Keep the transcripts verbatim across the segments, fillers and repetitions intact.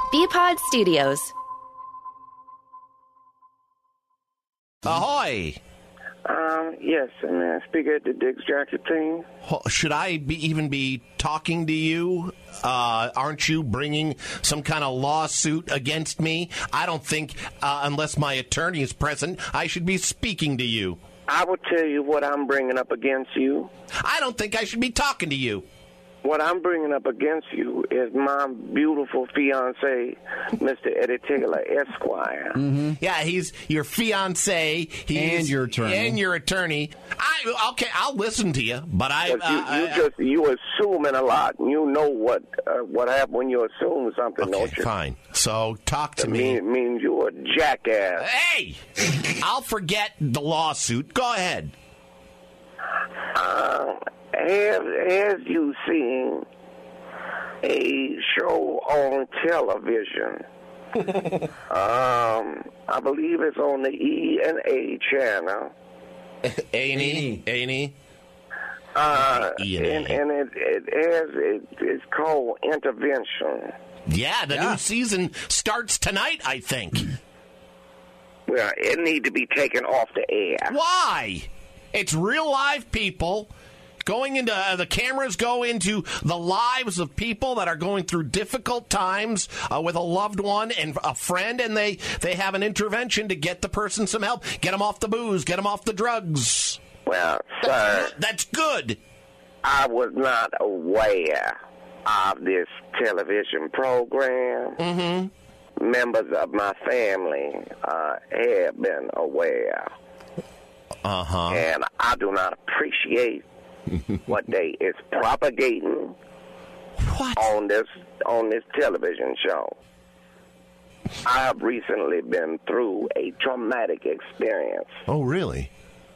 B-Pod Studios. Ahoy! Um, yes, and I speak at the Dick's Jockey team. Should I be, even be talking to you? Uh, aren't you bringing some kind of lawsuit against me? I don't think, uh, unless my attorney is present, I should be speaking to you. I will tell you what I'm bringing up against you. I don't think I should be talking to you. What I'm bringing up against you is my beautiful fiancé, Mister Eddie Taylor, Esquire. Mm-hmm. Yeah, he's your fiancé. He's, and your attorney. And your attorney. I okay, I'll listen to you, but I... You, uh, you I, just, you assuming a lot. You know what uh, what happens when you assume something, okay, don't you? fine. So, talk to It me. mean, means you're a jackass. Hey! I'll forget the lawsuit. Go ahead. Uh, have, have you seen a show on television? um, I believe it's on the E and A channel. A and E? A and E? Uh, E and A. and, and it, it has, it, it's called Intervention. Yeah, the Yeah. new season starts tonight, I think. Well, it need to be taken off the air. Why? It's real live people going into uh, the cameras go into the lives of people that are going through difficult times uh, with a loved one and a friend, and they they have an intervention to get the person some help, get them off the booze, get them off the drugs. Well, That's sir, good. That's good. I was not aware of this television program. Mm-hmm. Members of my family uh, have been aware. Uh-huh. And I do not appreciate what they is propagating What? on this on this television show. I have recently been through a traumatic experience. Oh, really?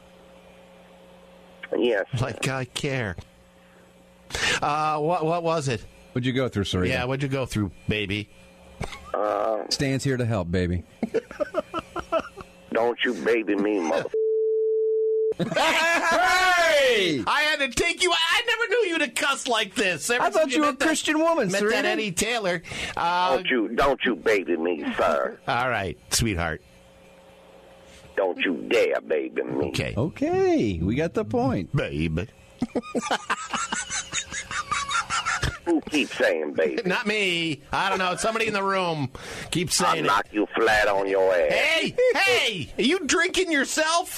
Yes. Like I care. Uh, what what was it? What'd you go through, Sarita? Yeah, what'd you go through, baby? Uh, Stan's here to help, baby. don't you baby me, mother. Hey! I had to take you. I never knew you to cuss like this. Ever I thought since you were a met that- Christian woman, Met Sarita. that Eddie Taylor. Uh, Don't you don't you baby me, sir. all right, sweetheart. Don't you dare baby me. Okay, Okay, we got the point. babe. Who keeps saying baby? Not me. I don't know. Somebody in the room keeps I'll saying it. knock you flat on your ass. Hey, hey! Are you drinking yourself?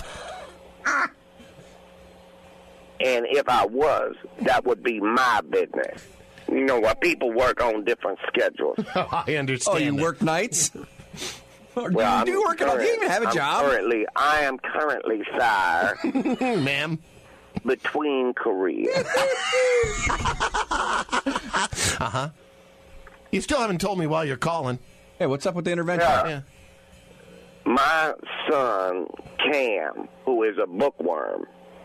And if I was, that would be my business. You know what? People work on different schedules. Oh, I understand. Oh, you that. work nights? Or do Well, you do I'm work at all? Do you even have a I'm job? Currently, I am currently, sire, ma'am. between careers. Uh huh. You still haven't told me why you're calling. Hey, what's up with the intervention? Yeah. Yeah. My son, Cam, who is a bookworm,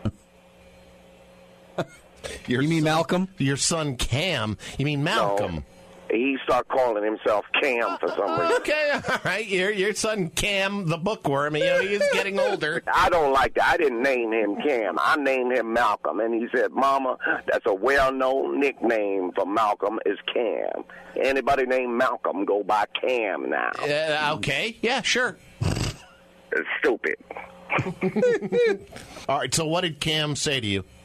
Your You mean son- Malcolm? Your son Cam. You mean Malcolm? he started calling himself Cam for some reason. Okay, all right. Your your son Cam, the bookworm. You know, he's getting older. I don't like that. I didn't name him Cam. I named him Malcolm. And he said, Mama, that's a well-known nickname for Malcolm is Cam. Anybody named Malcolm go by Cam now. Uh, okay. Yeah, sure. It's stupid. All right. So, what did Cam say to you?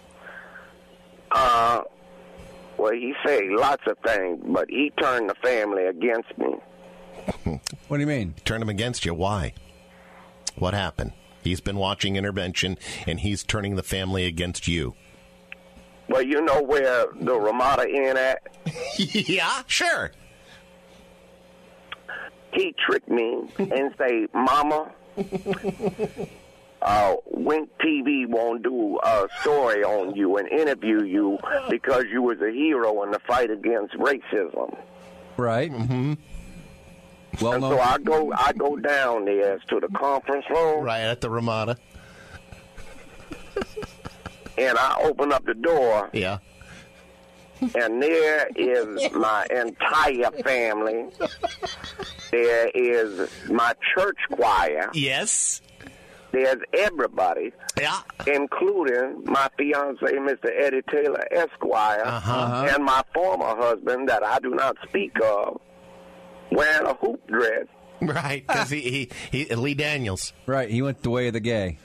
Uh, well, he said lots of things, but he turned the family against me. What do you mean? Turned him against you. Why? What happened? He's been watching Intervention, and he's turning the family against you. Well, you know where the Ramada Inn at? Yeah, sure. He tricked me and say, Mama, uh, Wink T V won't do a story on you and interview you because you was a hero in the fight against racism. Right. Mm-hmm. Well And known. so I go, I go down there to the conference room, Right at the Ramada. and I open up the door, Yeah. and there is my entire family. There is my church choir. Yes. There's everybody, Yeah. including my fiance, Mister Eddie Taylor, Esquire, Uh-huh. and my former husband that I do not speak of. wearing a hoop dress. Right, because he, he, he, Lee Daniels. Right, he went the way of the gay.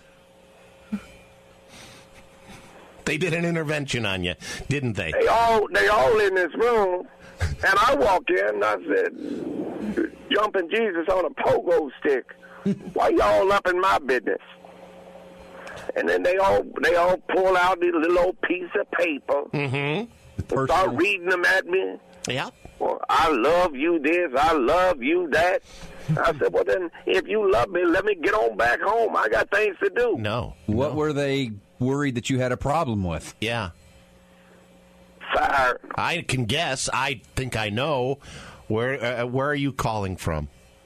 They did an intervention on you, didn't they? They all they all in this room, and I walked in and I said, "Jumping Jesus on a pogo stick. Why y'all up in my business?" And then they all they all pull out this little old piece of paper Mm-hmm. and start reading them at me. Yeah. Well, I love you this, I love you that. I said, well, then, if you love me, let me get on back home. I got things to do. No. What no. were they worried that you had a problem with? Yeah. Fire. I can guess. I think I know. Where uh, Where are you calling from?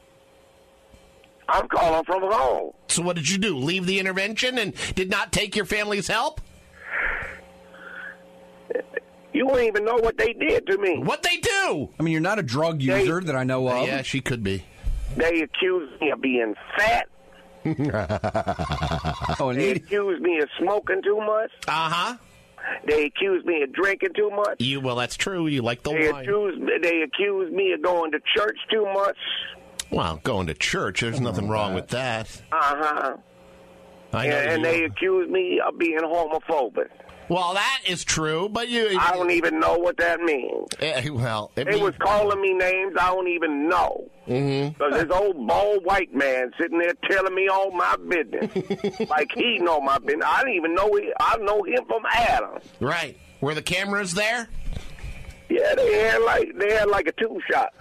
I'm calling from home. So what did you do? Leave the intervention and did not take your family's help? You don't even know what they did to me. What they do? I mean, you're not a drug They- user that I know of. Yeah, she could be. They accused me of being fat. Oh, and They he, accused me of smoking too much. Uh-huh. They accused me of drinking too much. You Well, that's true. You like the They wine. accused, they accused me of going to church too much. Well, going to church, there's nothing wrong with that. Uh-huh. I know And, and you- they accused me of being homophobic. Well, that is true, but you... I don't even know what that means. Eh, well, it They mean- was calling me names I don't even know. Mhm. Because this old bald white man sitting there telling me all my business. Like he know my business. I didn't even know he, I know him from Adam. Right. Were the cameras there? Yeah, they had like they had like a two shot.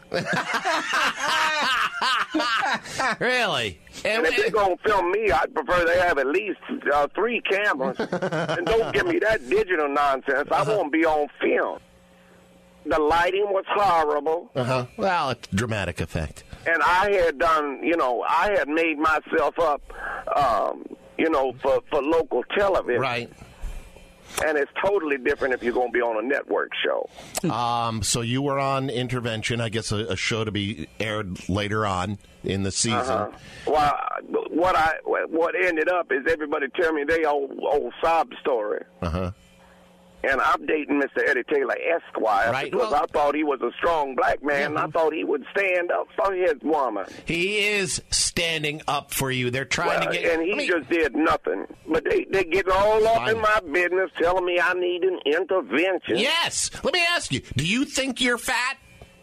Really? And if they're gonna film me, I'd prefer they have at least uh, three cameras. And don't give me that digital nonsense. I won't be on film. The lighting was horrible. Uh-huh. Well, it's dramatic effect. And I had done, you know, I had made myself up, um, you know, for, for local television. Right. And it's totally different if you're going to be on a network show. Um, so you were on Intervention, I guess a, a show to be aired later on in the season. Uh-huh. Well, what I what ended up is everybody tell me they old old sob story. Uh-huh. And I'm dating Mister Eddie Taylor Esquire Right, because well- I thought he was a strong black man. And I thought he would stand up for his woman. He is standing up for you. They're trying Well, to get... and he I mean, just did nothing. But they they get all up Fine. in my business, telling me I need an intervention. Yes. Let me ask you, do you think you're fat?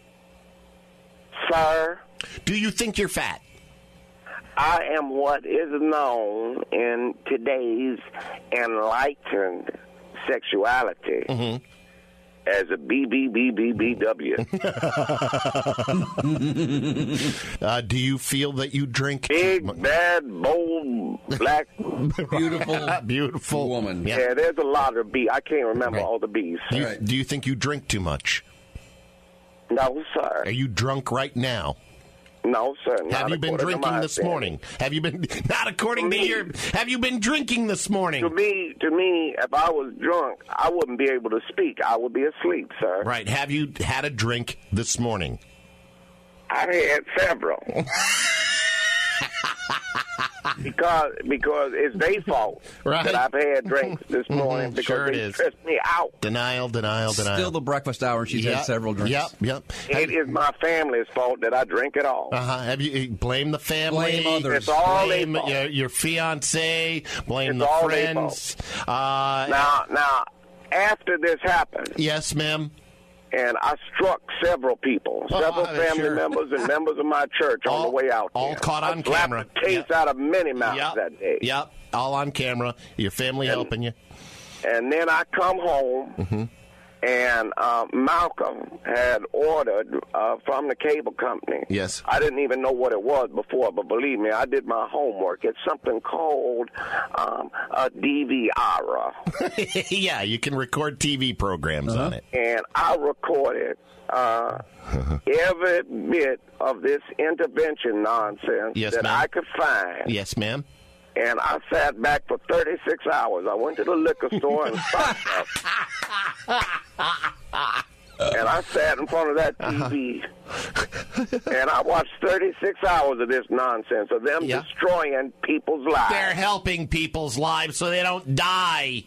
Sir, Do you think you're fat? I am what is known in today's enlightened sexuality Mm-hmm. as a B B B B B W. Uh, do you feel that you drink... Big, bad, bold, black. beautiful, Beautiful woman. Yeah. Yeah, there's a lot of B. I can't remember Right. all the B's. Do you, Right. do you think you drink too much? No, sir. Are you drunk right now? No, sir. Have Not you been according to drinking my this standards. morning? Have you been... Not according to Me. your... Have you been drinking this To morning? me, to me, if I was drunk, I wouldn't be able to speak. I would be asleep, sir. Right. Have you had a drink this morning? I've had several. because because it's their fault Right. that I've had drinks this morning because Sure it they is. stressed me out. Denial, denial, denial. Still the breakfast hour, and she's Yep. had several drinks. Yep, yep. It is my family's fault that I drink it all. Uh-huh. Have you blame the family? Blame others. It's all they blame fault. your, your fiance. Blame It's the all they friends. Uh, Now, now, after this happened, yes, ma'am. and I struck several people, Oh, several I'm family sure. members and members of my church on All- the way out all there. caught on I slapped camera. the taste Yep. out of many mouths Yep. that day. Yep. All on camera. Your family helping you. And then I come home, Mm-hmm. and uh, Malcolm had ordered uh, from the cable company. Yes. I didn't even know what it was before, but believe me, I did my homework. It's something called um, a D V R. Yeah, you can record T V programs Uh-huh. on it. And I recorded uh, every bit of this intervention nonsense Yes, that ma'am. I could find. Yes, ma'am. And I sat back for thirty-six hours. I went to the liquor store and stocked up. And I sat in front of that T V. And I watched thirty-six hours of this nonsense, of them Yeah. destroying people's lives. They're helping people's lives so they don't die.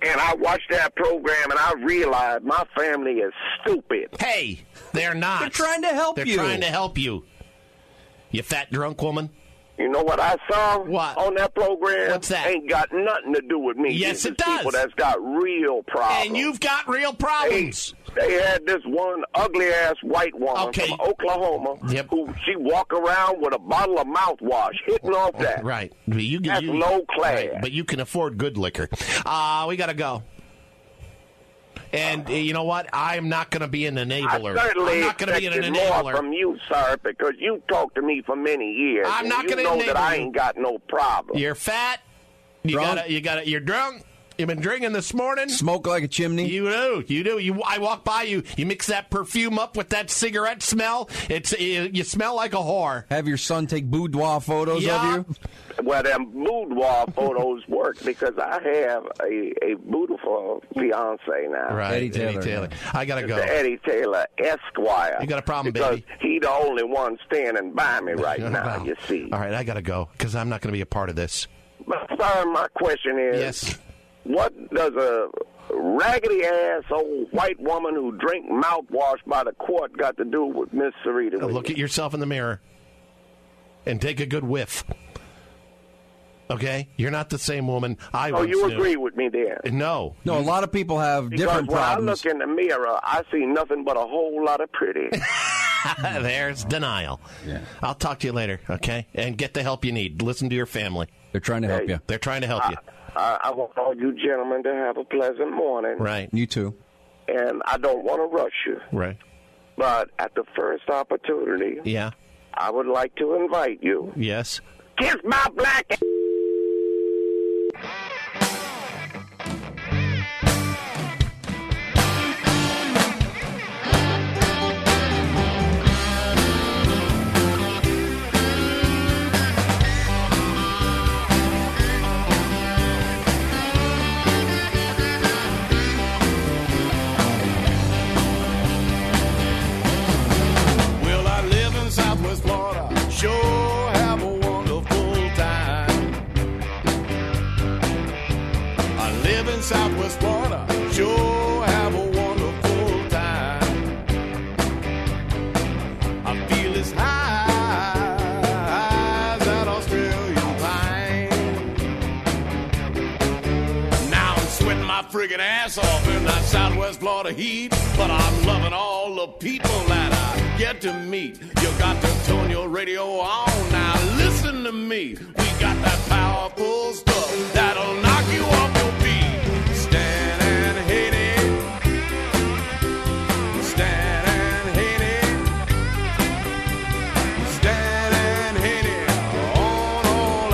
And I watched that program, and I realized my family is stupid. Hey, they're not. They're trying to help They're you. trying to help you. You fat drunk woman. You know what I saw What? on that program? What's that? Ain't got nothing to do with me. Yes, This it is people does. that's got real problems. And you've got real They, problems. they had this one ugly-ass white woman Okay. from Oklahoma Yep. who she walk around with a bottle of mouthwash hitting off that. Right. You, That's you, low class. Right, but you can afford good liquor. Uh, we got to go. And uh, you know what? I'm not going to be an enabler. I certainly I'm not going to be an expected more enabler. from you, sir, because you talked to me for many years. I'm and not you gonna know that enable I you. ain't got no problem. You're fat. You Drunk? got. You got. You're drunk. You've been drinking this morning. Smoke like a chimney. You do, you do. You, I walk by you. You mix that perfume up with that cigarette smell. It's you, you smell like a whore. Have your son take boudoir photos Yeah. of you. Well, them boudoir photos work because I have a, a beautiful fiance now. Right, Eddie Taylor. I gotta go. The Eddie Taylor Esquire. You got a problem, because baby? he the only one standing by me right now, Wow. you see. All right, I gotta go because I'm not going to be a part of this. But, sir, my question is, Yes. what does a raggedy-ass old white woman who drink mouthwash by the quart got to do with Miss Sarita? Now look at yourself in the mirror and take a good whiff. Okay, you're not the same woman I Oh, once you knew. agree with me there? No, No, a lot of people have Because different when problems. I look in the mirror, I see nothing but a whole lot of pretty. there's denial. Yeah. I'll talk to you later. Okay, and get the help you need. Listen to your family. They're trying to help Hey. you. They're trying to help you. I, I want all you gentlemen to have a pleasant morning. Right, You too. And I don't want to rush you, right. but at the first opportunity, Yeah. I would like to invite you. Yes. Kiss my black. Well, I live in Southwest Florida. Sure have a wonderful time. I live in Southwest Florida. Sure have a wonderful time. I feel as high as that Australian pine. Now I'm sweating my friggin' ass off in that Southwest Florida heat, but I'm loving all the people that I get to meet. You got to turn your radio on now. Listen to me. We got that powerful stuff that'll knock you off your feet. Stand and hit it. Stand and hit it. Stand and hit it on all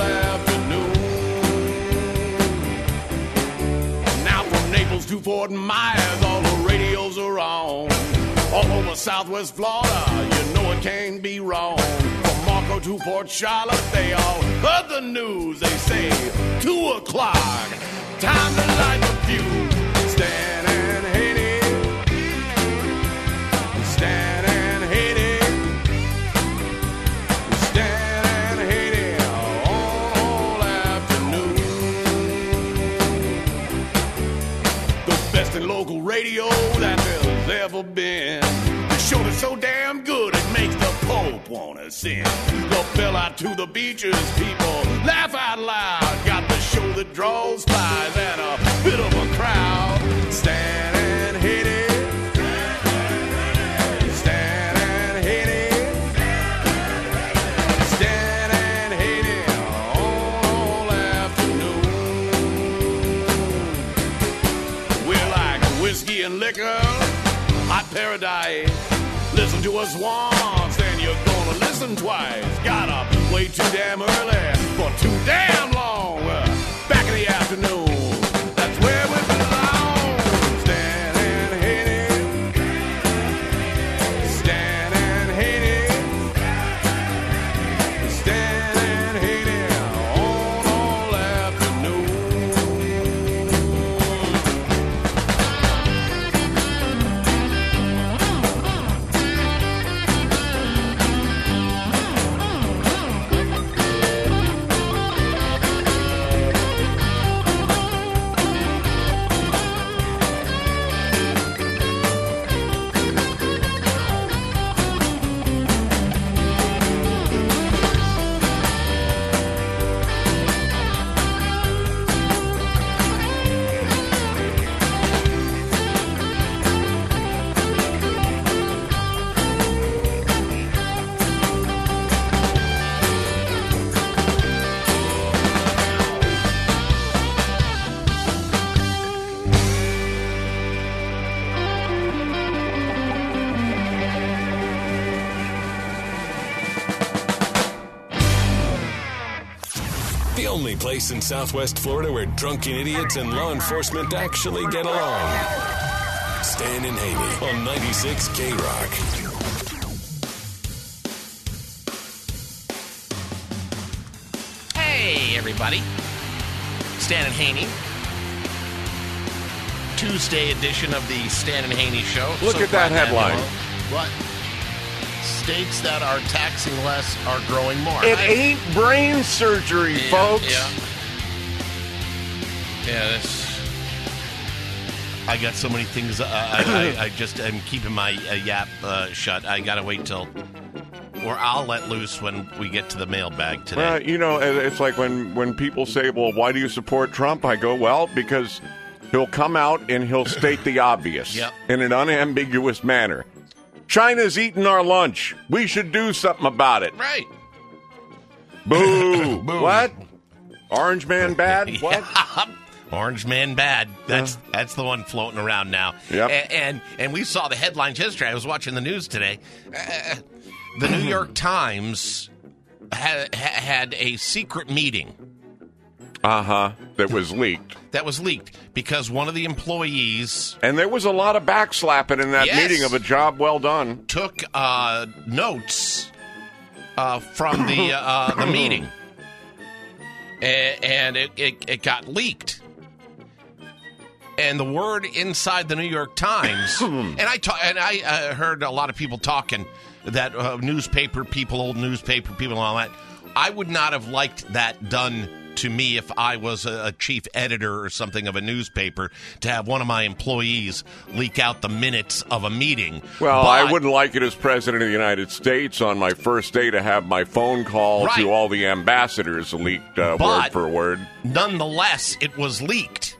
afternoon. Now from Naples to Fort Myers, all the radios are on. All over Southwest Florida, you know it can't be wrong. From Marco to Port Charlotte, they all heard the news. They say two o'clock, time to light the fuse. Stand and hit it. Stand and hit it. Stand and hit it all afternoon. The best in local radio that there's ever been. The show that's so damn good it makes the Pope wanna sing. The bell out to the beaches, people laugh out loud. Got the show that draws flies and a bit of a crowd. Stand and hit it. Stand and hit it. Stand and hit it all afternoon. We're like whiskey and liquor, hot paradise. Listen to us once, then you're gonna listen twice. Got up way too damn early for too damn long. Back in the afternoon, that's where we belong. Stand and hit it. Stand and hit it. Stand and hit it on all afternoon. only place in Southwest Florida where drunken idiots and law enforcement actually get along. Stan and Haney on ninety-six K-Rock. Hey, everybody. Stan and Haney. Tuesday edition of the Stan and Haney Show. Look So at that glad to have you headline. on. What? States that are taxing less are growing more. It I- ain't brain surgery, Yeah, folks. Yeah. Yeah, this. I got so many things. Uh, I, I, I just am keeping my uh, yap uh, shut. I got to wait till. Or I'll let loose when we get to the mailbag today. Well, you know, it's like when, when people say, well, why do you support Trump? I go, well, because he'll come out and he'll state the obvious Yep. in an unambiguous manner. China's eating our lunch. We should do something about it. Right. Boo. Boo. What? Orange man bad? What? Orange man bad. That's uh, that's the one floating around now. Yep. And, and and we saw the headlines yesterday. I was watching the news today. Uh, the New York Times ha- ha- had a secret meeting. Uh-huh. That was leaked. That was leaked because one of the employees And there was a lot of backslapping in that Yes. meeting of a job well done. took uh, notes uh, from the uh, the meeting, a- and it, it, it got leaked. And the word inside the New York Times, and I ta- and I uh, heard a lot of people talking that uh, newspaper people, old newspaper people, and all that. I would not have liked that done to me if I was a, a chief editor or something of a newspaper, to have one of my employees leak out the minutes of a meeting. Well, But- I wouldn't like it as President of the United States on my first day to have my phone call Right. to all the ambassadors leaked uh, word But- for word. Nonetheless, it was leaked.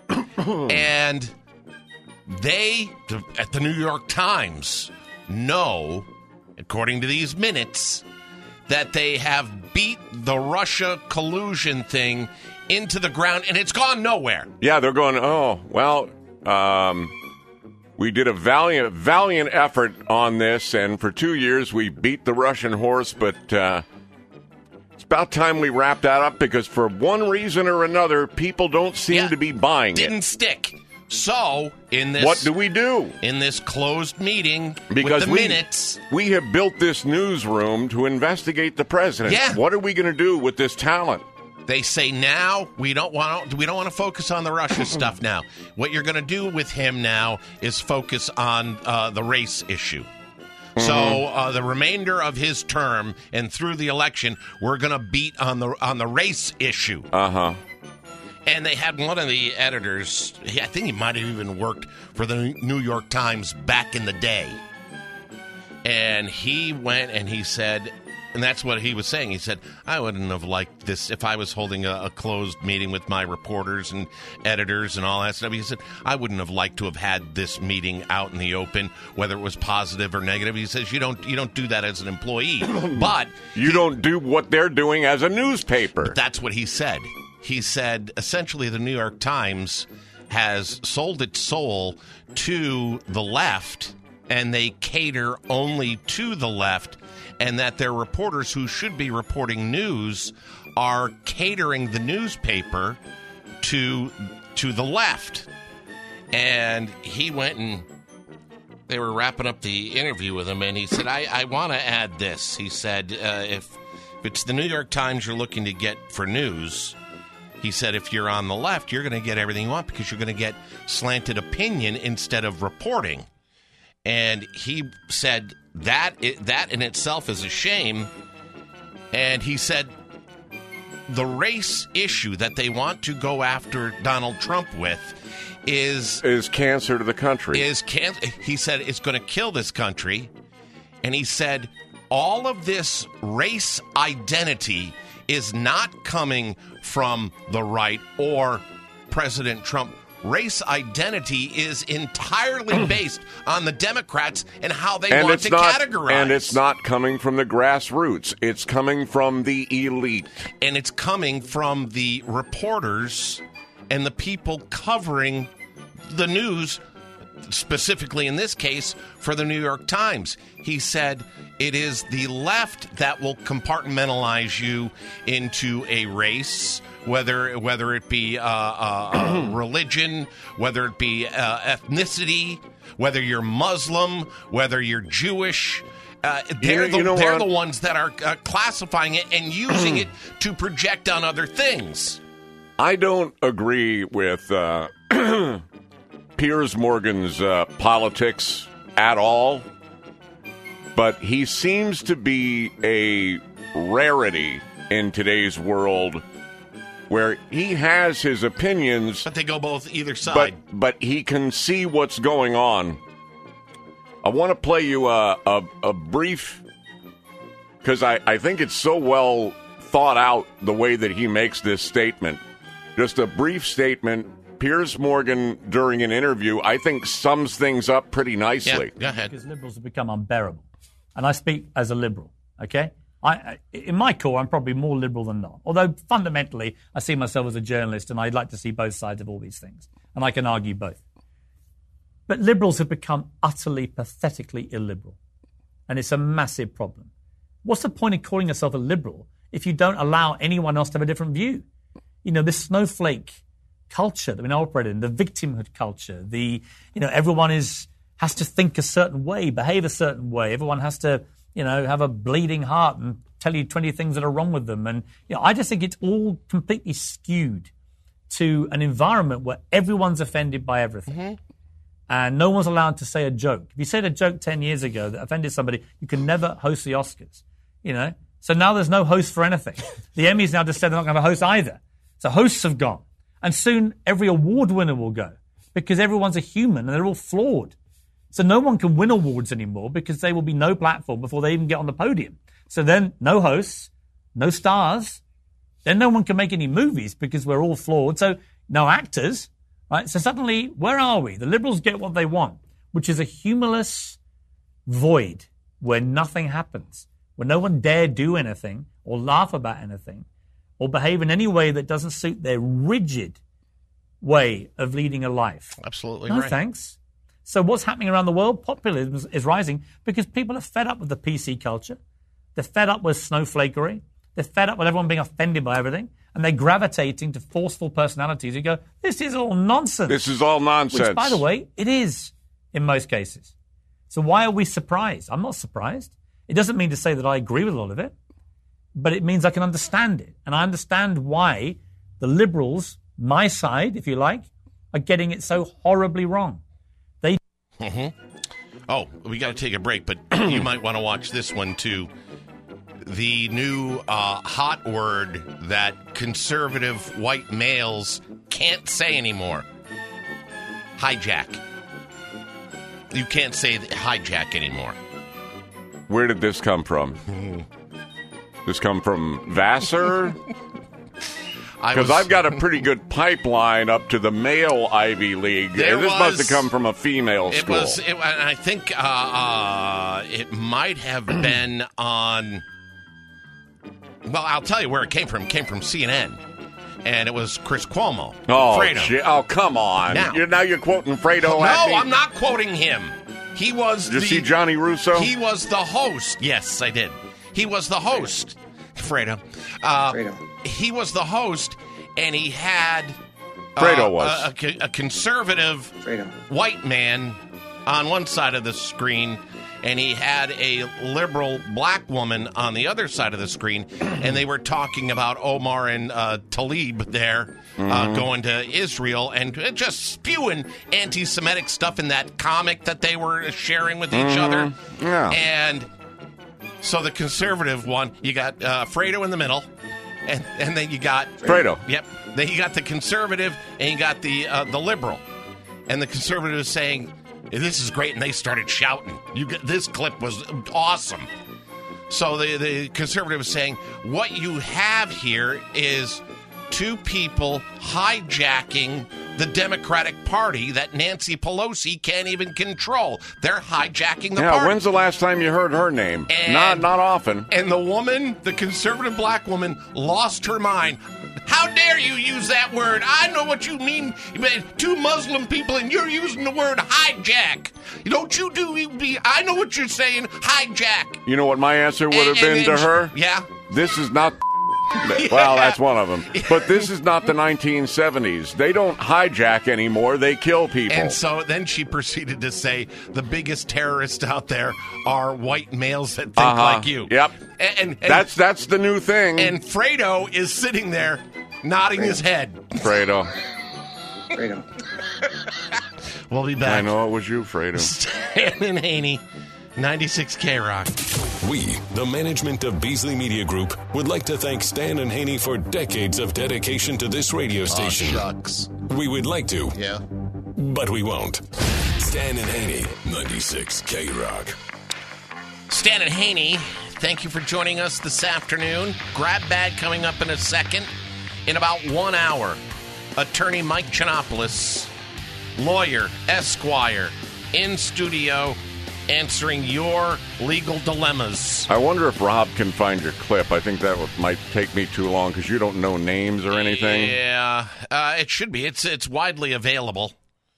And they, at the New York Times, know, according to these minutes, that they have beat the Russia collusion thing into the ground, and it's gone nowhere. Yeah, they're going, oh, well, um, we did a valiant, valiant effort on this, and for two years we beat the Russian horse, but uh, it's about time we wrap that up because for one reason or another, people don't seem Yeah, to be buying Didn't it. stick. So, in this... What do we do? In this closed meeting Because with the we, minutes... we have built this newsroom to investigate the president. Yeah. What are we going to do with this talent? They say now we don't want we don't want to focus on the Russia stuff now. What you're going to do with him now is focus on uh, the race issue. Mm-hmm. So uh, the remainder of his term and through the election, we're going to beat on the on the race issue. Uh huh. And they had one of the editors. I think he might have even worked for the New York Times back in the day. And he went and he said. And that's what he was saying. He said, I wouldn't have liked this if I was holding a, a closed meeting with my reporters and editors and all that stuff. He said, I wouldn't have liked to have had this meeting out in the open, whether it was positive or negative. He says, you don't you don't do that as an employee. But You he, don't do what they're doing as a newspaper. that's what he said. He said, essentially, the New York Times has sold its soul to the left, and they cater only to the left, and that their reporters who should be reporting news are catering the newspaper to to the left. And he went and they were wrapping up the interview with him, and he said, I, I want to add this. He said, uh, if, if it's the New York Times you're looking to get for news, he said, if you're on the left, you're going to get everything you want because you're going to get slanted opinion instead of reporting. And he said that it, that in itself is a shame. And he said the race issue that they want to go after Donald Trump with is is cancer to the country. is can he said it's going to kill this country. And he said all of this race identity is not coming from the right or President Trump. Race identity is entirely based on the Democrats and how they and want it's to not, categorize. And it's not coming from the grassroots. It's coming from the elite. And it's coming from the reporters and the people covering the news specifically in this case for the New York Times. He said it is the left that will compartmentalize you into a race, whether whether it be uh, uh, religion, whether it be uh, ethnicity, whether you're Muslim, whether you're Jewish. Uh, they're you, the, you know they're what? the ones that are uh, classifying it and using it to project on other things. I don't agree with uh, Piers Morgan's uh, politics at all, but he seems to be a rarity in today's world where he has his opinions, But they go both either but, side. but he can see what's going on. I want to play you a, a, a brief, because I, I think it's so well thought out the way that he makes this statement. Just a brief statement. Piers Morgan, during an interview, I think sums things up pretty nicely. Yeah, go ahead. Because liberals have become unbearable. And I speak as a liberal, okay? I, I, in my core, I'm probably more liberal than not. Although fundamentally, I see myself as a journalist and I'd like to see both sides of all these things. And I can argue both. But liberals have become utterly, pathetically illiberal. And it's a massive problem. What's the point of calling yourself a liberal if you don't allow anyone else to have a different view? You know, this snowflake culture that we now operate in, the victimhood culture, the, you know, everyone is has to think a certain way, behave a certain way. Everyone has to, you know, have a bleeding heart and tell you twenty things that are wrong with them. And, you know, I just think it's all completely skewed to an environment where everyone's offended by everything. Mm-hmm. And no one's allowed to say a joke. If you said a joke ten years ago that offended somebody, you can never host the Oscars, you know? So now there's no host for anything. The Emmys now just said they're not going to have a host either. So hosts have gone. And soon every award winner will go because everyone's a human and they're all flawed. So no one can win awards anymore because there will be no platform before they even get on the podium. So then no hosts, no stars. Then no one can make any movies because we're all flawed. So no actors. Right, so suddenly, where are we? The liberals get what they want, which is a humorless void where nothing happens, where no one dare do anything or laugh about anything or behave in any way that doesn't suit their rigid way of leading a life. Absolutely no, right. thanks. So what's happening around the world? Populism is, is rising because people are fed up with the P C culture. They're fed up with snowflakery. They're fed up with everyone being offended by everything. And they're gravitating to forceful personalities who go, this is all nonsense. This is all nonsense. Which, by the way, it is in most cases. So why are we surprised? I'm not surprised. It doesn't mean to say that I agree with a lot of it, but it means I can understand it. And I understand why the liberals, my side, if you like, are getting it so horribly wrong. They. Mm-hmm. Oh, we got to take a break, but you might want to watch this one, too. The new uh, hot word that conservative white males can't say anymore. Hijack. You can't say hijack anymore. Where did this come from? This come from Vassar? Because I've got a pretty good pipeline up to the male Ivy League. There this was, must have come from a female it school. Was, it, and I think uh, uh, it might have been on... Well, I'll tell you where it came from. It came from C N N. And it was Chris Cuomo. Oh, Fredo. shit. Oh, come on. Now, you're, now you're quoting Fredo no, at me? I'm not quoting him. He was Did you the, see Johnny Russo? He was the host. Yes, I did. He was the host. Fredo. Uh, Fredo. He was the host, and he had uh, Fredo was. A, a, a conservative Fredo. white man on one side of the screen, and he had a liberal black woman on the other side of the screen, and they were talking about Omar and uh, Tlaib there uh, Mm-hmm. going to Israel and just spewing anti-Semitic stuff in that comic that they were sharing with each Mm-hmm. other. Yeah. And so the conservative one, you got uh, Fredo in the middle, and, and then you got... Fredo. Yep. Then you got the conservative, and you got the uh, the liberal. And the conservative is saying... This is great, and they started shouting. You get, this clip was awesome. So the, the conservative is saying, what you have here is two people hijacking the Democratic Party that Nancy Pelosi can't even control. They're hijacking the yeah, party. when's the last time you heard her name? And- not not often. And the woman, the conservative black woman, lost her mind. How dare you use that word? I know what you mean. Two Muslim people, and you're using the word hijack. Don't you do? I know what you're saying. Hijack. You know what my answer would have And- been and- to and- her? Yeah. This is not. Well, that's one of them. But this is not the nineteen seventies. They don't hijack anymore. They kill people. And so then she proceeded to say the biggest terrorists out there are white males that think Uh-huh. like you. Yep. And, and, and That's that's the new thing. and Fredo is sitting there nodding his head. Fredo. Freedom. We'll be I back. know it was you, Fredo. Stan and Haney, ninety-six K Rock. We, the management of Beasley Media Group, would like to thank Stan and Haney for decades of dedication to this radio station. Shucks. We would like to, Yeah. but we won't. Stan and Haney, ninety-six K Rock. Stan and Haney, thank you for joining us this afternoon. Grab bag coming up in a second. In about one hour, attorney Mike Chinopoulos, lawyer, Esquire, in studio, answering your legal dilemmas. I wonder if Rob can find your clip. I think that would, might take me too long because you don't know names or anything. Yeah, uh, it should be. It's it's widely available.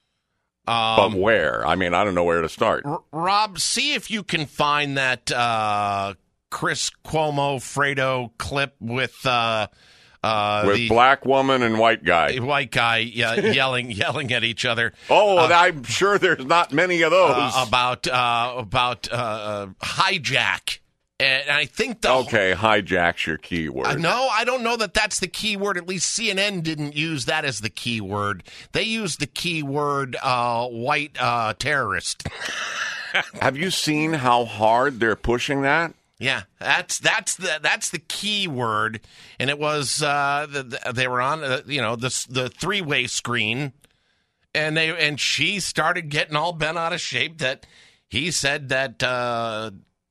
But where? I mean, I don't know where to start. R- Rob, see if you can find that uh, Chris Cuomo Fredo clip with uh, uh, With the black woman and white guy. white guy yeah, yelling yelling at each other. Oh, uh, I'm sure there's not many of those. uh, about uh, about uh, hijack, and I think the okay, hijack's your key word. Uh, no, I don't know that that's the key word. At least C N N didn't use that as the key word. They used the key word uh, white uh, terrorist. Have you seen how hard they're pushing that? Yeah, that's that's the that's the key word, and it was uh, the, the, they were on uh, you know the the three way screen, and they and she started getting all bent out of shape that he said that uh,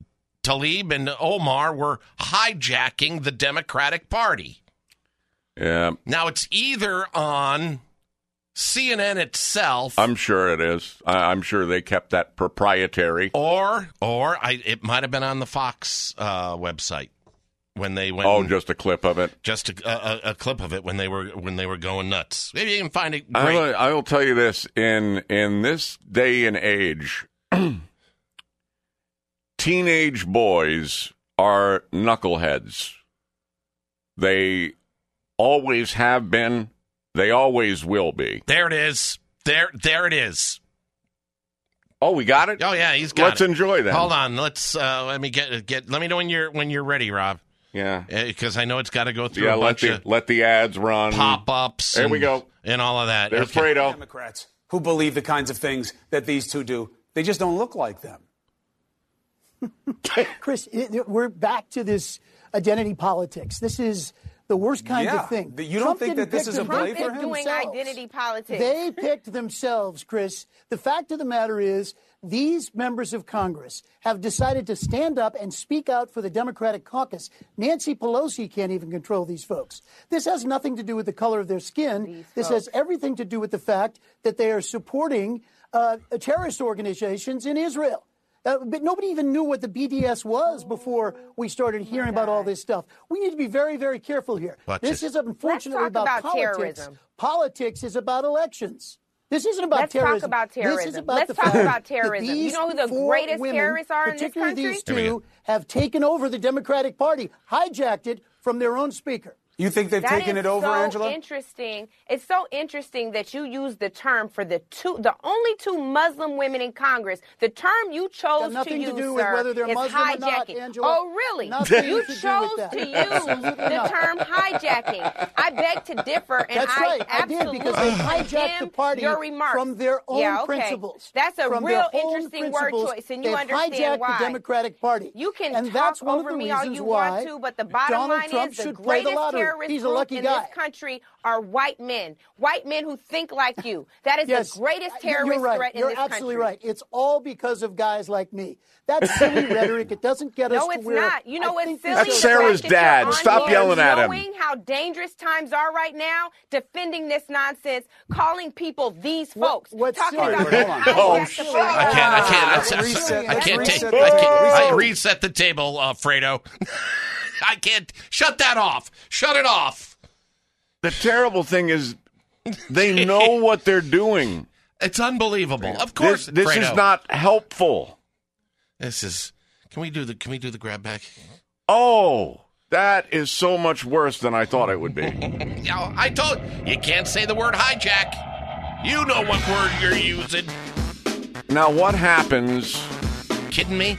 Tlaib and Omar were hijacking the Democratic Party. Yeah, Now it's either on C N N itself, I'm sure it is. I, I'm sure they kept that proprietary. or or I, it might have been on the Fox uh, website when they went. Oh, and- just a clip of it. just a, a, a clip of it when they were when they were going nuts. Maybe you can find it I great. will, I will tell you this: in in this day and age, teenage boys are knuckleheads. They always have been. They always will be. There it is. There there it is. Oh, we got it. Oh yeah, he's got Let's it. enjoy that. Hold on. Let's uh, let me get get. Let me know when you're when you're ready, Rob. Yeah, Because I know it's got to go through yeah. a Let bunch the of let the ads run. pop-ups. There and, we go. And all of that. There's Okay. Fredo. Democrats who believe the kinds of things that these two do. They just don't look like them. Chris, it, it- we're back to this identity politics. This is the worst kind Yeah. of thing. You don't Trump think didn't that this pick is a them- play they for picked him? doing themselves. identity politics. They picked themselves, Chris. The fact of the matter is, these members of Congress have decided to stand up and speak out for the Democratic caucus. Nancy Pelosi can't even control these folks. This has nothing to do with the color of their skin. These This folks. has everything to do with the fact that they are supporting uh, terrorist organizations in Israel. Uh, but nobody even knew what the B D S was before we started hearing about all this stuff. We need to be very, very careful here. Watch this this. is unfortunately Let's talk about, about politics. terrorism. Politics is about elections. This isn't about Let's talk terrorism. about This is terrorism. about Let's the talk fact about that terrorism. You these know who the four greatest women, terrorists are in this particularly country? these Here we two, have taken over the Democratic Party, hijacked it from their own speaker. You think they've That taken is it over, so Angela? interesting. It's so interesting that you use the term for the two, the only two Muslim women in Congress. The term you chose Got nothing to to use, do with sir, whether they're is Muslim or not, hijacking. Angela. Oh, really? Nothing You to do with chose that. to use Absolutely the not. term hijacking. I beg to differ, and That's I right. I did absolutely because they hijacked the condemn party your remarks. from their own yeah, okay. principles. That's a From real their own interesting word principles, choice, and you they've understand hijacked why. the Democratic Party. You can and talk that's one over of the me all reasons you why want to, but the bottom Donald line Trump is the should play the greatest lottery. terrorist He's a group lucky in guy. this country are white men. White men who think like you. That is Yes, the greatest you're terrorist right. threat in You're this absolutely country. right. It's all because of guys like me. That's silly rhetoric. It doesn't get us No, to it's where not. You know I what's think silly? we That's should- Sarah's The fact that dad. you're on Stop here yelling at him. Knowing how dangerous times are right now, defending this nonsense, calling people these What- folks, what's talking silly? about Hold on. hijack Oh, the shit. vote. I can't. I can't. Let's I, I, reset- I let's can't reset take. the I can't. table. I Reset. reset the table, uh, Fredo. I can't. Shut that off. Shut it off. the terrible thing is they know what they're doing. It's unbelievable. Of course, This, this is Fredo. not helpful. This is. Can we do the? Can we do the grab bag? Oh, that is so much worse than I thought it would be. Yeah, I told you can't say the word hijack. You know what word you're using. Now, what happens? Kidding me?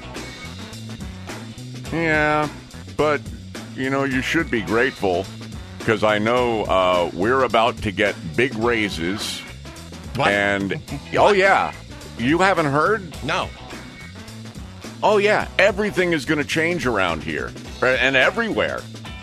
Yeah, but, you know, you should be grateful because I know uh, we're about to get big raises. What? And, oh, yeah. You haven't heard? No. Oh, yeah. Everything is going to change around here and everywhere.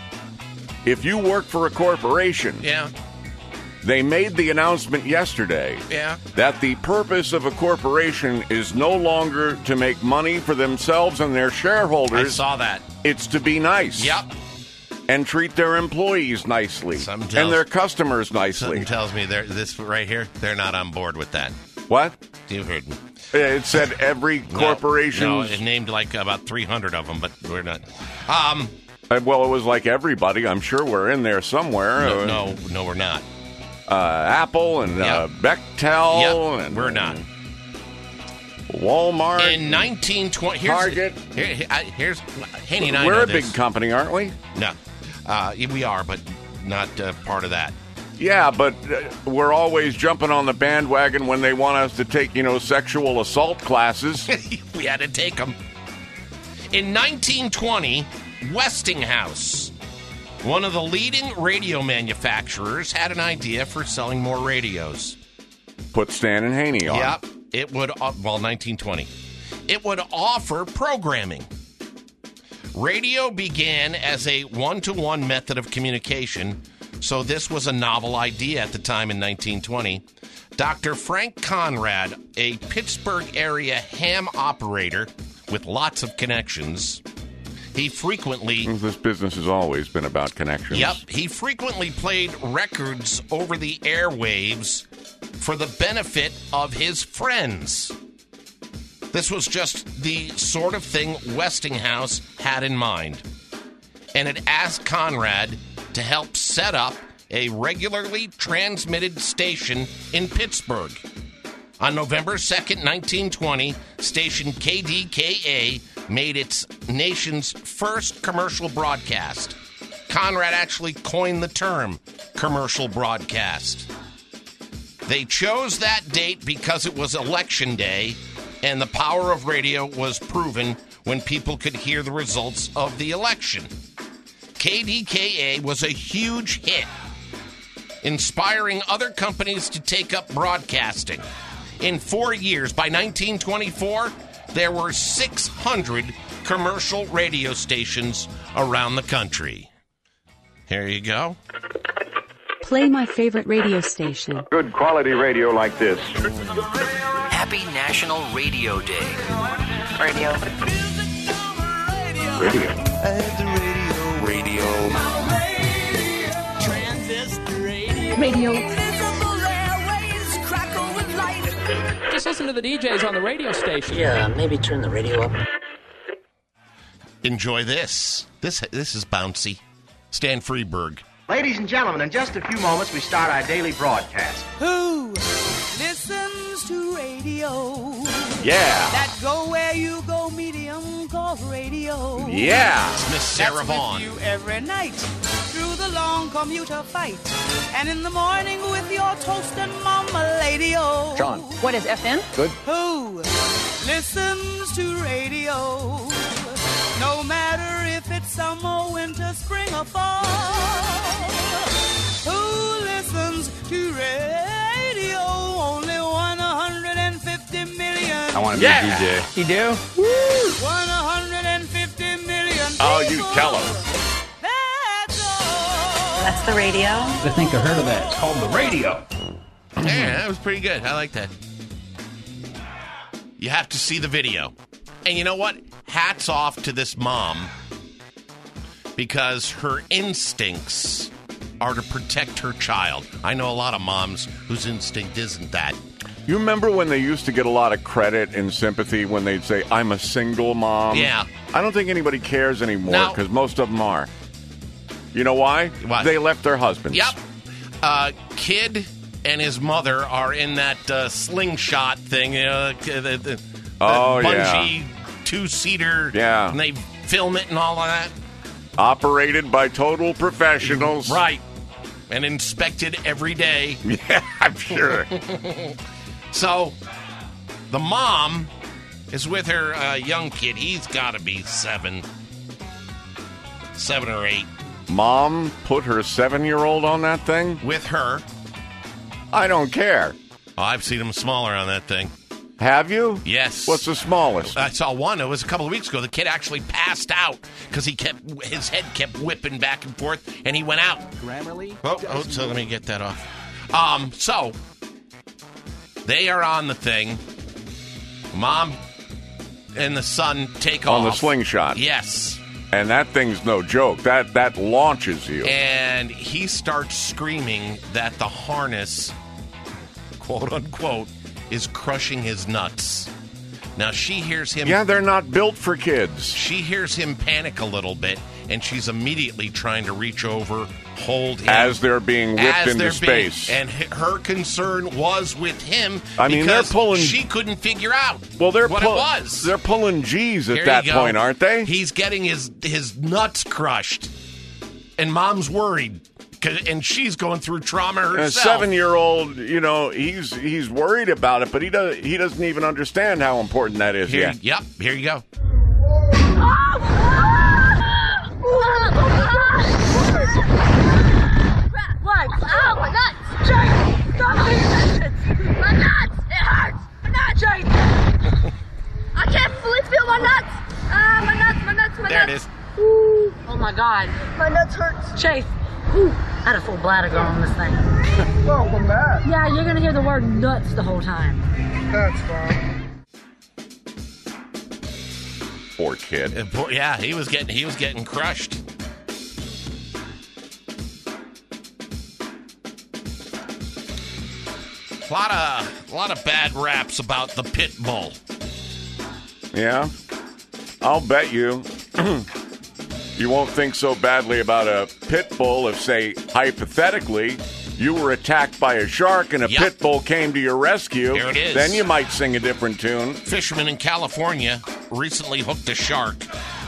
If you work for a corporation, Yeah. they made the announcement yesterday Yeah. that the purpose of a corporation is no longer to make money for themselves and their I shareholders. saw that. It's to be nice. Yep. And treat their employees nicely. Something tells- and their customers nicely. Something tells me they're, this right here, they're not on board with that. What? You heard me. It said every corporation. No, no, it named like about three hundred of them, but we're not. Um, Well, it was like everybody. I'm sure we're in there somewhere. no, Uh, no, no, we're not. Uh, Apple and uh, Yep. Bechtel. Yep, and we're not. Walmart. In nineteen twenty, here's, Target. Here, here, I- here's Haney and I We're know a this. big company, aren't we? No, uh, we are, but not uh, part of that. Yeah, but uh, we're always jumping on the bandwagon when they want us to take, you know, sexual assault classes. We had to take them. In nineteen twenty, Westinghouse, one of the leading radio manufacturers, had an idea for selling more radios. Put Stan and Haney on. Yep. It would, uh, well, nineteen twenty. It would offer programming. Radio began as a one-to-one method of communication, so this was a novel idea at the time in nineteen twenty. Doctor Frank Conrad, a Pittsburgh area ham operator with lots of connections, he frequently... This business has always been about connections. Yep, he frequently played records over the airwaves for the benefit of his friends. This was just the sort of thing Westinghouse had in mind. And it asked Conrad to help set up a regularly transmitted station in Pittsburgh. On November second, nineteen twenty, station K D K A made its nation's first commercial broadcast. Conrad actually coined the term commercial broadcast. They chose that date because it was election day, and the power of radio was proven when people could hear the results of the election. K D K A was a huge hit, inspiring other companies to take up broadcasting. In four years, by nineteen twenty-four, there were six hundred commercial radio stations around the country. Here you go. Play my favorite radio station. Good quality radio like this. Happy National Radio Day. Radio. Radio. Radio. Radio. Just listen to the D Js on the radio station. Yeah, maybe turn the radio up. Enjoy this. This this is bouncy. Stan Freeberg. Ladies and gentlemen, in just a few moments we start our daily broadcast. Who listens to radio? Yeah. That go where you go medium called radio. Yeah. It's Miss Sarah That's Vaughan. with you every night through the long commuter fight. And in the morning with your toast and mama-lady-o. John. What is F M? Good. Who listens to radio? No matter if it's summer, winter, spring, or fall. Who listens to radio? Only one hundred fifty million. I want to Yeah. be a D J. You do? one hundred fifty million. Oh, you people. tell him. That's all. That's the radio. I think I heard of that. It's called the radio. Yeah, that was pretty good. I like that. You have to see the video. And you know what? Hats off to this mom, because her instincts are to protect her child. I know a lot of moms whose instinct isn't that. You remember when they used to get a lot of credit and sympathy when they'd say, I'm a single mom? Yeah. I don't think anybody cares anymore No. because most of them are. You know why? Why? They left their husbands. Yep. uh, kid and his mother are in that uh, slingshot thing, you know, the, the, the oh, bungee yeah. two-seater, yeah. and they film it and all of that. Operated by total professionals. Right. And inspected every day. Yeah, I'm sure. So, the mom is with her uh, young kid. He's got to be seven. Seven or eight. Mom put her seven-year-old on that thing? With her. I don't care. Oh, I've seen him smaller on that thing. Have you? Yes. What's the smallest? I saw one. It was a couple of weeks ago. The kid actually passed out because he kept his head kept whipping back and forth, and he went out. Grammarly. Oh, oh, so let me get that off. Um, so they are on the thing. Mom and the son take off on the slingshot. Yes. And that thing's no joke. That that launches you. And he starts screaming that the harness, quote unquote, is crushing his nuts. Now she hears him. Yeah, they're not built for kids. She hears him panic a little bit, and she's immediately trying to reach over, hold him. As they're being whipped as into being, space. and her concern was with him. I mean, they're pulling. She couldn't figure out well, they're what pull, it was. They're pulling G's at Here that you go. point, aren't they? He's getting his his nuts crushed, and Mom's worried. And she's going through trauma herself. A seven-year-old, you know, he's he's worried about it, but he does he doesn't even understand how important that is Here, yet. Yep, here you go. What? Ow, my nuts! Jake, stop paying attention! My nuts! It hurts! My nuts! Jake! I can't fully feel my nuts! Ah, uh, my nuts, my nuts, my there nuts! There it is. Ooh. Oh my God. My nuts hurts. Chase. Ooh. I had a full bladder going on this thing. Welcome back. Yeah, you're going to hear the word nuts the whole time. That's fine. Poor kid. Uh, poor, yeah, he was getting he was getting crushed. A lot of a lot of bad raps about the pit bull. Yeah, I'll bet you. You won't think so badly about a pit bull if, say, hypothetically, you were attacked by a shark and a yep. pit bull came to your rescue. There it is. Then you might sing a different tune. Fishermen in California recently hooked a shark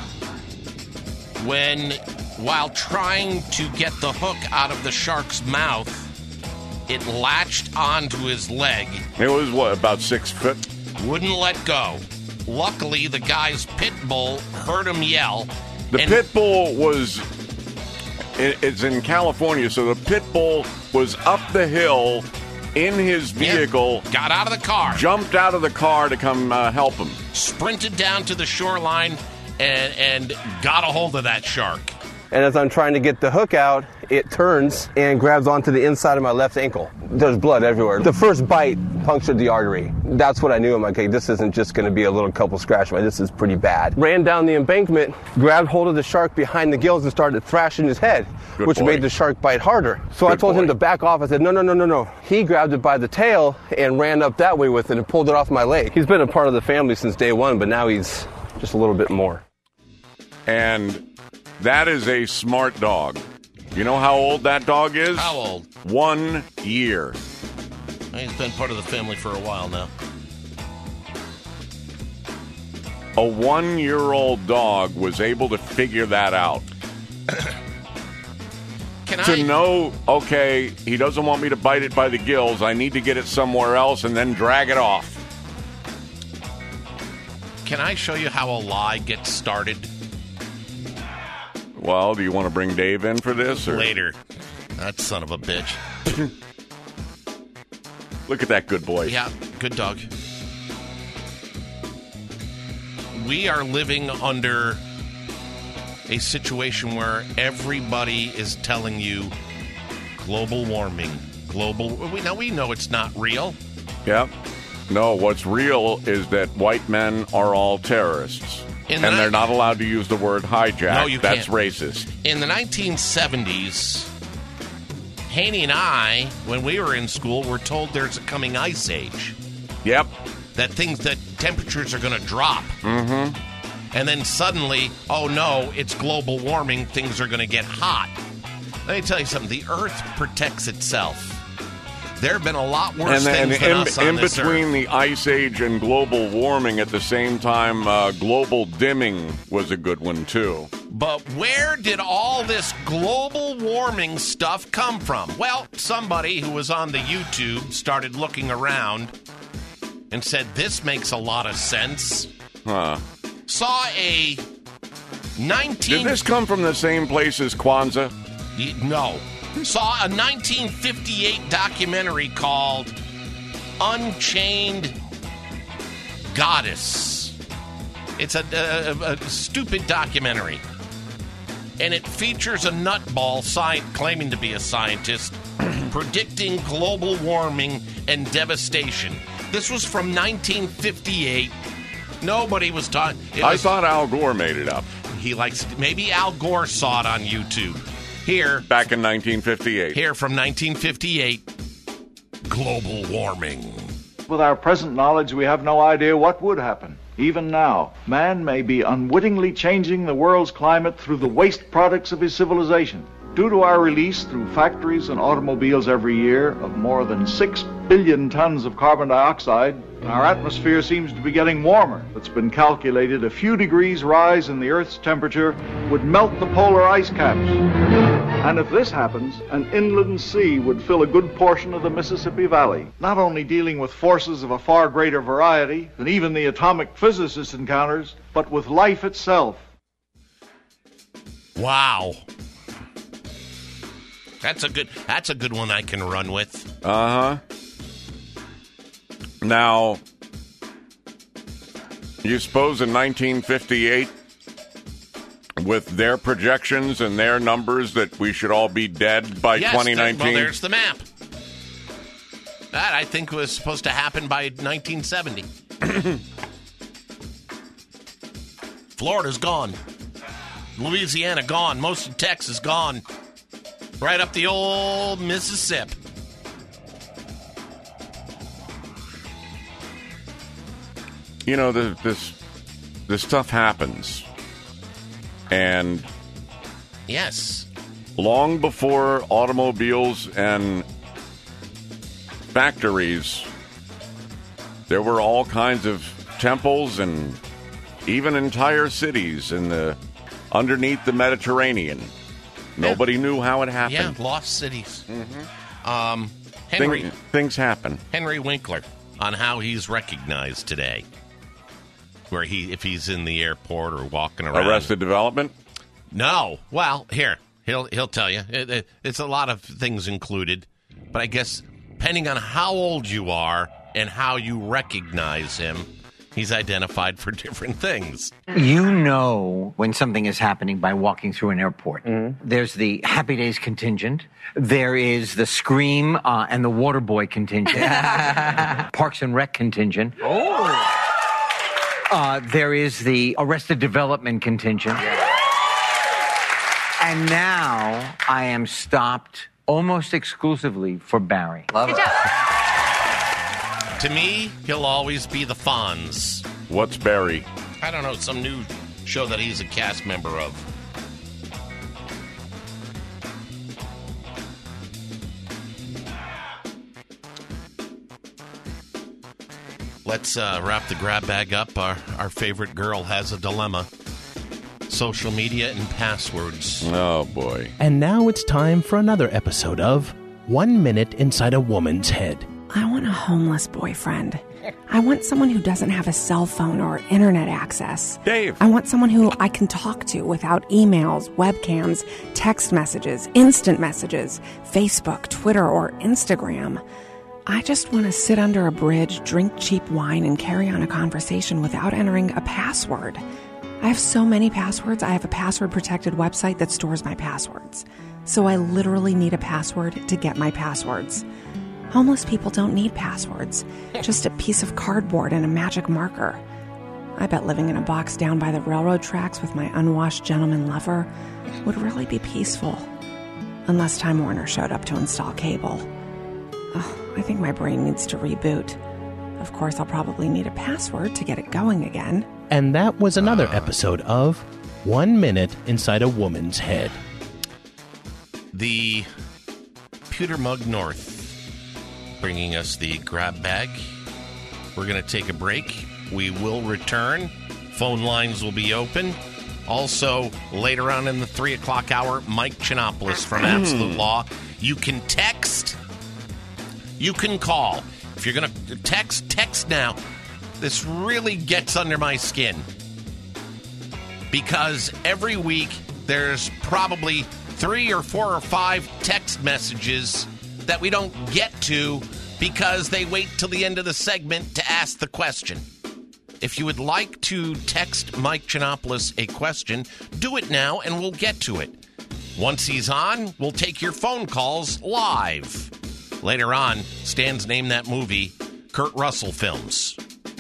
when, while trying to get the hook out of the shark's mouth, it latched onto his leg. It was, what, about six foot? Wouldn't let go. Luckily, the guy's pit bull heard him yell. The and pit bull was, it, it's in California, so the pit bull was up the hill in his vehicle. Yeah, got out of the car. Jumped out of the car to come uh, help him. Sprinted down to the shoreline and, and got a hold of that shark. And as I'm trying to get the hook out, it turns and grabs onto the inside of my left ankle. There's blood everywhere. The first bite punctured the artery. That's what I knew. I'm like, okay, this isn't just going to be a little couple scratch. This is pretty bad. Ran down the embankment, grabbed hold of the shark behind the gills and started thrashing his head, Good which boy. made the shark bite harder. So Good I told boy. him to back off. I said, no, no, no, no, no. He grabbed it by the tail and ran up that way with it and pulled it off my leg. He's been a part of the family since day one, but now he's just a little bit more. And that is a smart dog. You know how old that dog is? How old? One year. He's been part of the family for a while now. A one-year-old dog was able to figure that out. Can to I... know, okay, he doesn't want me to bite it by the gills. I need to get it somewhere else and then drag it off. Can I show you how a lie gets started? Well, do you want to bring Dave in for this? Or? Later. That son of a bitch. Look at that good boy. Yeah, good dog. We are living under a situation where everybody is telling you global warming, global... We, now, we know it's not real. Yep. No, what's real is that white men are all terrorists. In and the they're ni- not allowed to use the word hijack. No, you That's can't. racist. In the nineteen seventies, Haney and I, when we were in school, were told there's a coming ice age. Yep. That things, that temperatures are going to drop. Mm-hmm. And then suddenly, oh no, it's global warming, things are going to get hot. Let me tell you something. The Earth protects itself. There have been a lot worse and, things and than in, us on in this between Earth. the ice age and global warming at the same time, uh, global dimming was a good one, too. But where did all this global warming stuff come from? Well, somebody who was on the YouTube started looking around and said, this makes a lot of sense. Huh. Saw a nineteen... Did this come from the same place as Kwanzaa? Y- No. Saw a nineteen fifty-eight documentary called Unchained Goddess. It's a, a, a stupid documentary. And it features a nutball sci- claiming to be a scientist predicting global warming and devastation. This was from nineteen fifty-eight. Nobody was talking. I thought Al Gore made it up. He likes. Maybe Al Gore saw it on YouTube. Here. Back in nineteen fifty-eight. Here from nineteen fifty-eight. Global warming. With our present knowledge, we have no idea what would happen. Even now, man may be unwittingly changing the world's climate through the waste products of his civilization. Due to our release through factories and automobiles every year of more than six billion tons of carbon dioxide, our atmosphere seems to be getting warmer. It's been calculated a few degrees rise in the Earth's temperature would melt the polar ice caps. And if this happens, an inland sea would fill a good portion of the Mississippi Valley, not only dealing with forces of a far greater variety than even the atomic physicist encounters, but with life itself. Wow. That's a good that's a good one I can run with. Uh-huh. Now, you suppose in nineteen fifty-eight, with their projections and their numbers, that we should all be dead by yes, twenty there- nineteen? Well, there's the map. That, I think, was supposed to happen by nineteen seventy. Florida's gone. Louisiana gone. Most of Texas gone. Right up the old Mississippi. You know, the, this this stuff happens. And yes, long before automobiles and factories, there were all kinds of temples and even entire cities in the underneath the Mediterranean. Nobody yeah. knew how it happened. Yeah, lost cities. Mm-hmm. Um, Henry, Thing, things happen. Henry Winkler on how he's recognized today. Where he, if he's in the airport or walking around. Arrested Development? No. Well, here he'll he'll tell you. It, it, it's a lot of things included, but I guess depending on how old you are and how you recognize him, he's identified for different things. You know when something is happening by walking through an airport. Mm-hmm. There's the Happy Days contingent. There is the Scream uh, and the Waterboy contingent. Parks and Rec contingent. Oh. Uh, there is the Arrested Development contingent. And now I am stopped almost exclusively for Barry. Love it. To me, he'll always be the Fonz. What's Barry? I don't know, some new show that he's a cast member of. Let's uh, wrap the grab bag up. Our, our favorite girl has a dilemma. Social media and passwords. Oh, boy. And now it's time for another episode of One Minute Inside a Woman's Head. I want a homeless boyfriend. I want someone who doesn't have a cell phone or internet access. Dave. I want someone who I can talk to without emails, webcams, text messages, instant messages, Facebook, Twitter, or Instagram. I just want to sit under a bridge, drink cheap wine, and carry on a conversation without entering a password. I have so many passwords. I have a password-protected website that stores my passwords. So I literally need a password to get my passwords. Homeless people don't need passwords, just a piece of cardboard and a magic marker. I bet living in a box down by the railroad tracks with my unwashed gentleman lover would really be peaceful. Unless Time Warner showed up to install cable. Oh, I think my brain needs to reboot. Of course, I'll probably need a password to get it going again. And that was another episode of One Minute Inside a Woman's Head. the Pewter Mug North bringing us the grab bag. We're going to take a break. We will return. Phone lines will be open. Also, later on in the three o'clock hour, Mike Chinopoulos from Absolute Law. You can text. You can call. If you're going to text, text now. This really gets under my skin. Because every week, there's probably three or four or five text messages that we don't get to because they wait till the end of the segment to ask the question. If you would like to text Mike Chinopoulos a question, do it now and we'll get to it. Once he's on, we'll take your phone calls live. Later on, Stan's Name That Movie, Kurt Russell films.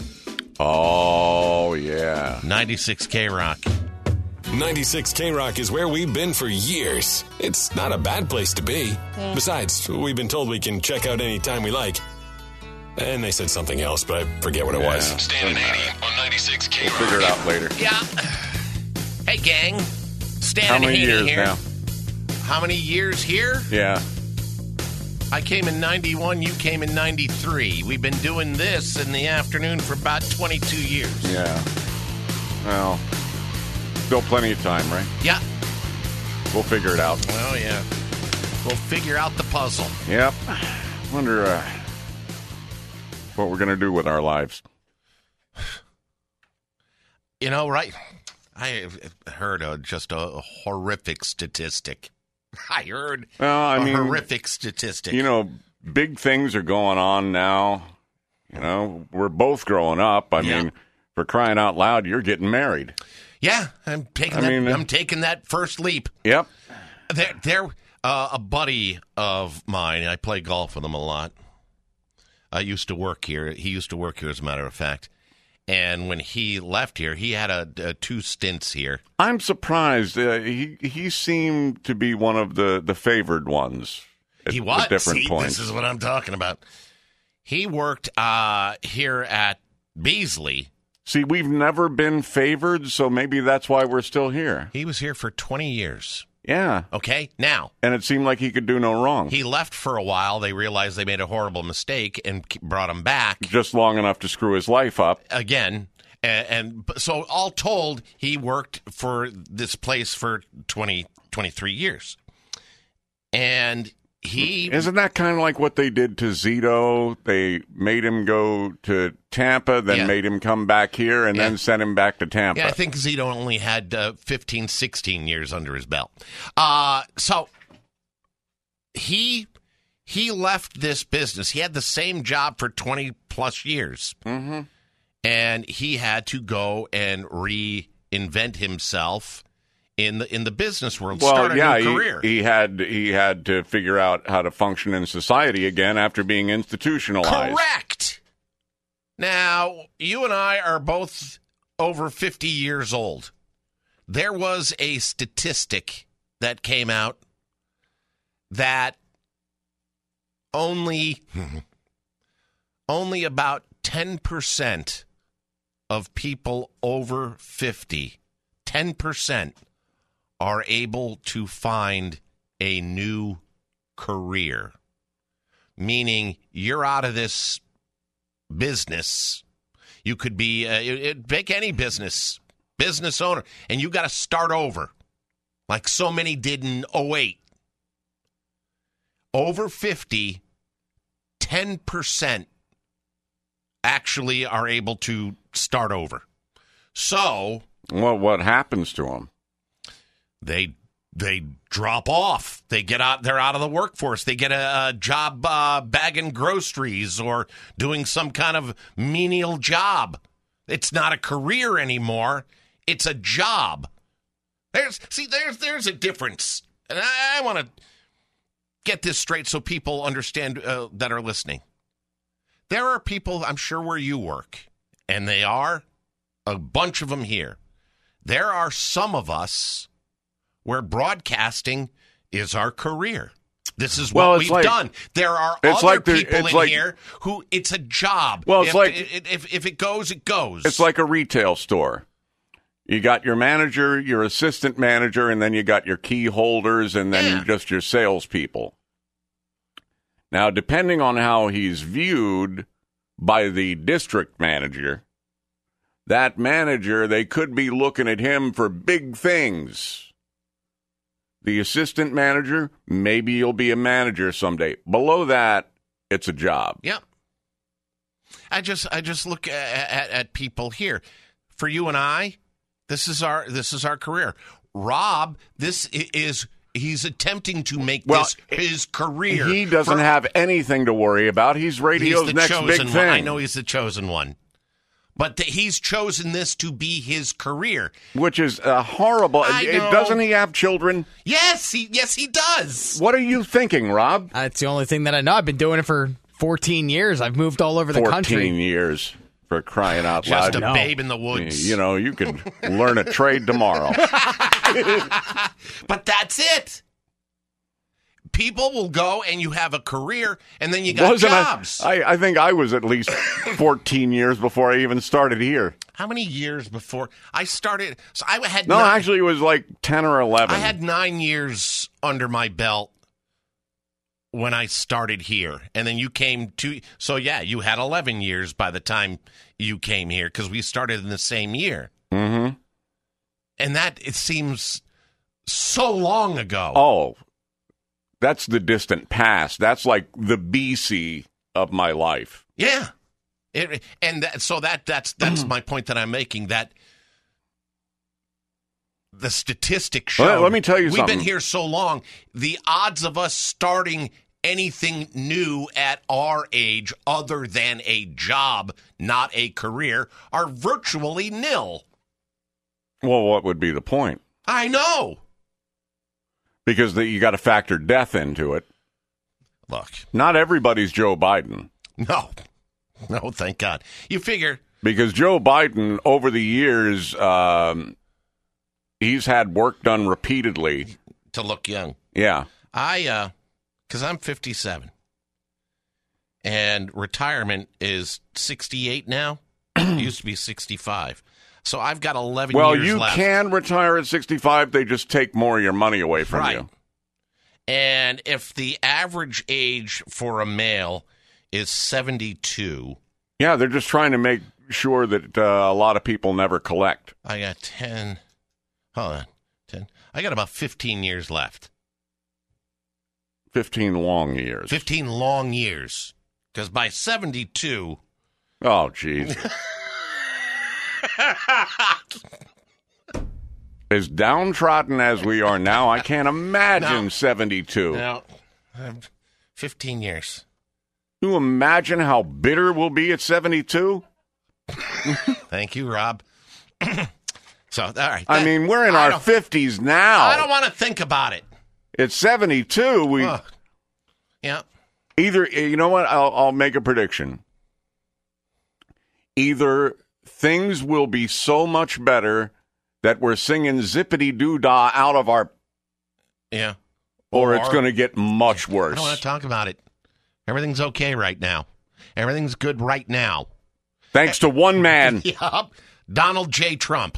Oh, yeah. ninety-six K-Rock. ninety-six K-Rock is where we've been for years. It's not a bad place to be. Yeah. Besides, we've been told we can check out any time we like. And they said something else, but I forget what it Yeah. was. Stan and eighty on ninety-six K-Rock. We'll figure it out later. Yeah. Hey, gang. Stan How and many Haney years here. now? How many years here? Yeah. I came in ninety-one, you came in ninety-three. We've been doing this in the afternoon for about twenty-two years. Yeah. Well, still plenty of time, right? Yeah. We'll figure it out. Oh, yeah. We'll figure out the puzzle. Yep. Wonder uh, what we're going to do with our lives. You know, right? I heard a, just a horrific statistic. I heard Well, I a mean, horrific statistic. You know, big things are going on now. You know, we're both growing up. I Yeah. mean, for crying out loud, you're getting married. Yeah, I'm taking I that. mean, I'm taking that first leap. Yep. There, there. Uh, a buddy of mine. I play golf with him a lot. I used to work here. He used to work here, as a matter of fact. And when he left here, he had a, a two stints here. I'm surprised. Uh, he he seemed to be one of the, the favored ones. At, He was. At different See, points. this is what I'm talking about. He worked uh, here at Beasley. See, we've never been favored, so maybe that's why we're still here. He was here for twenty years. Yeah. Okay, now. And it seemed like he could do no wrong. He left for a while. They realized they made a horrible mistake and brought him back. Just long enough to screw his life up. Again. And, and so all told, he worked for this place for twenty, twenty-three years. And he... Isn't that kind of like what they did to Zito? They made him go to Tampa, then Yeah. made him come back here, and Yeah. then sent him back to Tampa. Yeah, I think Zito only had uh, fifteen, sixteen years under his belt. Uh, so he he left this business. He had the same job for twenty plus years. Mm-hmm. And he had to go and reinvent himself in the in the business world, Well, start a yeah, new he, career. he had he had to figure out how to function in society again after being institutionalized. Correct. Now, you and I are both over fifty years old. There was a statistic that came out that only only about ten percent of people over fifty, ten percent are able to find a new career. Meaning you're out of this business. You could be, uh, it, it, pick any business, business owner, and you got to start over like so many did in oh eight. Over fifty, ten percent actually are able to start over. So, well, what happens to them? They they drop off. They get out. They're out of the workforce. They get a, a job uh, bagging groceries or doing some kind of menial job. It's not a career anymore. It's a job. There's see. There's there's a difference, and I, I want to get this straight so people understand uh, that are listening. There are people, I'm sure, where you work, and they are a bunch of them here. There are some of us where broadcasting is our career. This is what Well, it's we've like- done. There are it's other like the- people it's in like- here who it's a job. Well, it's if, like- if, if if it goes, it goes. It's like a retail store. You got your manager, your assistant manager, and then you got your key holders, and then Yeah. just your salespeople. Now, depending on how he's viewed by the district manager, that manager, they could be looking at him for big things. The assistant manager, maybe you'll be a manager someday. Below that, it's a job. Yep. I just I just look at, at, at people here. For you and I, this is our this is our career. Rob, this i- is he's attempting to make Well, this his career. He doesn't For- have anything to worry about. He's radio's he's the next chosen big one. thing. I know he's the chosen one. But th- he's chosen this to be his career. Which is uh, horrible. I It- know. Doesn't he have children? Yes, he yes he does. What are you thinking, Rob? That's the only thing that I know. I've been doing it for fourteen years. I've moved all over the fourteen country. years, for crying out Just loud. a babe in the woods. You know, you could learn a trade tomorrow. But that's it. People will go and you have a career and then you got Wasn't I- jobs. I, I think I was at least fourteen years before I even started here. How many years before I started? So I had No, nine, actually, it was like ten or eleven. I had nine years under my belt when I started here, and then you came to. So yeah, you had eleven years by the time you came here because we started in the same year, Mm-hmm. and that it seems so long ago. Oh, that's the distant past. That's like the B C of my life. Yeah, it, and that, so that that's that's my point that I'm making. That the statistics show. Well, let me tell you we've something. been here so long. The odds of us starting anything new at our age, other than a job, not a career, are virtually nil. Well, what would be the point? I know. Because the, you got to factor death into it. Look, not everybody's Joe Biden. No, no, thank God. You figure Because Joe Biden, over the years, um, he's had work done repeatedly to look young. Yeah. I, uh, because I'm fifty-seven, and retirement is sixty-eight now. It used to be sixty-five. So I've got eleven Well, years you left. can retire at sixty-five. They just take more of your money away from Right. you. And if the average age for a male is seventy-two, Yeah, they're just trying to make sure that uh, a lot of people never collect. I got ten. Hold on. ten. I got about fifteen years left. fifteen long years. fifteen long years. Because by seventy-two. Oh, jeez. As downtrodden as we are now, I can't imagine No. seventy-two. No. um, fifteen years. Can you imagine how bitter we'll be at seventy-two? Thank you, Rob. So, all right. I that- mean, we're in I our don't- fifties now. I don't want to think about it. At seventy-two, we Ugh. Yeah. either, you know what, I'll, I'll make a prediction. Either things will be so much better that we're singing zippity-doo-dah out of our, Yeah. or, it's Or- going to get much I worse. don't want to talk about it. Everything's okay right now. Everything's good right now. Thanks to one man. Yup. Donald J. Trump.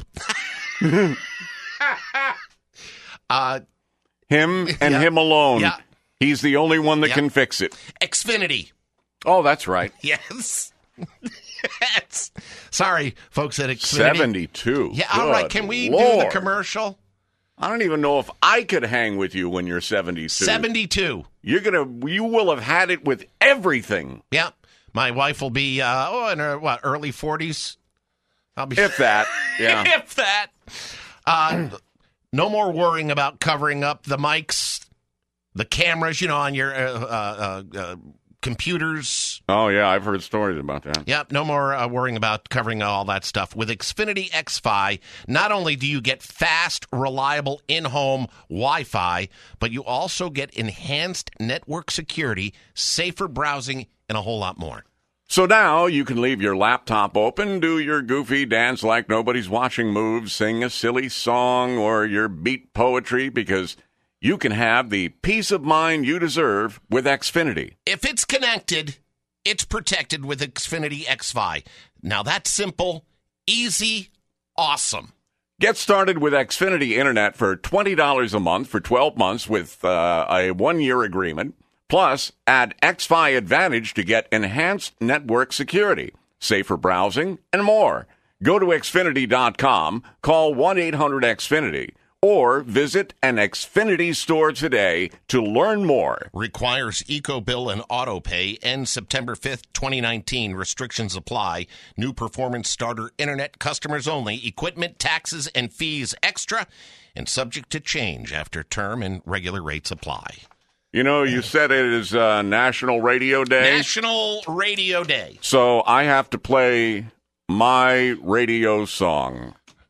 uh, Him and Yeah. him alone. Yeah. He's the only one that Yeah. can fix it. Xfinity. Oh, that's right. Yes. Yes. Sorry, folks at Xfinity. seventy-two. Yeah, all right. Good Can we do Lord. the commercial? I don't even know if I could hang with you when you're seventy-two. seventy-two. You're gonna. You will have had it with everything. Yeah. My wife will be, uh, oh, in her, what, early forties? I'll be. If that. Yeah. if that. Uh, no more worrying about covering up the mics, the cameras, you know, on your uh, uh, uh, computers. Oh yeah, I've heard stories about that. Yep, no more uh, worrying about covering all that stuff. With Xfinity X Fi, not only do you get fast, reliable in-home Wi-Fi, but you also get enhanced network security, safer browsing, and a whole lot more. So now you can leave your laptop open, do your goofy dance like nobody's watching moves, sing a silly song, or your beat poetry, because you can have the peace of mind you deserve with Xfinity. If it's connected, it's protected with Xfinity X Fi. Now that's simple, easy, awesome. Get started with Xfinity Internet for twenty dollars a month for twelve months with uh, a one-year agreement. Plus, add X F I Advantage to get enhanced network security, safer browsing, and more. Go to Xfinity dot com, call one eight hundred X Finity, or visit an Xfinity store today to learn more. Requires EcoBill and AutoPay. Ends September fifth, twenty nineteen. Restrictions apply. New Performance Starter Internet customers only. Equipment, taxes, and fees extra, and subject to change after term and regular rates apply. You know, you said it is uh, National Radio Day. National Radio Day. So I have to play my radio song.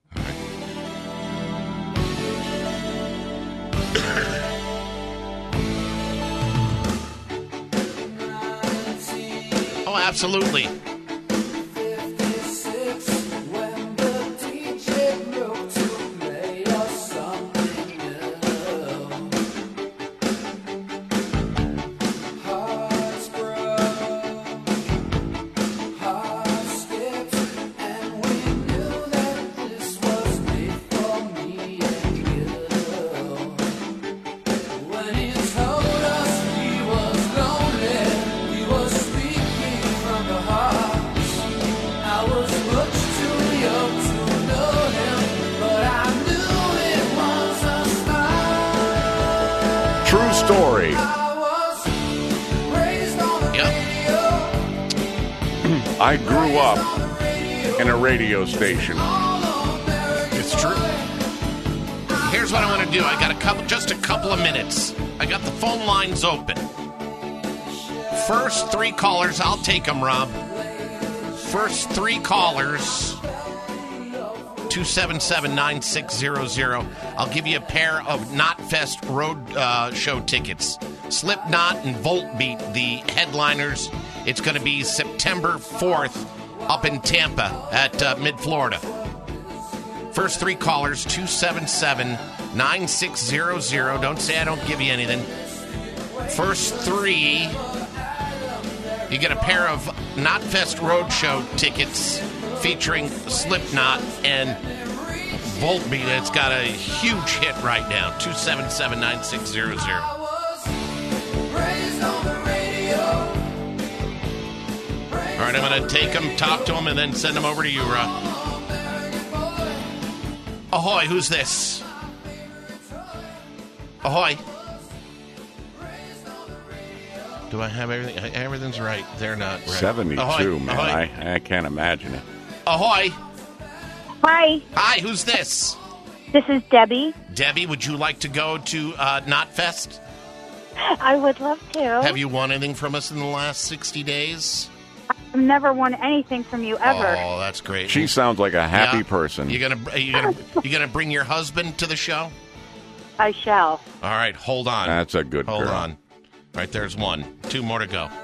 Oh, absolutely. Story. Yep. I grew up in a radio station. It's true. Here's what I want to do. I got a couple, just a couple of minutes. I got the phone lines open. First three callers, I'll take them, Rob. First three callers, two seven seven, nine six zero zero. I'll give you a pair of Knotfest Road uh, Show tickets. Slipknot and Voltbeat, the headliners. It's going to be September fourth up in Tampa at uh, Mid-Florida. First three callers, two seven seven, nine six zero zero. Don't say I don't give you anything. First three, you get a pair of Knotfest Road Show tickets featuring Slipknot and Voltbeat. It's got a huge hit right now. two seven seven, nine six zero zero. All right, I'm going to take them, talk to them, and then send them over to you, Rob. Ahoy, who's this? Ahoy. Do I have everything? Everything's right. They're not right. seventy-two, Ahoy. man. Ahoy. I, I can't imagine it. Ahoy. Hi. Hi, who's this? This is Debbie. Debbie, would you like to go to uh, Knotfest? I would love to. Have you won anything from us in the last sixty days? I've never won anything from you ever. Oh, that's great. She sounds like a happy Yeah. person. You gonna you gonna you gonna bring your husband to the show? I shall. All right, hold on. That's a good Hold girl. on. All right, there's one. Two more to go.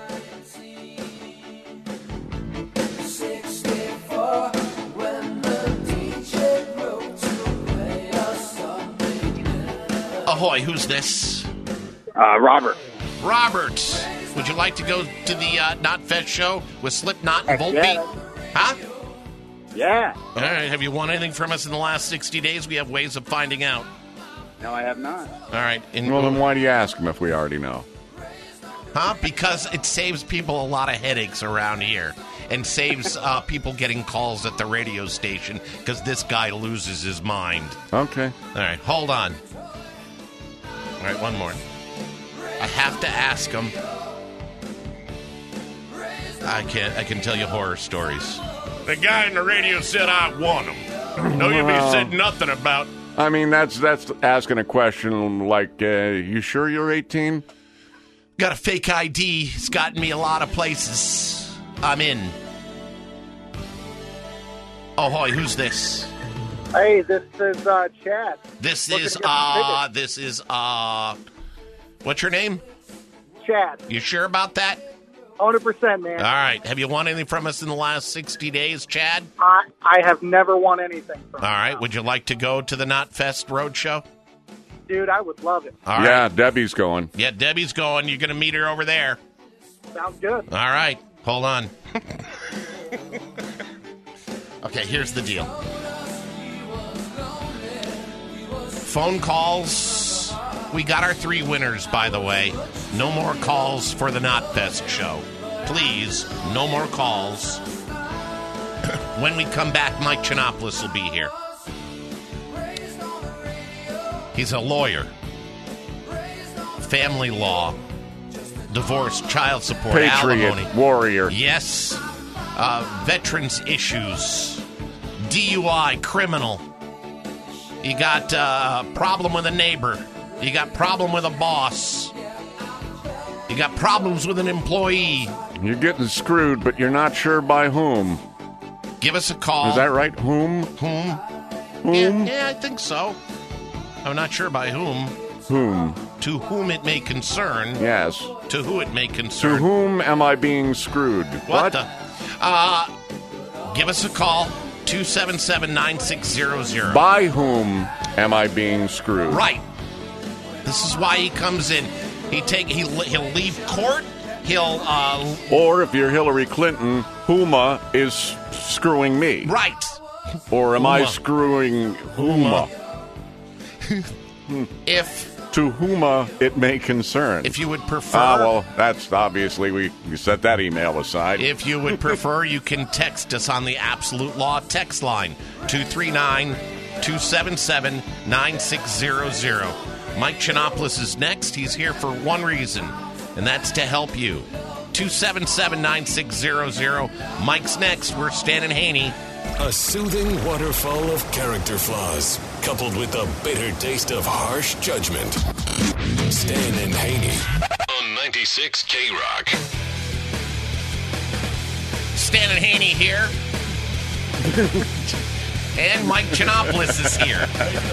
Ahoy, who's this? Uh, Robert. Robert, would you like to go to the uh, Knotfest show with Slipknot and Heck Voltbeat? yeah. Huh? Yeah. All right, have you won anything from us in the last sixty days? We have ways of finding out. No, I have not. All right. In, Well, then why do you ask him if we already know? Huh? Because it saves people a lot of headaches around here and saves uh, people getting calls at the radio station because this guy loses his mind. Okay. All right, hold on. All right, one more. I have to ask him. I can't. I can tell you horror stories. The guy in the radio said I won him. No, you Well, said nothing about. I mean, that's that's asking a question like, uh, you sure you're eighteen? Got a fake I D. It's gotten me a lot of places. I'm in. Ahoy, who's this? Hey, this is uh, Chad. This Looking is, to get some uh, tickets. this is, uh, what's your name? Chad. You sure about that? one hundred percent, man. All right. Have you won anything from us in the last sixty days, Chad? I, I have never won anything from All right. Would you like to go to the Knotfest Roadshow? Dude, I would love it. All right. Yeah, Debbie's going. Yeah, Debbie's going. You're going to meet her over there. Sounds good. All right. Hold on. Okay, here's the deal. phone calls. We got our three winners, by the way. No more calls for the Knotfest show. Please, no more calls. When we come back, Mike Chinopoulos will be here. He's a lawyer. Family law. Divorce, child support, Patriot, alimony. warrior. Yes. Uh, veterans issues. D U I, criminal. You got a uh, problem with a neighbor. You got problem with a boss. You got problems with an employee. You're getting screwed, but you're not sure by whom. Give us a call. Is that right? Whom? Whom? Whom? Yeah, yeah, I think so. I'm not sure by whom. Whom? To whom it may concern. Yes. To who it may concern. To whom am I being screwed? What, what? the? Uh, give us a call. two seven seven, nine six zero zero. By whom am I being screwed? Right. This is why he comes in. He take he he'll leave court. He'll uh, or if you're Hillary Clinton, Huma is screwing me. Right. Or am Huma. I screwing Huma? If to whom it may concern. If you would prefer. Ah, well, that's obviously we, we set that email aside. If you would prefer, you can text us on the Absolute Law text line two three nine, two seven seven, nine six zero zero. Mike Chinopoulos is next. He's here for one reason, and that's to help you. two seven seven, nine six zero zero. Mike's next. We're Stan and Haney. A soothing waterfall of character flaws, coupled with the bitter taste of harsh judgment. Stan and Haney on ninety-six K-Rock. Stan and Haney here. And Mike Chinopoulos is here.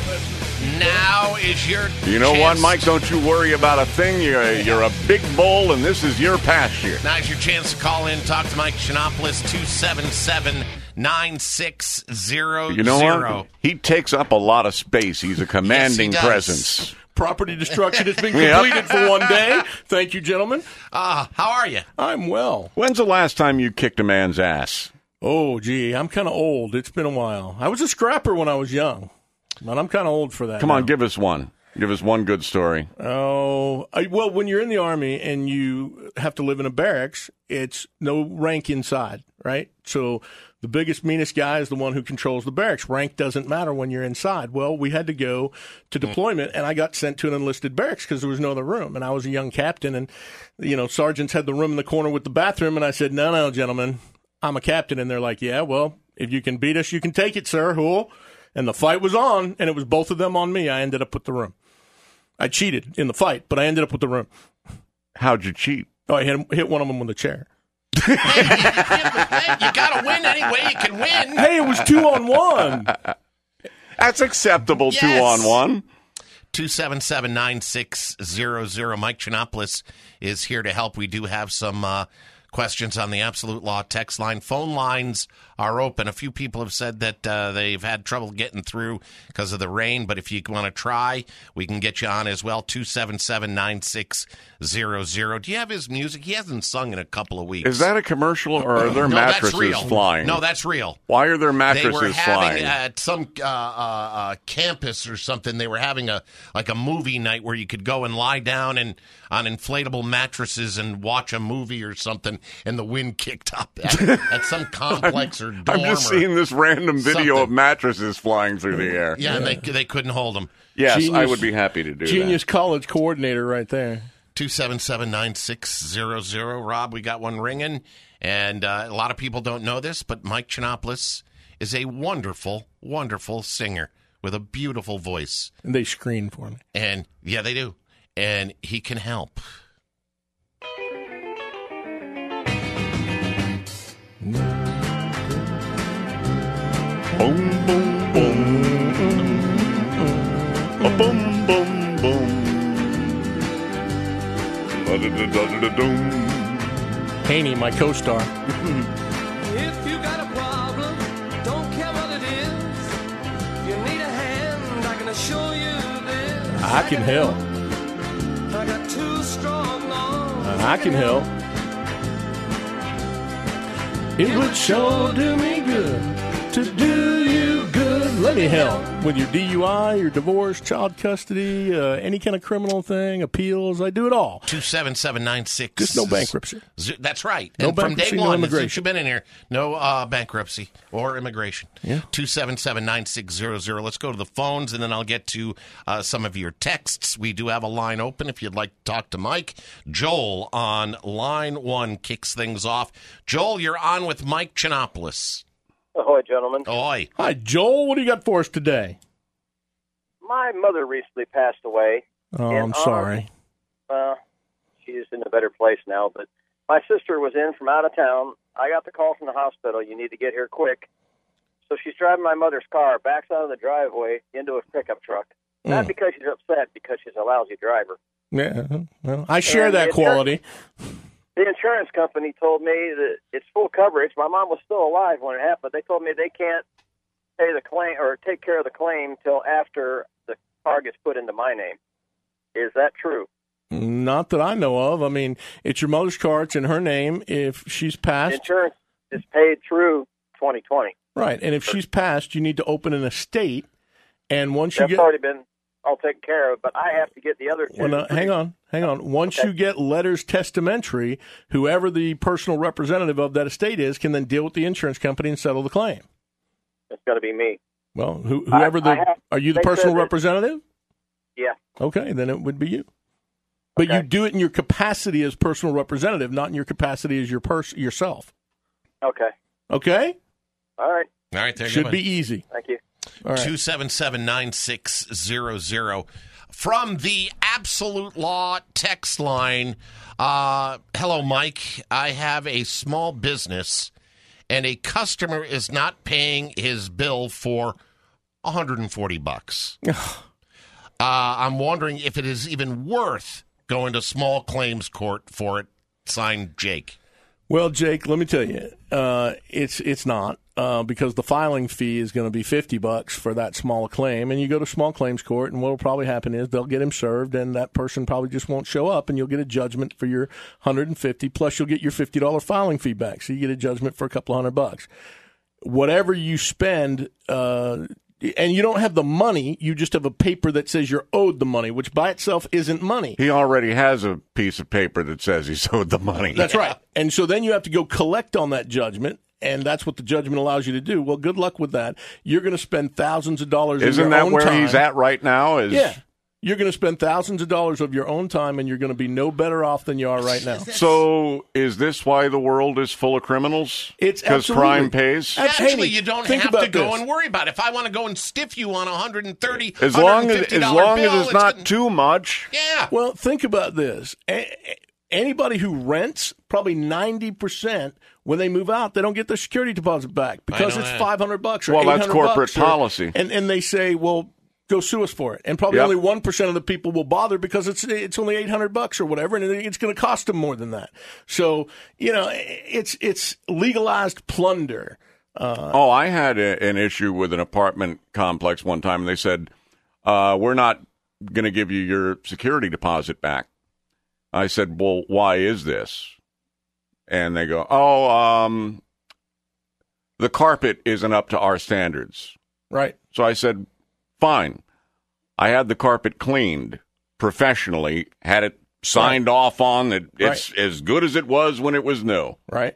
Now is your You know chance. what, Mike? Don't you worry about a thing. You're a, you're a big bull, and this is your pasture. Now's your chance to call in, talk to Mike Chinopoulos, two seven seven, nine six zero zero. You know what? He takes up a lot of space. He's a commanding Yes, he does. presence. Property destruction has been Yep. completed for one day. Thank you, gentlemen. Uh, how are you? I'm well. When's the last time you kicked a man's ass? Oh, gee, I'm kind of old. It's been a while. I was a scrapper when I was young, but I'm kind of old for that. Come now. on, give us one. Give us one good story. Oh, I, well, when you're in the Army and you have to live in a barracks, it's no rank inside, right? So the biggest, meanest guy is the one who controls the barracks. Rank doesn't matter when you're inside. Well, we had to go to deployment, and I got sent to an enlisted barracks because there was no other room. And I was a young captain, and, you know, sergeants had the room in the corner with the bathroom, and I said, no, no, gentlemen, I'm a captain. And they're like, yeah, well, if you can beat us, you can take it, sir. Whoa. And the fight was on, and it was both of them on me. I ended up with the room. I cheated in the fight, but I ended up with the room. How'd you cheat? Oh, I hit, hit one of them with a chair. Hey, you, you got to win any way you can win. Hey, it was two on one. That's acceptable, Yes. two on one. two seven seven, nine six zero zero. Mike Chinopoulos is here to help. We do have some uh, questions on the Absolute Law text line. Phone lines are open. A few people have said that uh, they've had trouble getting through because of the rain, but if you want to try, we can get you on as well. two seven seven, nine six zero zero. Do you have his music? He hasn't sung in a couple of weeks. Is that a commercial, or are there no, mattresses that's real. flying? No, that's real. Why are there They mattresses were having flying? at some uh, uh, uh, campus or something. They were having a like a movie night where you could go and lie down and on inflatable mattresses and watch a movie or something, and the wind kicked up at, at some complex or dorm. I'm just or seeing this random video something. of mattresses flying through the air. Yeah, and they they couldn't hold them. Yes, I Genius- would be happy to do Genius college coordinator right there. two seven seven, nine six zero zero. Rob, we got one ringing, and uh, a lot of people don't know this, but Mike Chinopoulos is a wonderful, wonderful singer with a beautiful voice. And they screen for me. And, yeah, they do. And he can help. Boom, boom, boom. A boom, boom, boom. Ba-da-da-da-da-doom. Haney, my co-star. If you got a problem, don't care what it is. You need a hand, I can assure you this. I can help. I got two strong arms. I can help. It would sure do me good to do you good let me help with your D U I, your divorce, child custody, uh, any kind of criminal thing, appeals. I do it all. two seven seven nine six. Just no bankruptcy. That's right. No and bankruptcy, from day no one, immigration. since you've been in here, no uh, bankruptcy or immigration. Yeah. two seven seven nine six zero zero. Let's go to the phones, and then I'll get to uh, some of your texts. We do have a line open if you'd like to talk to Mike. Joel on line one kicks things off. Joel, you're on with Mike Chinopoulos. Ahoy, gentlemen. Ahoy. Hi, Joel. What do you got for us today? My mother recently passed away. Oh, and I'm sorry. On, uh, she's in a better place now, but my sister was in from out of town. I got the call from the hospital. You need to get here quick. So she's driving my mother's car, backs out of the driveway into a pickup truck. Mm. Not because she's upset, because she's a lousy driver. Yeah, well, I share And that the quality. The insurance company told me that it's full coverage. My mom was still alive when it happened. They told me they can't pay the claim or take care of the claim till after the car gets put into my name. Is that true? Not that I know of. I mean, it's your mother's car. It's in her name. If she's passed, Insurance is paid through twenty twenty. right, and if she's passed, you need to open an estate. And once you That's get, already been all taken care of, but I have to get the other two. well, no, hang on, hang on. Once Okay. you get letters testamentary, whoever the personal representative of that estate is can then deal with the insurance company and settle the claim. It's got to be me. Well, who, whoever I- the I have- are you the they said personal that- representative? Yeah. Okay, then it would be you. But you do it in your capacity as personal representative, not in your capacity as your pers- yourself. Okay. Okay? All right. All right, there you Should go. be easy. Thank you. All right. two seven seven nine six zero zero. From the Absolute Law text line, uh, hello, Mike. I have a small business, and a customer is not paying his bill for one hundred forty bucks. uh, I'm wondering if it is even worth going to small claims court for it. Signed, Jake. Well, Jake, let me tell you, uh, it's it's not uh, because the filing fee is going to be fifty bucks for that small claim, and you go to small claims court, and what will probably happen is they'll get him served, and that person probably just won't show up, and you'll get a judgment for your one hundred fifty plus you'll get your fifty dollar filing fee back, so you get a judgment for a couple of hundred bucks. Whatever you spend. Uh, And you don't have the money, you just have a paper that says you're owed the money, which by itself isn't money. He already has a piece of paper that says he's owed the money. That's right. And so then you have to go collect on that judgment, and that's what the judgment allows you to do. Well, good luck with that. You're going to spend thousands of dollars Isn't of your that own where time. he's at right now? Is Yeah. You're going to spend thousands of dollars of your own time, and you're going to be no better off than you are right now. So is this why the world is full of criminals? It's because absolutely- crime pays. Yeah, actually, you don't think have to about go this. and worry about it. If I want to go and stiff you on a one hundred thirty As long as one hundred fifty as dollar long bill, as it's not gonna- too much. Yeah. Well, think about this. A- a- Anybody who rents, probably ninety percent, when they move out, they don't get their security deposit back because know it's that. five hundred bucks or Well, that's eight hundred corporate bucks or- policy. And and they say, well, go sue us for it. And probably Yep. only one percent of the people will bother because it's it's only eight hundred bucks or whatever, and it's going to cost them more than that. So, you know, it's it's legalized plunder. Uh, Oh, I had a, an issue with an apartment complex one time, and they said, uh, we're not going to give you your security deposit back. I said, well, why is this? And they go, oh, um, the carpet isn't up to our standards. Right. So I said, fine. I had the carpet cleaned professionally, had it signed off on that it's as good as it was when it was new. Right.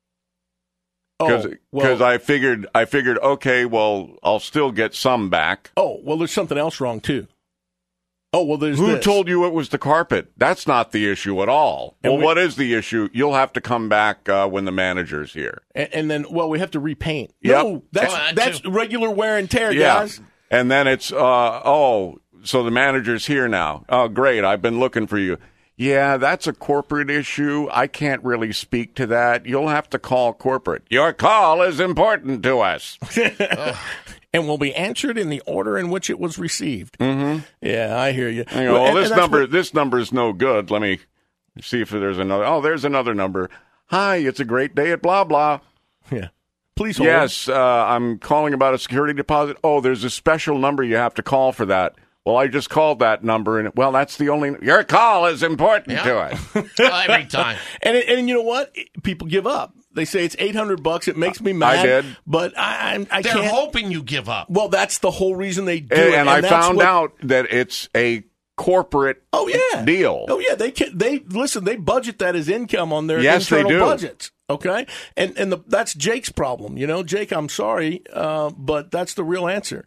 Because Oh, well- I figured, I figured, okay, well, I'll still get some back. Oh, well, there's something else wrong, too. Oh, well, there's Who this. told you it was the carpet? That's not the issue at all. And well, we- what is the issue? You'll have to come back uh, when the manager's here. And, and then, well, we have to repaint. Yep. No, that's Oh, that that's too. regular wear and tear, Yeah. guys. And then it's, uh, oh, so the manager's here now. Oh, great. I've been looking for you. Yeah, that's a corporate issue. I can't really speak to that. You'll have to call corporate. Your call is important to us. And will be answered in the order in which it was received. Mm-hmm. Yeah, I hear you. You know, well, And- this and that's number, what- this number is no good. Let me see if there's another. Oh, there's another number. Hi, it's a great day at blah blah. Yeah. Please hold. Yes, uh, I'm calling about a security deposit. Oh, there's a special number you have to call for that. Well, I just called that number, and well, that's the only. Your call is important to us. Every time. And and you know what? People give up. They say it's eight hundred bucks. It makes me mad. I did. But I, I, I They're can't. hoping you give up. Well, that's the whole reason they do and, it. and I that's found what- out that it's a corporate oh, yeah. deal. Oh, yeah. They can, they listen, they budget that as income on their Yes, they internal do. budgets. Okay? And and the, that's Jake's problem. You know, Jake, I'm sorry, uh, but that's the real answer.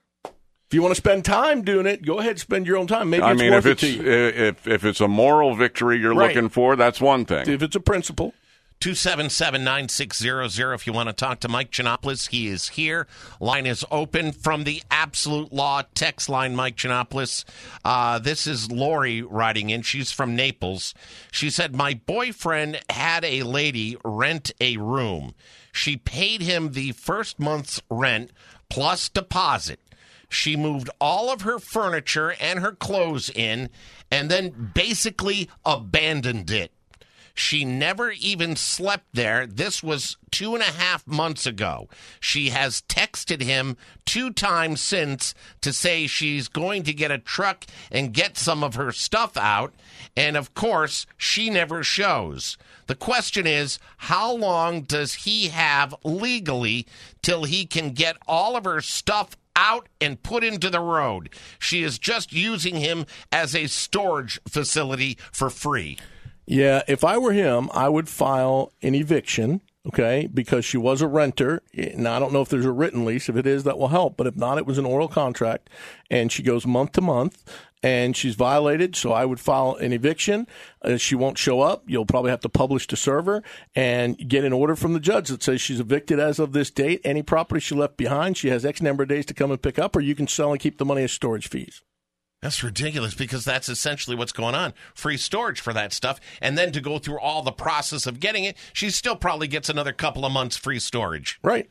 If you want to spend time doing it, go ahead and spend your own time. Maybe I it's mean, worth if it it's to you. if if it's a moral victory you're Right. looking for, that's one thing. If it's a principle. two seven seven, nine six zero zero if you want to talk to Mike Giannopoulos. He is here. Line is open from the Absolute Law text line, Mike Giannopoulos. Uh, this is Lori writing in. She's from Naples. She said, my boyfriend had a lady rent a room. She paid him the first month's rent plus deposit. She moved all of her furniture and her clothes in and then basically abandoned it. She never even slept there. This was two and a half months ago. She has texted him two times since to say she's going to get a truck and get some of her stuff out. And of course, she never shows. The question is, how long does he have legally till he can get all of her stuff out and put into the road? She is just using him as a storage facility for free. Yeah, if I were him, I would file an eviction, okay, because she was a renter. Now, I don't know if there's a written lease. If it is, that will help. But if not, it was an oral contract, and she goes month to month, and she's violated, so I would file an eviction. Uh, she won't show up. You'll probably have to publish to server and get an order from the judge that says she's evicted as of this date. Any property she left behind, she has X number of days to come and pick up, or you can sell and keep the money as storage fees. That's ridiculous because that's essentially what's going on. Free storage for that stuff. And then to go through all the process of getting it, she still probably gets another couple of months free storage. Right.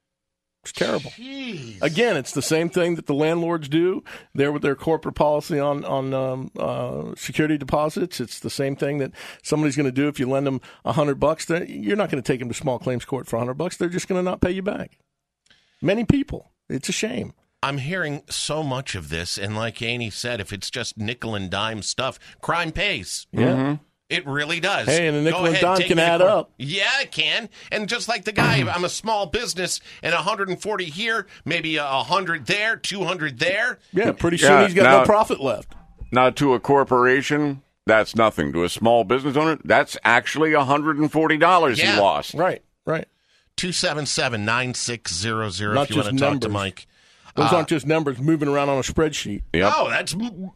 It's terrible. Jeez. Again, it's the same thing that the landlords do. They're with their corporate policy on, on um, uh, security deposits. It's the same thing that somebody's going to do if you lend them a hundred bucks. You're not going to take them to small claims court for a hundred bucks. They're just going to not pay you back. Many people. It's a shame. I'm hearing so much of this, and like Annie said, if it's just nickel and dime stuff, crime pays. Yeah. Mm-hmm. It really does. Hey, and a nickel Go and ahead, dime take can me to add court. up. Yeah, it can. And just like the guy, I'm a small business, and one hundred forty here, maybe one hundred there, two hundred there. Yeah, pretty soon Yeah, he's got now- no profit left. Now, to a corporation, that's nothing. To a small business owner, that's actually one hundred forty dollars Yeah. he lost. Right, right. two seven seven, nine six zero zero Not if you want to just talk numbers. to Mike. Those Uh, aren't just numbers moving around on a spreadsheet. Yep. Oh, that's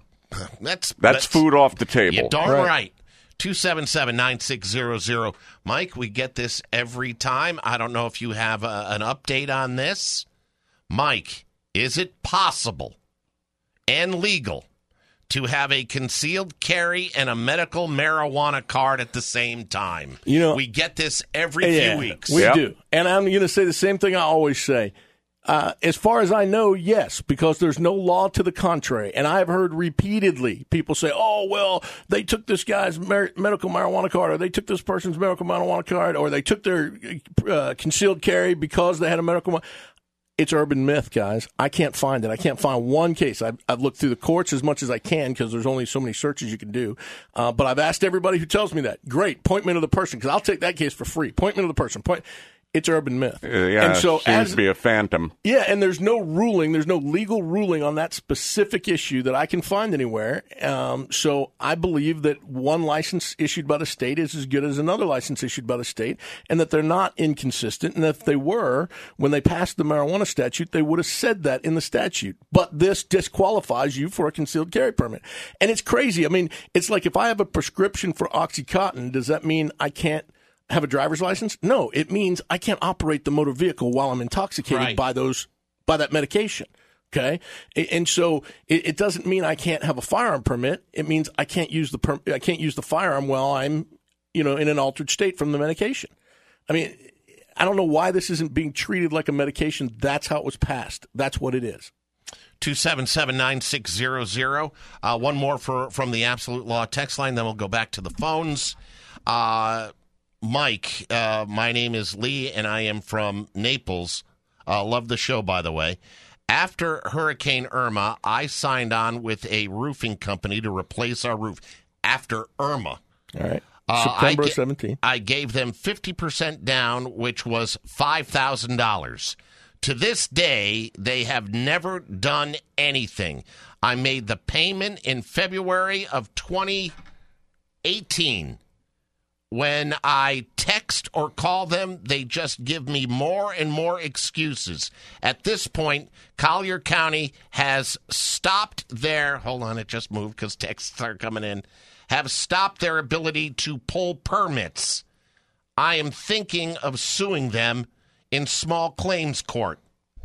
that's That's food off the table. You're darn Right. right. two seven seven, nine six zero zero. Mike, we get this every time. I don't know if you have a, an update on this. Mike, is it possible and legal to have a concealed carry and a medical marijuana card at the same time? You know, we get this every Yeah, few weeks. we Yep. do. And I'm going to say the same thing I always say. Uh, as far as I know, yes, because there's no law to the contrary. And I've heard repeatedly people say, oh, well, they took this guy's mer- medical marijuana card, or they took this person's medical marijuana card, or they took their uh, concealed carry because they had a medical marijuana. It's urban myth, guys. I can't find it. I can't find one case. I've, I've looked through the courts as much as I can because there's only so many searches you can do. Uh, but I've asked everybody who tells me that. Great. Point me to the person because I'll take that case for free. Point me to the person. Point. It's urban myth. Uh, yeah, and so seems as, to be a phantom. Yeah, and there's no ruling, there's no legal ruling on that specific issue that I can find anywhere. Um, so I believe that one license issued by the state is as good as another license issued by the state, and that they're not inconsistent. And if they were, when they passed the marijuana statute, they would have said that in the statute. But this disqualifies you for a concealed carry permit. And it's crazy. I mean, it's like if I have a prescription for OxyContin, does that mean I can't have a driver's license? No, it means I can't operate the motor vehicle while I'm intoxicated Right. by those by that medication. Okay, and so it, it doesn't mean I can't have a firearm permit. It means I can't use the per, I can't use the firearm while I'm, you know, in an altered state from the medication. I mean, I don't know why this isn't being treated like a medication. That's how it was passed. That's what it is. two seven seven, nine six zero zero. Uh, one more for, from the Absolute Law text line, then we'll go back to the phones. Uh, Mike, uh, my name is Lee, and I am from Naples. Uh, love the show, by the way. After Hurricane Irma, I signed on with a roofing company to replace our roof. After Irma. All right. Uh, September I ga- seventeenth. I gave them fifty percent down, which was five thousand dollars. To this day, they have never done anything. I made the payment in February of twenty eighteen. When I text or call them, they just give me more and more excuses. At this point, Collier County has stopped their, hold on, it just moved because texts are coming in, have stopped their ability to pull permits. I am thinking of suing them in small claims court.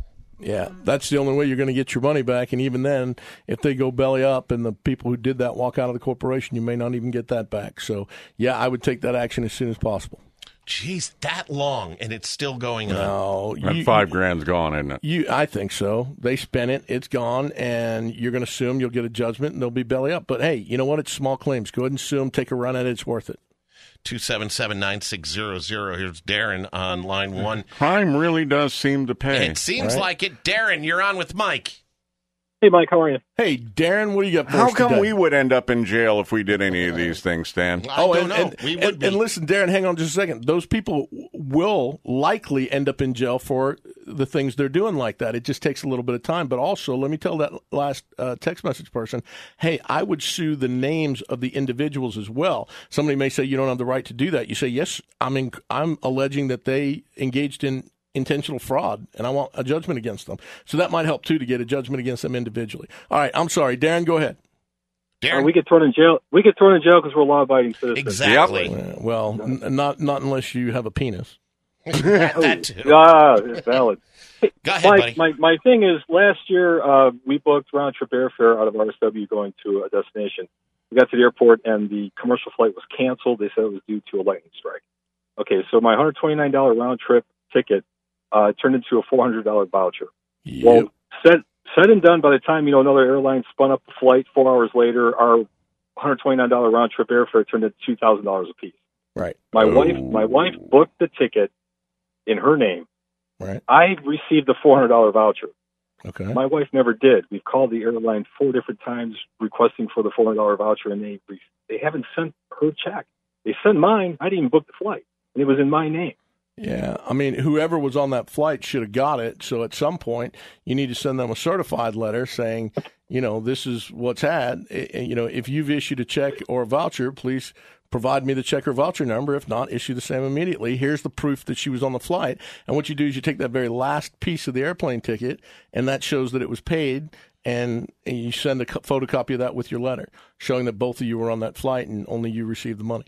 Yeah, that's the only way you're going to get your money back. And even then, if they go belly up and the people who did that walk out of the corporation, you may not even get that back. So, yeah, I would take that action as soon as possible. Jeez, that long, and it's still going on. No, that you, five grand's gone, isn't it? You, I think so. They spent it, it's gone, and you're going to sue them. You'll get a judgment, and they'll be belly up. But hey, you know what? It's small claims. Go ahead and sue them. Take a run at it. It's worth it. two seven seven, nine six zero zero. Here's Darren on line one. Crime really does seem to pay. It seems right? like it. Darren, you're on with Mike. Hey, Mike, how are you? Hey, Darren, what do you got for How us come today? we would end up in jail if we did any of these things, Stan? I oh, don't and, know. And, we would and, be. and listen, Darren, hang on just a second. Those people will likely end up in jail for the things they're doing like that. It just takes a little bit of time. But also, let me tell that last uh, text message person, hey, I would sue the names of the individuals as well. Somebody may say you don't have the right to do that. You say, yes, I'm in, I'm alleging that they engaged in intentional fraud, and I want a judgment against them. So that might help, too, to get a judgment against them individually. All right, I'm sorry. Darren, go ahead. Darren, Uh, we get thrown in jail. We get thrown in jail because we're law-abiding citizens. exactly. Uh, well, n- not not unless you have a penis. that, that too. Ah, it's valid. Hey, Go ahead, Mike, buddy. my my thing is, last year uh, we booked round trip airfare out of R S W going to a destination. We got to the airport and the commercial flight was canceled. They said it was due to a lightning strike. Okay, so my one hundred twenty-nine dollars round trip ticket uh, turned into a four hundred dollars voucher. Yep. Well, said said and done. By the time you know another airline spun up the flight, four hours later, our one hundred twenty-nine dollars round trip airfare turned into two thousand dollars a piece. Right. My Oh. wife, my wife booked the ticket in her name. Right. I received the four hundred dollars voucher. Okay. My wife never did. We've called the airline four different times requesting for the four hundred dollars voucher, and they they haven't sent her check. They sent mine. I didn't even book the flight, and it was in my name. Yeah, I mean, whoever was on that flight should have got it. So at some point, you need to send them a certified letter saying, you know, this is what's had. Eh, You know, if you've issued a check or a voucher, please provide me the check or voucher number. If not, issue the same immediately. Here's the proof that she was on the flight. And what you do is you take that very last piece of the airplane ticket, and that shows that it was paid, and, and you send a co- photocopy of that with your letter, showing that both of you were on that flight and only you received the money.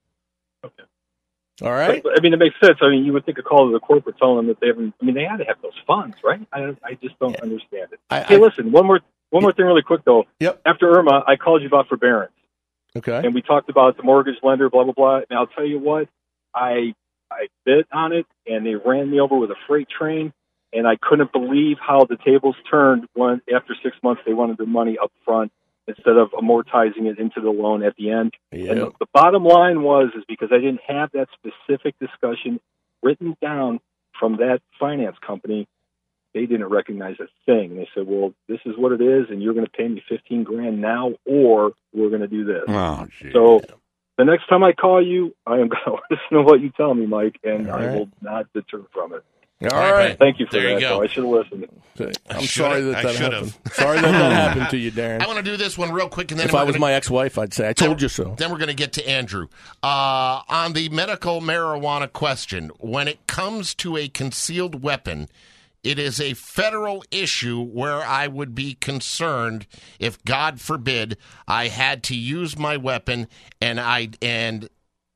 Okay. All right? But, I mean, it makes sense. I mean, you would think a call to the corporate telling them that they haven't. I mean, they had to have those funds, right? I, I just don't understand it. I- hey, I- listen, one more one more thing, really quick though. Yep. After Irma, I called you about forbearance. Okay. And we talked about the mortgage lender, blah blah blah. And I'll tell you what, I I bid on it, and they ran me over with a freight train, and I couldn't believe how the tables turned when after six months they wanted their money up front instead of amortizing it into the loan at the end. Yep. And the, the bottom line was is because I didn't have that specific discussion written down from that finance company, they didn't recognize a thing. They said, well, this is what it is, and you're going to pay me fifteen grand now, or we're going to do this. Oh, geez. So the next time I call you, I am going to listen to what you tell me, Mike, and All I right. will not deter from it. All right. Thank you for There you that, go. though. I should have listened. I'm I sorry should've- that I that should've. happened. Sorry that that happened to you, Darren. I want to do this one real quick, and then If we're I was gonna- my ex-wife, I'd say, I told you so. Then we're going to get to Andrew. Uh, on the medical marijuana question, when it comes to a concealed weapon, it is a federal issue where I would be concerned if, God forbid, I had to use my weapon and I and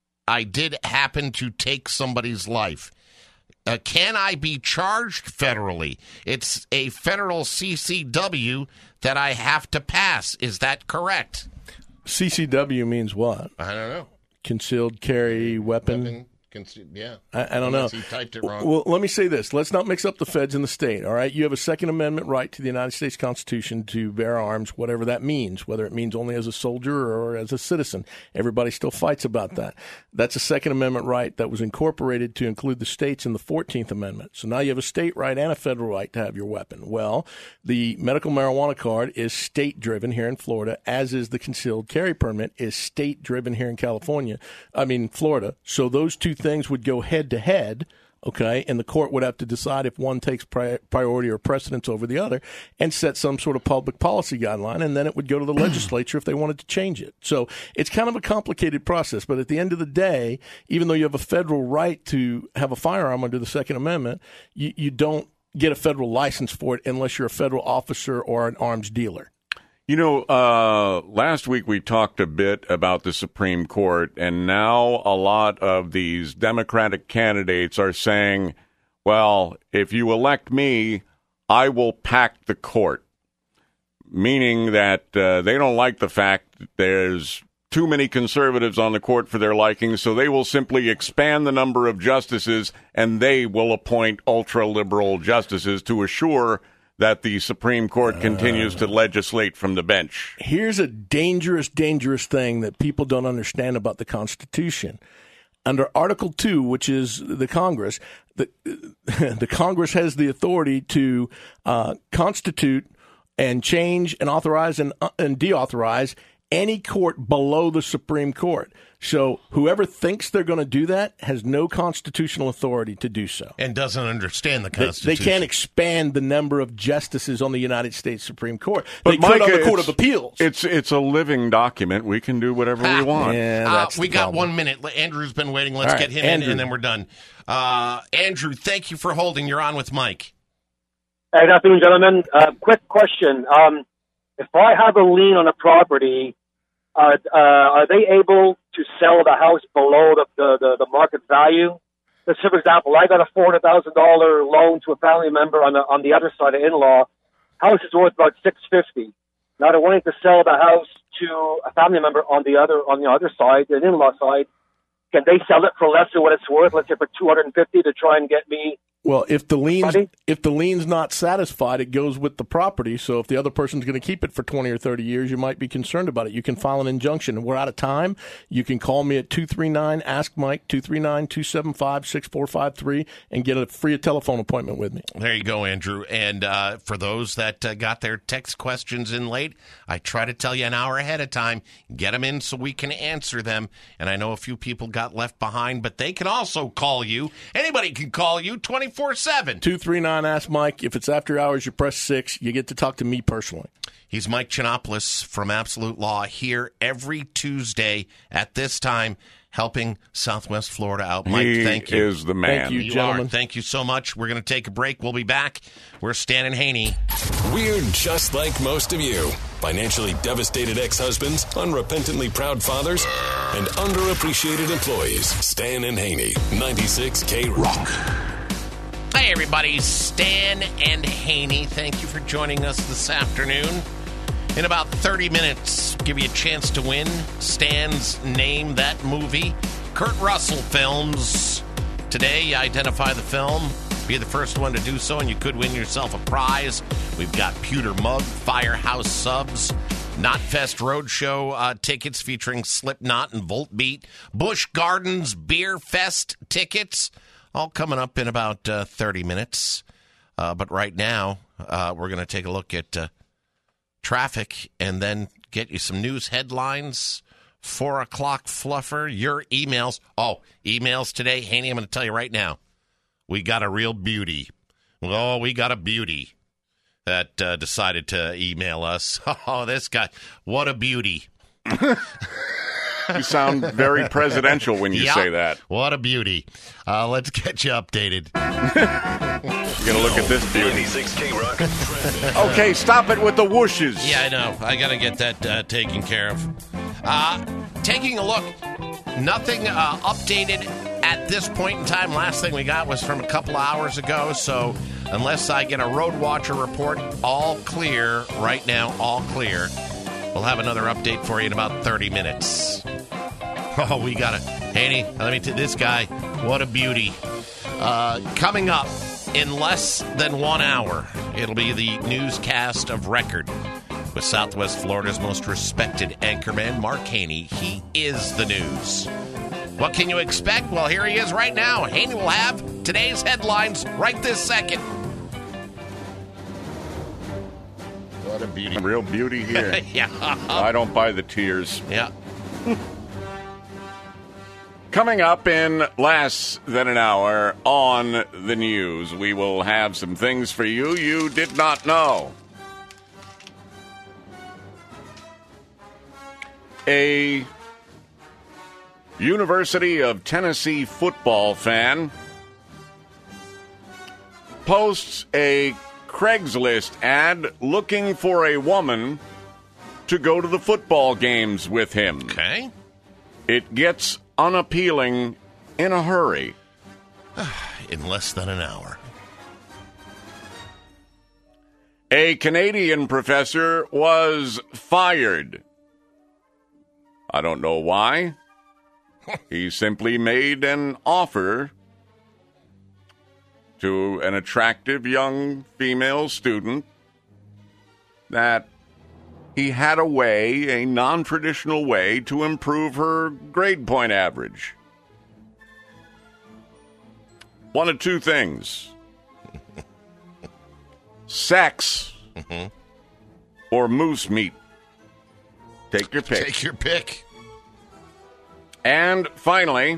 I did happen to take somebody's life. Uh, can I be charged federally? It's a federal C C W that I have to pass. Is that correct? C C W means what? I don't know. Concealed carry weapon. Weapon Yeah. I, I don't know. Unless he typed it wrong. Well, let me say this. Let's not mix up the feds and the state, all right? You have a Second Amendment right to the United States Constitution to bear arms, whatever that means, whether it means only as a soldier or as a citizen. Everybody still fights about that. That's a Second Amendment right that was incorporated to include the states in the fourteenth Amendment. So now you have a state right and a federal right to have your weapon. Well, the medical marijuana card is state-driven here in Florida, as is the concealed carry permit is state-driven here in California. I mean, Florida. So those two things would go head-to-head, okay, and the court would have to decide if one takes pri- priority or precedence over the other and set some sort of public policy guideline, and then it would go to the legislature if they wanted to change it. So it's kind of a complicated process, but at the end of the day, even though you have a federal right to have a firearm under the Second Amendment, you, you don't get a federal license for it unless you're a federal officer or an arms dealer. You know, uh, last week we talked a bit about the Supreme Court, and now a lot of these Democratic candidates are saying, well, if you elect me, I will pack the court, meaning that uh, they don't like the fact that there's too many conservatives on the court for their liking, so they will simply expand the number of justices, and they will appoint ultra-liberal justices to assure that the Supreme Court continues to legislate from the bench. Here's a dangerous, dangerous thing that people don't understand about the Constitution. Under Article two, which is the Congress, the, the Congress has the authority to uh, constitute and change and authorize and, uh, and deauthorize any court below the Supreme Court. So whoever thinks they're going to do that has no constitutional authority to do so. And doesn't understand the They, Constitution. they can't expand the number of justices on the United States Supreme Court. But They could Micah, on the Court it's- of Appeals. It's it's a living document. We can do whatever we want. Uh, we got one minute. Andrew's been waiting. Let's All right, get him Andrew. in, and then we're done. Uh, Andrew, thank you for holding. You're on with Mike. Hey, good afternoon, gentlemen. Uh, quick question. Um, if I have a lien on a property, uh, uh, are they able to sell the house below the, the, the, the market value? Let's say, for example, I got a four hundred thousand dollars loan to a family member on the, on the other side of in-law. House is worth about six hundred fifty dollars. Now they're wanting to sell the house to a family member on the other on the other side, the in-law side. Can they sell it for less than what it's worth, let's say for two hundred fifty dollars to try and get me? Well, if the lien's Pardon? if the lien's not satisfied, it goes with the property. So if the other person's going to keep it for twenty or thirty years, you might be concerned about it. You can file an injunction. We're out of time. You can call me at two three nine ask Mike two three nine, two seven five, six four five three and get a free telephone appointment with me. There you go, Andrew. And uh, for those that uh, got their text questions in late, I try to tell you an hour ahead of time. Get them in so we can answer them. And I know a few people got left behind, but they can also call you. Anybody can call you twenty-four seven. two three nine ask Mike. If it's after hours, you press six. You get to talk to me personally. He's Mike Chinopoulos from Absolute Law here every Tuesday at this time, helping Southwest Florida out. Mike, He thank you. is the man. Thank you, You gentlemen. are. Thank you so much. We're going to take a break. We'll be back. We're Stan and Haney. We're just like most of you. Financially devastated ex-husbands, unrepentantly proud fathers, and underappreciated employees. Stan and Haney, ninety-six K Rock. Hey, everybody. Stan and Haney. Thank you for joining us this afternoon. In about thirty minutes, give you a chance to win Stan's Name That Movie. Kurt Russell Films. Today, you identify the film. Be the first one to do so, and you could win yourself a prize. We've got Pewter Mug, Firehouse Subs, Knotfest Roadshow uh, tickets featuring Slipknot and Voltbeat, Busch Gardens Beer Fest tickets, all coming up in about uh, thirty minutes. Uh, but right now, uh, we're going to take a look at uh, traffic and then get you some news headlines. Four o'clock fluffer, your emails. Oh, emails today. Haney, I'm going to tell you right now. We got a real beauty. Oh, we got a beauty that uh, decided to email us. Oh, this guy. What a beauty. You sound very presidential when you Yeah, say that. What a beauty. Uh, let's get you updated. You got to look at this beauty. ninety-six K Rock. Okay, stop it with the whooshes. Yeah, I know. I got to get that uh, taken care of. Uh, taking a look, nothing uh, updated at this point in time. Last thing we got was from a couple hours ago, so unless I get a Road Watcher report, all clear right now, all clear. We'll have another update for you in about thirty minutes. Oh, we got it. Haney, let me tell this guy, what a beauty. Uh, coming up in less than one hour, it'll be the newscast of record with Southwest Florida's most respected anchorman, Mark Haney. He is the news. What can you expect? Well, here he is right now. Haney will have today's headlines right this second. What a beauty. Real beauty here. Yeah. I don't buy the tears. Yeah. Coming up in less than an hour on the news, we will have some things for you you did not know. A University of Tennessee football fan posts a Craigslist ad looking for a woman to go to the football games with him. Okay. It gets unappealing in a hurry. In less than an hour. A Canadian professor was fired. I don't know why. He simply made an offer to an attractive young female student that he had a way, a non-traditional way, to improve her grade point average. One of two things. Sex mm-hmm. or moose meat. Take your pick. Take your pick. And finally,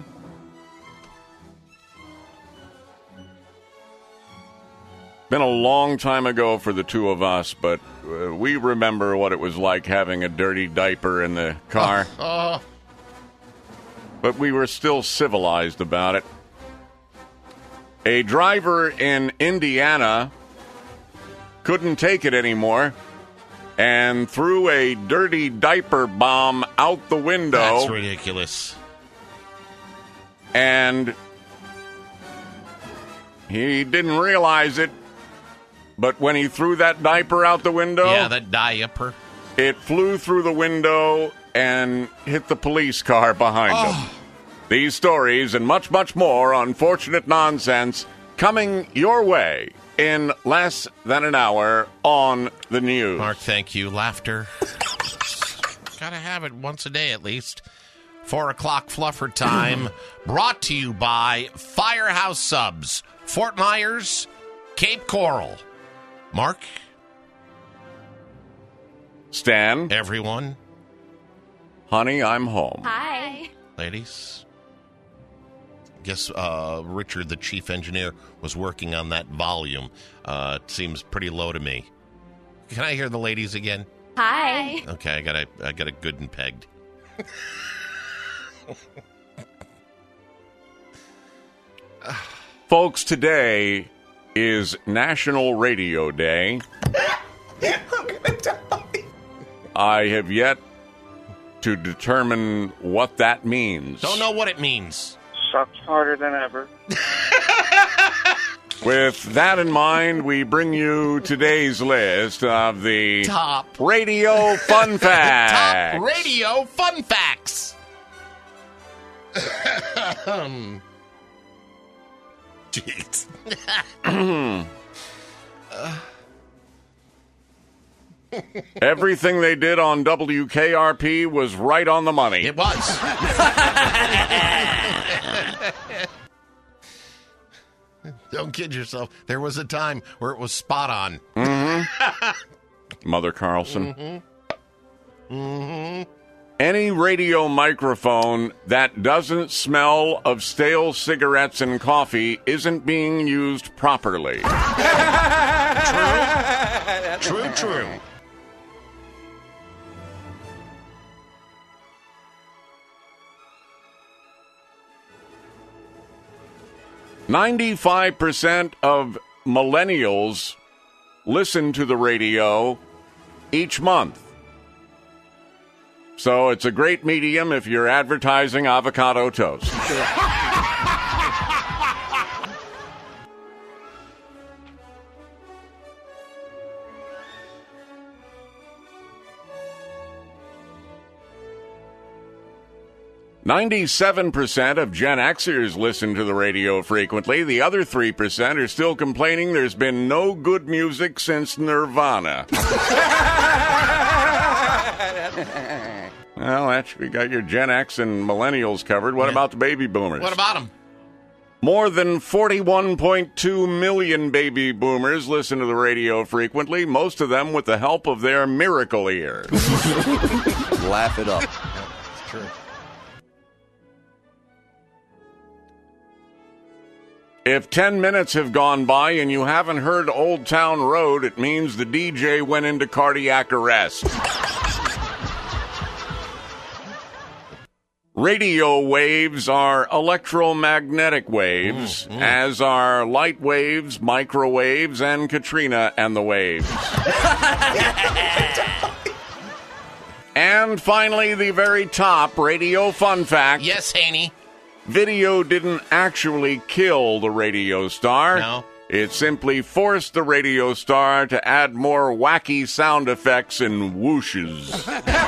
been a long time ago for the two of us, but uh, we remember what it was like having a dirty diaper in the car. Oh, oh. But we were still civilized about it. A driver in Indiana couldn't take it anymore and threw a dirty diaper bomb out the window. That's ridiculous. And he didn't realize it, but when he threw that diaper out the window... Yeah, that diaper. It flew through the window and hit the police car behind oh. him. These stories and much, much more Unfortunate Nonsense coming your way in less than an hour on the news. Mark, thank you. Laughter. Gotta have it once a day at least. Four o'clock fluffer time. Brought to you by Firehouse Subs. Fort Myers, Cape Coral. Mark? Stan? Everyone? Honey, I'm home. Hi. Ladies? Guess uh, Richard, the chief engineer, was working on that volume. Uh, it seems pretty low to me. Can I hear the ladies again? Hi. Okay, I got it. I got it good and pegged. Folks, today is National Radio Day. I'm gonna die. I have yet to determine what that means. Don't know what it means. Sucks harder than ever. With that in mind, we bring you today's list of the top radio fun facts. Top radio fun facts. um, jeez. uh. Everything they did on W K R P was right on the money. It was. Don't kid yourself. There was a time where it was spot on. Mm-hmm. Mother Carlson. Mm-hmm. Mm-hmm. Any radio microphone that doesn't smell of stale cigarettes and coffee isn't being used properly. True. True, true. ninety-five percent of millennials listen to the radio each month. So it's a great medium if you're advertising avocado toast. ninety-seven percent of Gen Xers listen to the radio frequently. The other three percent are still complaining there's been no good music since Nirvana. Well, that's, we got your Gen X and millennials covered. What yeah. about the baby boomers? What about them? More than forty-one point two million baby boomers listen to the radio frequently, most of them with the help of their miracle ears. Laugh it up. Yeah, it's true. If ten minutes have gone by and you haven't heard Old Town Road, it means the D J went into cardiac arrest. Radio waves are electromagnetic waves, mm, mm. as are light waves, microwaves, and Katrina and the waves. And finally, the very top radio fun fact. Yes, Haney. Video didn't actually kill the radio star. No. It simply forced the radio star to add more wacky sound effects and whooshes.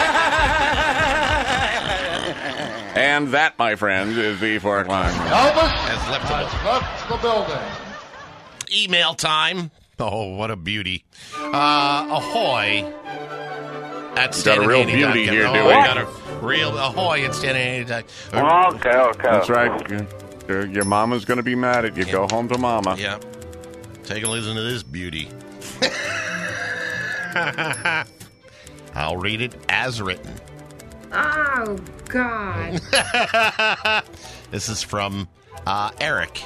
And that, my friends, is the four o'clock. Elvis has left, has left the building. Email time. Oh, what a beauty. Uh, ahoy. At got a real beauty here, oh, do we? we? got a real ahoy at Stanley. Okay, okay. That's right. Your, your mama's going to be mad at you. Yeah. Go home to mama. Yeah. Take a listen to this beauty. I'll read it as written. Oh, God. This is from uh, Eric.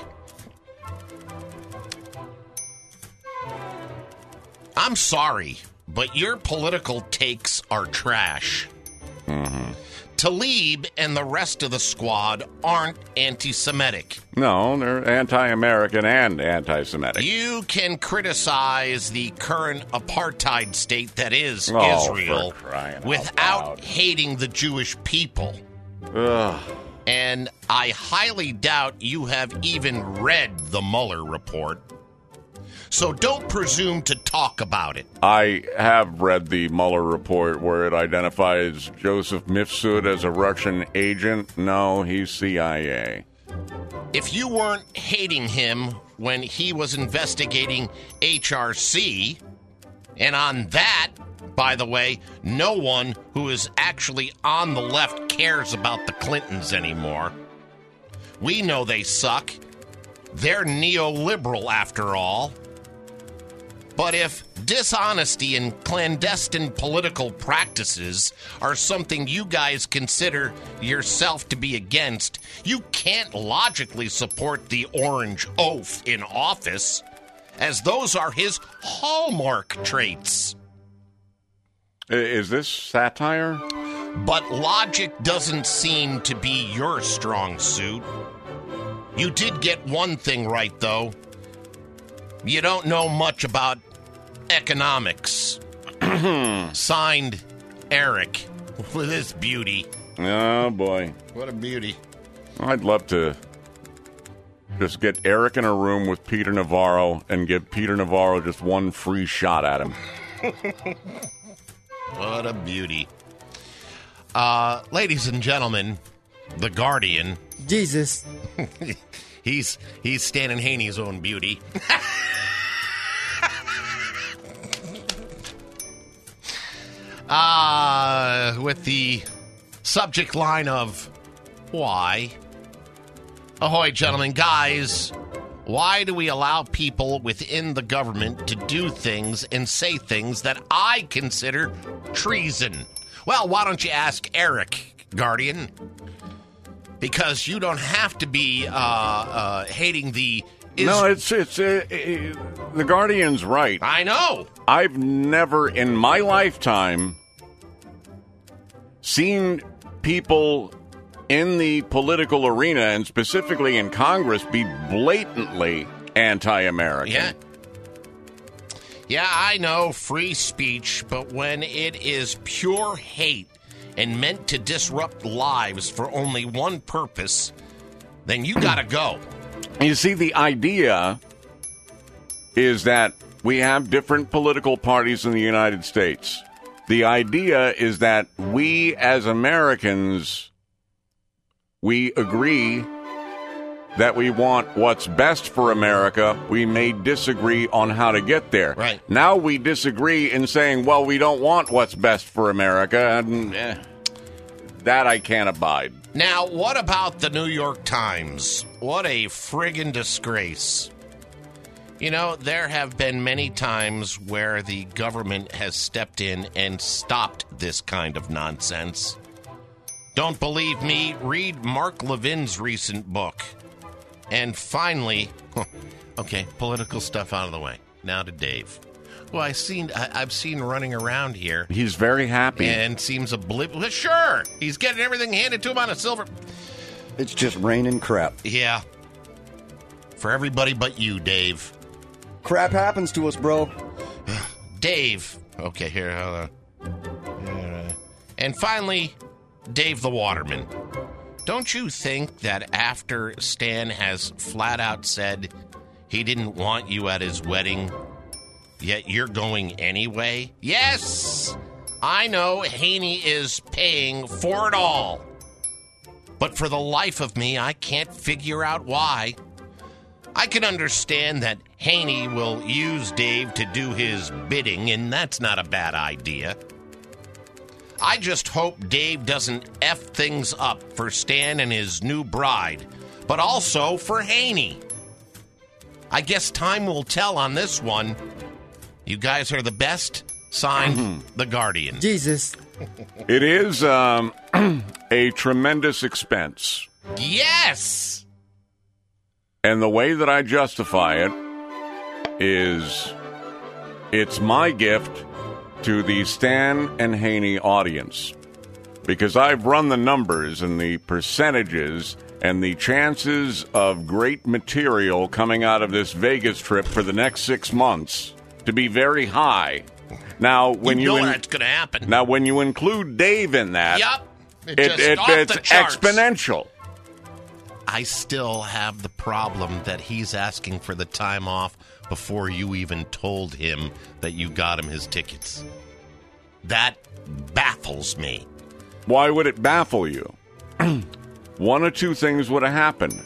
I'm sorry, but your political takes are trash. Mm-hmm. Talib and the rest of the squad aren't anti-Semitic. No, they're anti-American and anti-Semitic. You can criticize the current apartheid state that is oh, Israel without hating the Jewish people. Ugh. And I highly doubt you have even read the Mueller report. So don't presume to talk about it. I have read the Mueller report where it identifies Joseph Mifsud as a Russian agent. No, he's C I A. If you weren't hating him when he was investigating H R C, and on that, by the way, no one who is actually on the left cares about the Clintons anymore. We know they suck. They're neoliberal after all. But if dishonesty and clandestine political practices are something you guys consider yourself to be against, you can't logically support the orange oaf in office, as those are his hallmark traits. Is this satire? But logic doesn't seem to be your strong suit. You did get one thing right, though. You don't know much about economics. Signed, Eric. With this beauty. Oh, boy. What a beauty. I'd love to just get Eric in a room with Peter Navarro and give Peter Navarro just one free shot at him. What a beauty. Uh, ladies and gentlemen, The Guardian. Jesus. he's he's Stan and Haney's own beauty. uh, with the subject line of why? Ahoy, gentlemen, guys. Why do we allow people within the government to do things and say things that I consider treason? Well, why don't you ask Eric, Guardian? Because you don't have to be uh, uh, hating the... Is- no, it's it's uh, uh, the Guardian's right. I know. I've never in my lifetime seen people in the political arena, and specifically in Congress, be blatantly anti-American. Yeah. Yeah, I know, free speech, but when it is pure hate and meant to disrupt lives for only one purpose, then you gotta go. You see, the idea is that we have different political parties in the United States. The idea is that we as Americans we agree that we want what's best for America. We may disagree on how to get there. Right. Now we disagree in saying, well, we don't want what's best for America, and eh, that I can't abide. Now, what about the New York Times? What a friggin' disgrace. You know, there have been many times where the government has stepped in and stopped this kind of nonsense. Don't believe me? Read Mark Levin's recent book. And finally, okay, political stuff out of the way. Now to Dave. Well, I seen, I, I've seen running around here. He's very happy. And seems oblivious. Well, sure, he's getting everything handed to him on a silver. It's just raining crap. Yeah. For everybody but you, Dave. Crap happens to us, bro. Dave. Okay, here. Hold on. And finally, Dave the Waterman. Don't you think that after Stan has flat out said he didn't want you at his wedding, yet you're going anyway? Yes! I know Haney is paying for it all. But for the life of me, I can't figure out why. I can understand that Haney will use Dave to do his bidding, and that's not a bad idea. I just hope Dave doesn't F things up for Stan and his new bride, but also for Haney. I guess time will tell on this one. You guys are the best. Signed, mm-hmm. The Guardian. Jesus. It is um, a tremendous expense. Yes! And the way that I justify it is it's my gift to the Stan and Haney audience, because I've run the numbers and the percentages and the chances of great material coming out of this Vegas trip for the next six months to be very high. Now, when you you, know in- that's going to happen. Now, when you include Dave in that, yep, it it, just it, off it's the charts. exponential. I still have the problem that he's asking for the time off before you even told him that you got him his tickets. That baffles me. Why would it baffle you? One or two things would have happened.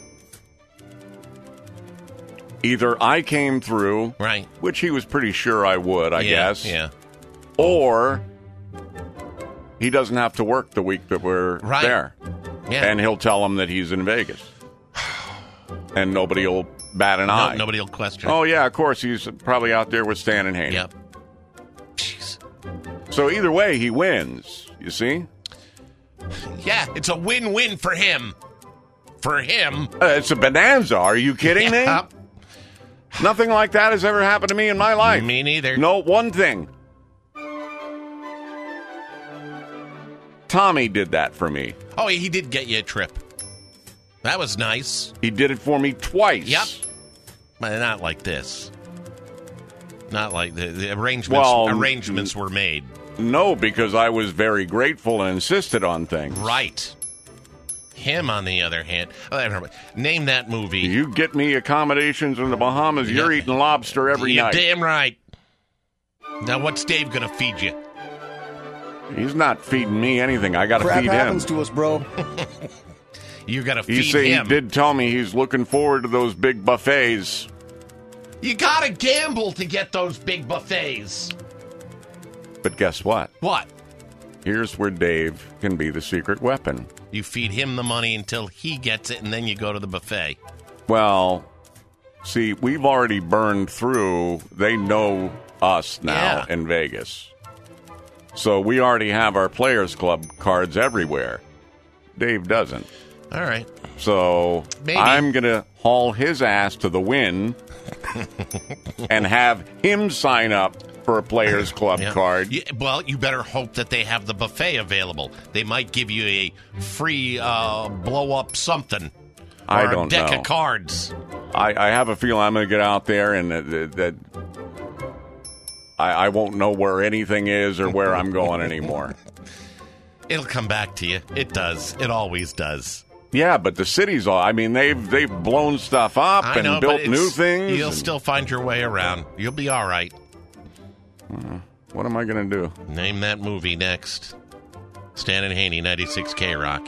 Either I came through, right, which he was pretty sure I would, I yeah, guess. Yeah. Or he doesn't have to work the week that we're right. there. Yeah. And he'll tell them that he's in Vegas. And nobody will bat an no, eye. Nobody will question. Oh, yeah, of course. He's probably out there with Stan and Haney. Yep. Jeez. So either way, he wins, you see? Yeah, it's a win-win for him. For him. Uh, it's a bonanza. Are you kidding yeah. me? Nothing like that has ever happened to me in my life. Me neither. No, one thing. Tommy did that for me. Oh, he did get you a trip. That was nice. He did it for me twice. Yep. But not like this. Not like the, the arrangements. Well, arrangements were made. No, because I was very grateful and insisted on things. Right. Him, on the other hand, name that movie. You get me accommodations in the Bahamas, you're yeah. eating lobster every you're night. Damn right. Now, what's Dave going to feed you? He's not feeding me anything. I got to Crap feed him. happens to us, bro. You got to feed he say, him. He did tell me he's looking forward to those big buffets. You got to gamble to get those big buffets. But guess what? What? Here's where Dave can be the secret weapon. You feed him the money until he gets it, and then you go to the buffet. Well, see, we've already burned through. They know us now yeah. in Vegas. So we already have our Players Club cards everywhere. Dave doesn't. All right. So Maybe. I'm going to haul his ass to the Wynn and have him sign up for a Players Club yeah. card. Yeah, well, you better hope that they have the buffet available. They might give you a free uh, blow-up something. Or I don't a deck know. of cards. I, I have a feeling I'm going to get out there and that, that I, I won't know where anything is or where I'm going anymore. It'll come back to you. It does. It always does. Yeah, but the city's all, I mean, they've they've blown stuff up I and know, built but new things. You'll and, still find your way around. You'll be all right. Uh, what am I going to do? Name that movie next. Stan and Haney, ninety-six K Rock.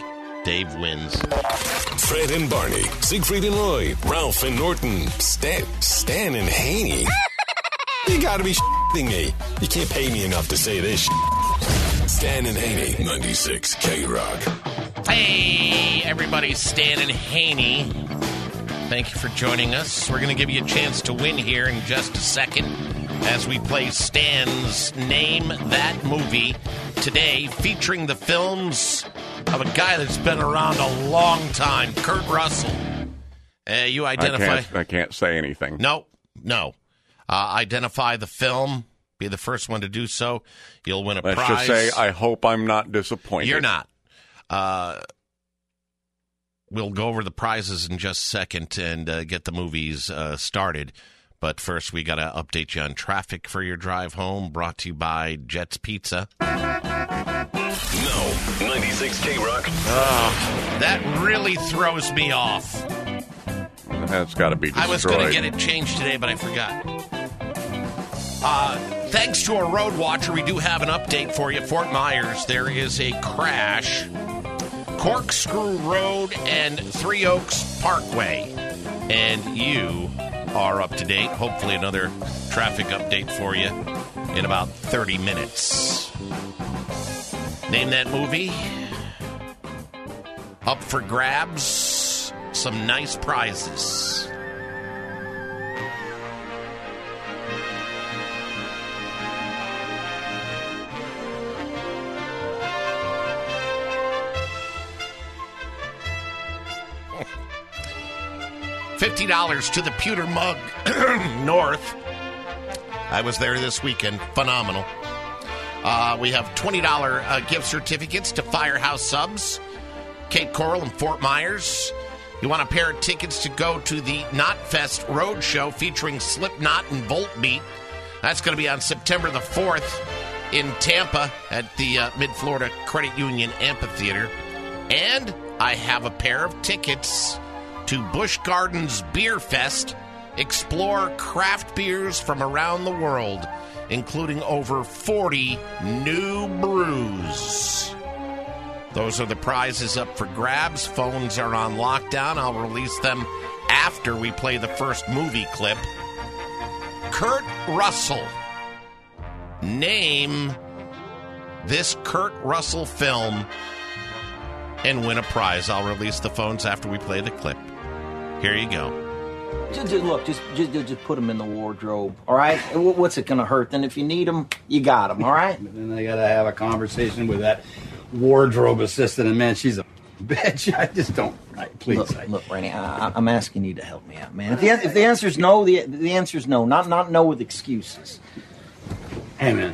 Dave wins. Fred and Barney, Siegfried and Roy, Ralph and Norton, Stan, Stan and Haney. You gotta be shitting me. You can't pay me enough to say this. Stan and Haney, ninety-six K-Rock. Hey, everybody, Stan and Haney. Thank you for joining us. We're going to give you a chance to win here in just a second as we play Stan's Name That Movie today, featuring the films of a guy that's been around a long time, Kurt Russell. Uh, you identify... I can't, I can't say anything. No, no. Uh, identify the film. Be the first one to do so. You'll win a Let's prize. Let's just say I hope I'm not disappointed. You're not. Uh, we'll go over the prizes in just a second and uh, get the movies uh, started. But first, we got to update you on traffic for your drive home, brought to you by Jets Pizza. No, ninety-six K-Rock. Uh, that really throws me off. That's got to be destroyed. I was going to get it changed today, but I forgot. Uh, thanks to our road watcher, we do have an update for you. Fort Myers, there is a crash. Corkscrew Road and Three Oaks Parkway. And you are up to date. Hopefully another traffic update for you in about thirty minutes. Name that movie. Up for grabs. Some nice prizes. fifty dollars to the Pewter Mug North. I was there this weekend. Phenomenal. Uh, we have twenty dollars uh, gift certificates to Firehouse Subs, Cape Coral, and Fort Myers. You want a pair of tickets to go to the Knotfest Road Show featuring Slipknot and Voltbeat. That's going to be on September the fourth in Tampa at the uh, Mid-Florida Credit Union Amphitheater. And I have a pair of tickets to Busch Gardens Beer Fest. Explore craft beers from around the world, including over forty new brews. Those are the prizes up for grabs. Phones are on lockdown. I'll release them after we play the first movie clip. Kurt Russell. Name this Kurt Russell film and win a prize. I'll release the phones after we play the clip. Here you go. Just, just look, just, just just put them in the wardrobe, all right? What's it going to hurt? Then if you need them, you got them, all right? But then I got to have a conversation with that wardrobe assistant, and man, she's a bitch. I just don't. Right, please, look, I, look, Randy, I, I'm asking you to help me out, man. If the if the answer's no, the the answer's no. Not not no with excuses. Hey, man,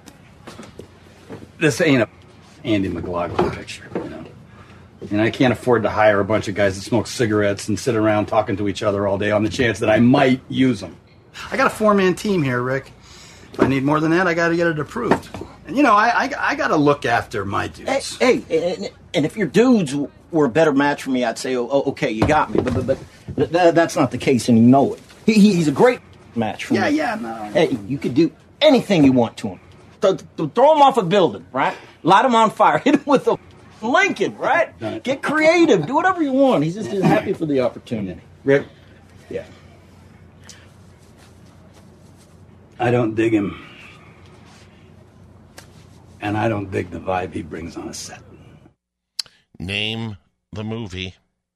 this ain't a Andy McLaughlin picture, you know. And I can't afford to hire a bunch of guys that smoke cigarettes and sit around talking to each other all day on the chance that I might use them. I got a four-man team here, Rick. If I need more than that, I got to get it approved. And, you know, I I, I got to look after my dudes. Hey, hey, and, and if your dudes were a better match for me, I'd say, oh, oh okay, you got me. But but, but th- that's not the case, and you know it. He, he's a great match for yeah, me. Yeah, yeah, no. Hey, you could do anything you want to him. Th- th- throw him off a building, right? Light him on fire. Hit him with a Lincoln, right? Get creative. Do whatever you want. He's just happy for the opportunity. Rick? Yeah. I don't dig him. And I don't dig the vibe he brings on a set. Name the movie.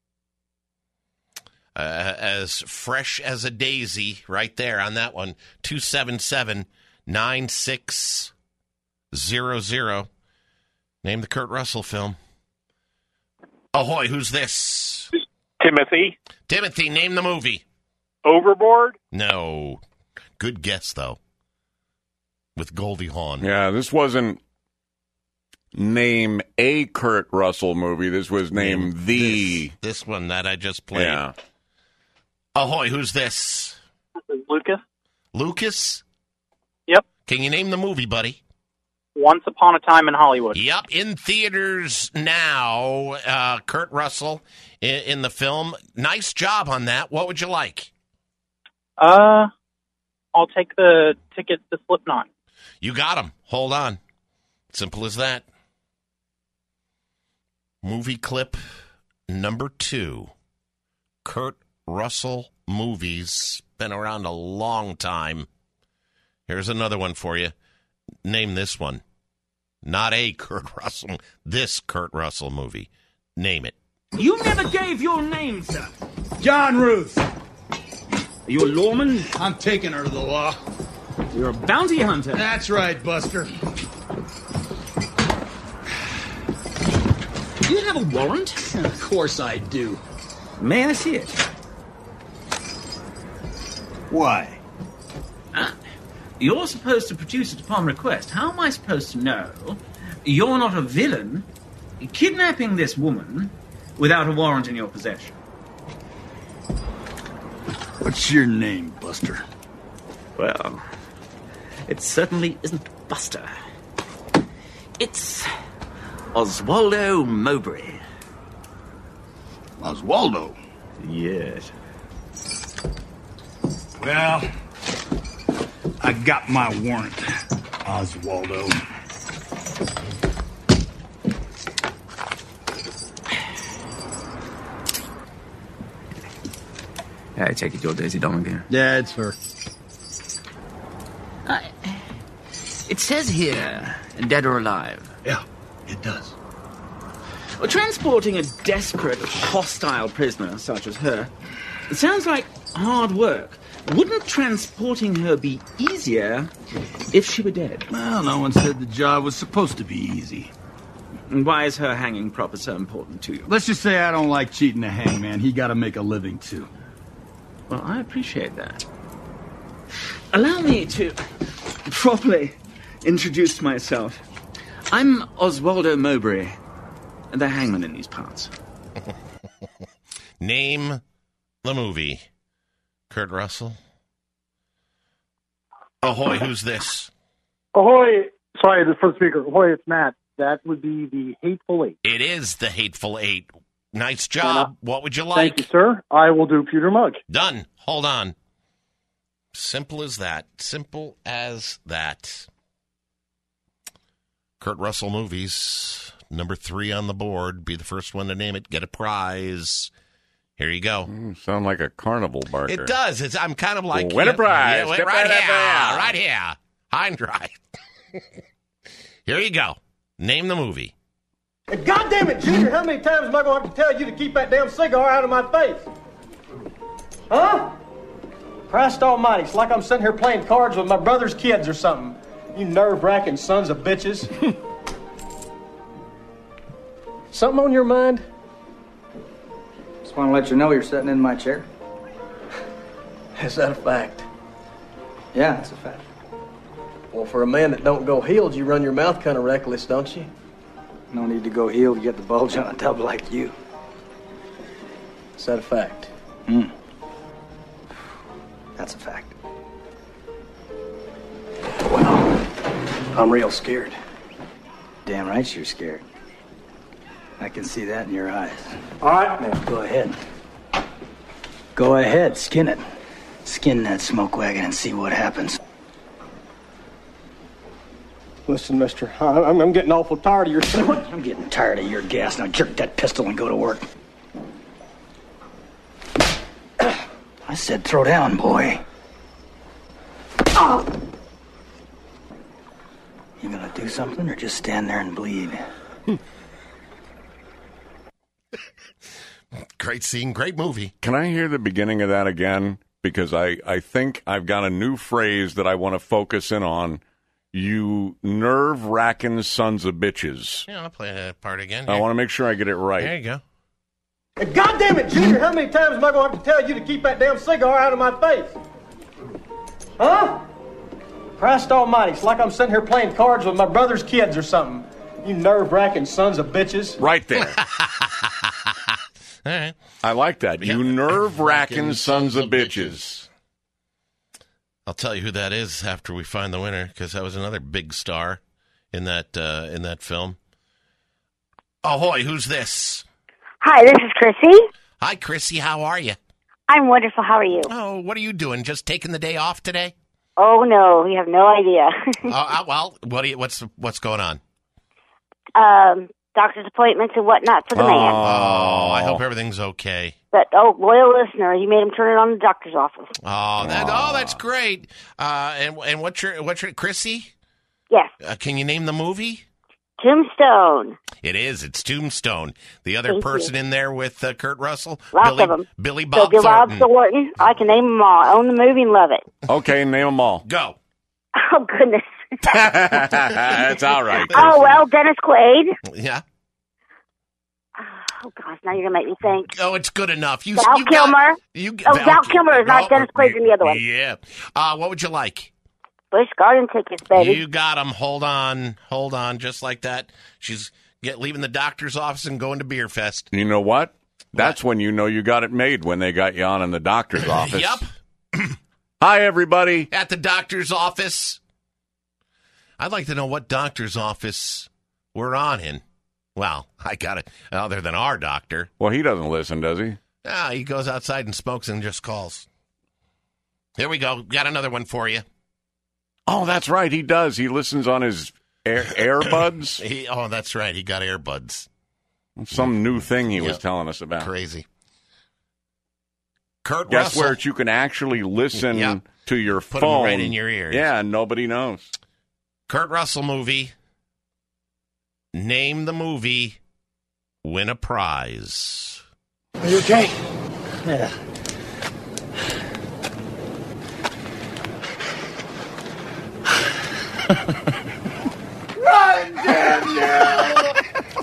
Uh, as fresh as a daisy, right there on that one. two seven seven, nine six zero zero. Name the Kurt Russell film. Ahoy, who's this? Timothy. Timothy, name the movie. Overboard? No. Good guess, though. With Goldie Hawn. Yeah, this wasn't name a Kurt Russell movie. This was name, name the... This, this one that I just played. Yeah. Ahoy, who's this? This is Lucas. Lucas? Yep. Can you name the movie, buddy? Once Upon a Time in Hollywood. Yep, in theaters now. Uh, Kurt Russell in, in the film. Nice job on that. What would you like? Uh, I'll take the tickets to Slipknot. You got them. Hold on. Simple as that. Movie clip number two. Kurt Russell movies. Been around a long time. Here's another one for you. Name this one. Not a Kurt Russell. This Kurt Russell movie. Name it. You never gave your name, sir. John Ruth. Are you a lawman? I'm taking her to the law. You're a bounty hunter. That's right, Buster. Do you have a warrant? Of course I do. May I see it? Why? Uh, you're supposed to produce it upon request. How am I supposed to know you're not a villain kidnapping this woman without a warrant in your possession? What's your name, Buster? Well, it certainly isn't Buster. It's Oswaldo Mowbray. Oswaldo? Yes. Well, I got my warrant, Oswaldo. I take it you're Daisy Donegan. Yeah, it's her. Uh, it says here, dead or alive. Yeah, it does. Well, transporting a desperate, hostile prisoner such as her, it sounds like hard work. Wouldn't transporting her be easier if she were dead? Well, no one said the job was supposed to be easy. And why is her hanging proper so important to you? Let's just say I don't like cheating the hangman. He got to make a living, too. Well, I appreciate that. Allow me to properly introduce myself. I'm Oswaldo Mowbray, the hangman in these parts. Name the movie. Kurt Russell. Ahoy, who's this? Ahoy. Sorry, this first speaker. Ahoy, it's Matt. That would be the Hateful Eight. It is the Hateful Eight. Nice job. What would you like? Thank you, sir. I will do pewter mug. Done. Hold on. Simple as that. Simple as that. Kurt Russell movies. Number three on the board. Be the first one to name it. Get a prize. Here you go. Mm, sound like a carnival barker. It does. It's, I'm kind of like... Win a prize. Yeah, right, right here. Right here. High and dry. Here you go. Name the movie. God damn it, Junior, how many times am I going to have to tell you to keep that damn cigar out of my face? Huh? Christ almighty, it's like I'm sitting here playing cards with my brother's kids or something. You nerve-wracking sons of bitches. Something on your mind? Just want to let you know you're sitting in my chair. Is that a fact? Yeah, it's a fact. Well, for a man that don't go healed, you run your mouth kind of reckless, don't you? No need to go healed to get the bulge on a tub like you. Is that a fact? Hmm. That's a fact. Well, I'm real scared. Damn right you're scared. I can see that in your eyes. All right, now go ahead. Go ahead, skin it. Skin that smoke wagon and see what happens. Listen, mister, I'm, I'm getting awful tired of your... I'm getting tired of your gas. Now jerk that pistol and go to work. I said throw down, boy. Oh. You gonna do something or just stand there and bleed? Great scene, great movie. Can I hear the beginning of that again? Because I, I think I've got a new phrase that I want to focus in on. You nerve-wracking sons of bitches. Yeah, I'll play that part again. I want to make sure I get it right. There you go. God damn it, Junior, how many times am I going to have to tell you to keep that damn cigar out of my face? Huh? Christ almighty, it's like I'm sitting here playing cards with my brother's kids or something. You nerve-wracking sons of bitches. Right there. All right. I like that. You nerve-wracking sons of bitches. I'll tell you who that is after we find the winner, because that was another big star in that uh, in that film. Ahoy, who's this? Hi, this is Chrissy. Hi, Chrissy. How are you? I'm wonderful. How are you? Oh, what are you doing? Just taking the day off today? Oh, no. You have no idea. uh, uh, well, what do you, what's what's going on? um, doctor's appointments and whatnot for the man. Oh, I hope everything's okay. But, oh, loyal listener, he made him turn it on the doctor's office. Oh, that, oh, that's great. Uh, and and what's your what's your Chrissy? Yes. Uh, can you name the movie? Tombstone. It is. It's Tombstone. The other Thank person you. in there with uh, Kurt Russell, Lots Billy, of them. Billy Bob Billy Bob Thornton. Thornton. I can name them all. I own the movie and love it. Okay, name them all. Go. Oh, goodness. That's all right. Oh, well, Dennis Quaid. Yeah. Oh, gosh, now you're going to make me think. Oh, it's good enough. You, Val you Kilmer. Got, you, oh, Val, Val Kilmer is not oh, Dennis Quaid in the other one. Yeah. Uh, what would you like? Busch Garden tickets, baby. You got them. Hold on. Hold on. Just like that. She's get leaving the doctor's office and going to Beer Fest. You know what? That's when you know you got it made, when they got you on in the doctor's office. Yep. Hi, everybody. At the doctor's office. I'd like to know what doctor's office we're on in. Well, I got it. Other than our doctor. Well, he doesn't listen, does he? Ah, he goes outside and smokes and just calls. Here we go. Got another one for you. Oh, that's right. He does. He listens on his air, earbuds. he, oh, that's right. He got earbuds. Some new thing he Yep. was telling us about. Crazy. Kurt Guess Russell. where you can actually listen Yep. to your Put 'em phone. right in your ears. Yeah, and nobody knows. Kurt Russell movie. Name the movie. Win a prize. Are you okay? Yeah. Run, damn you!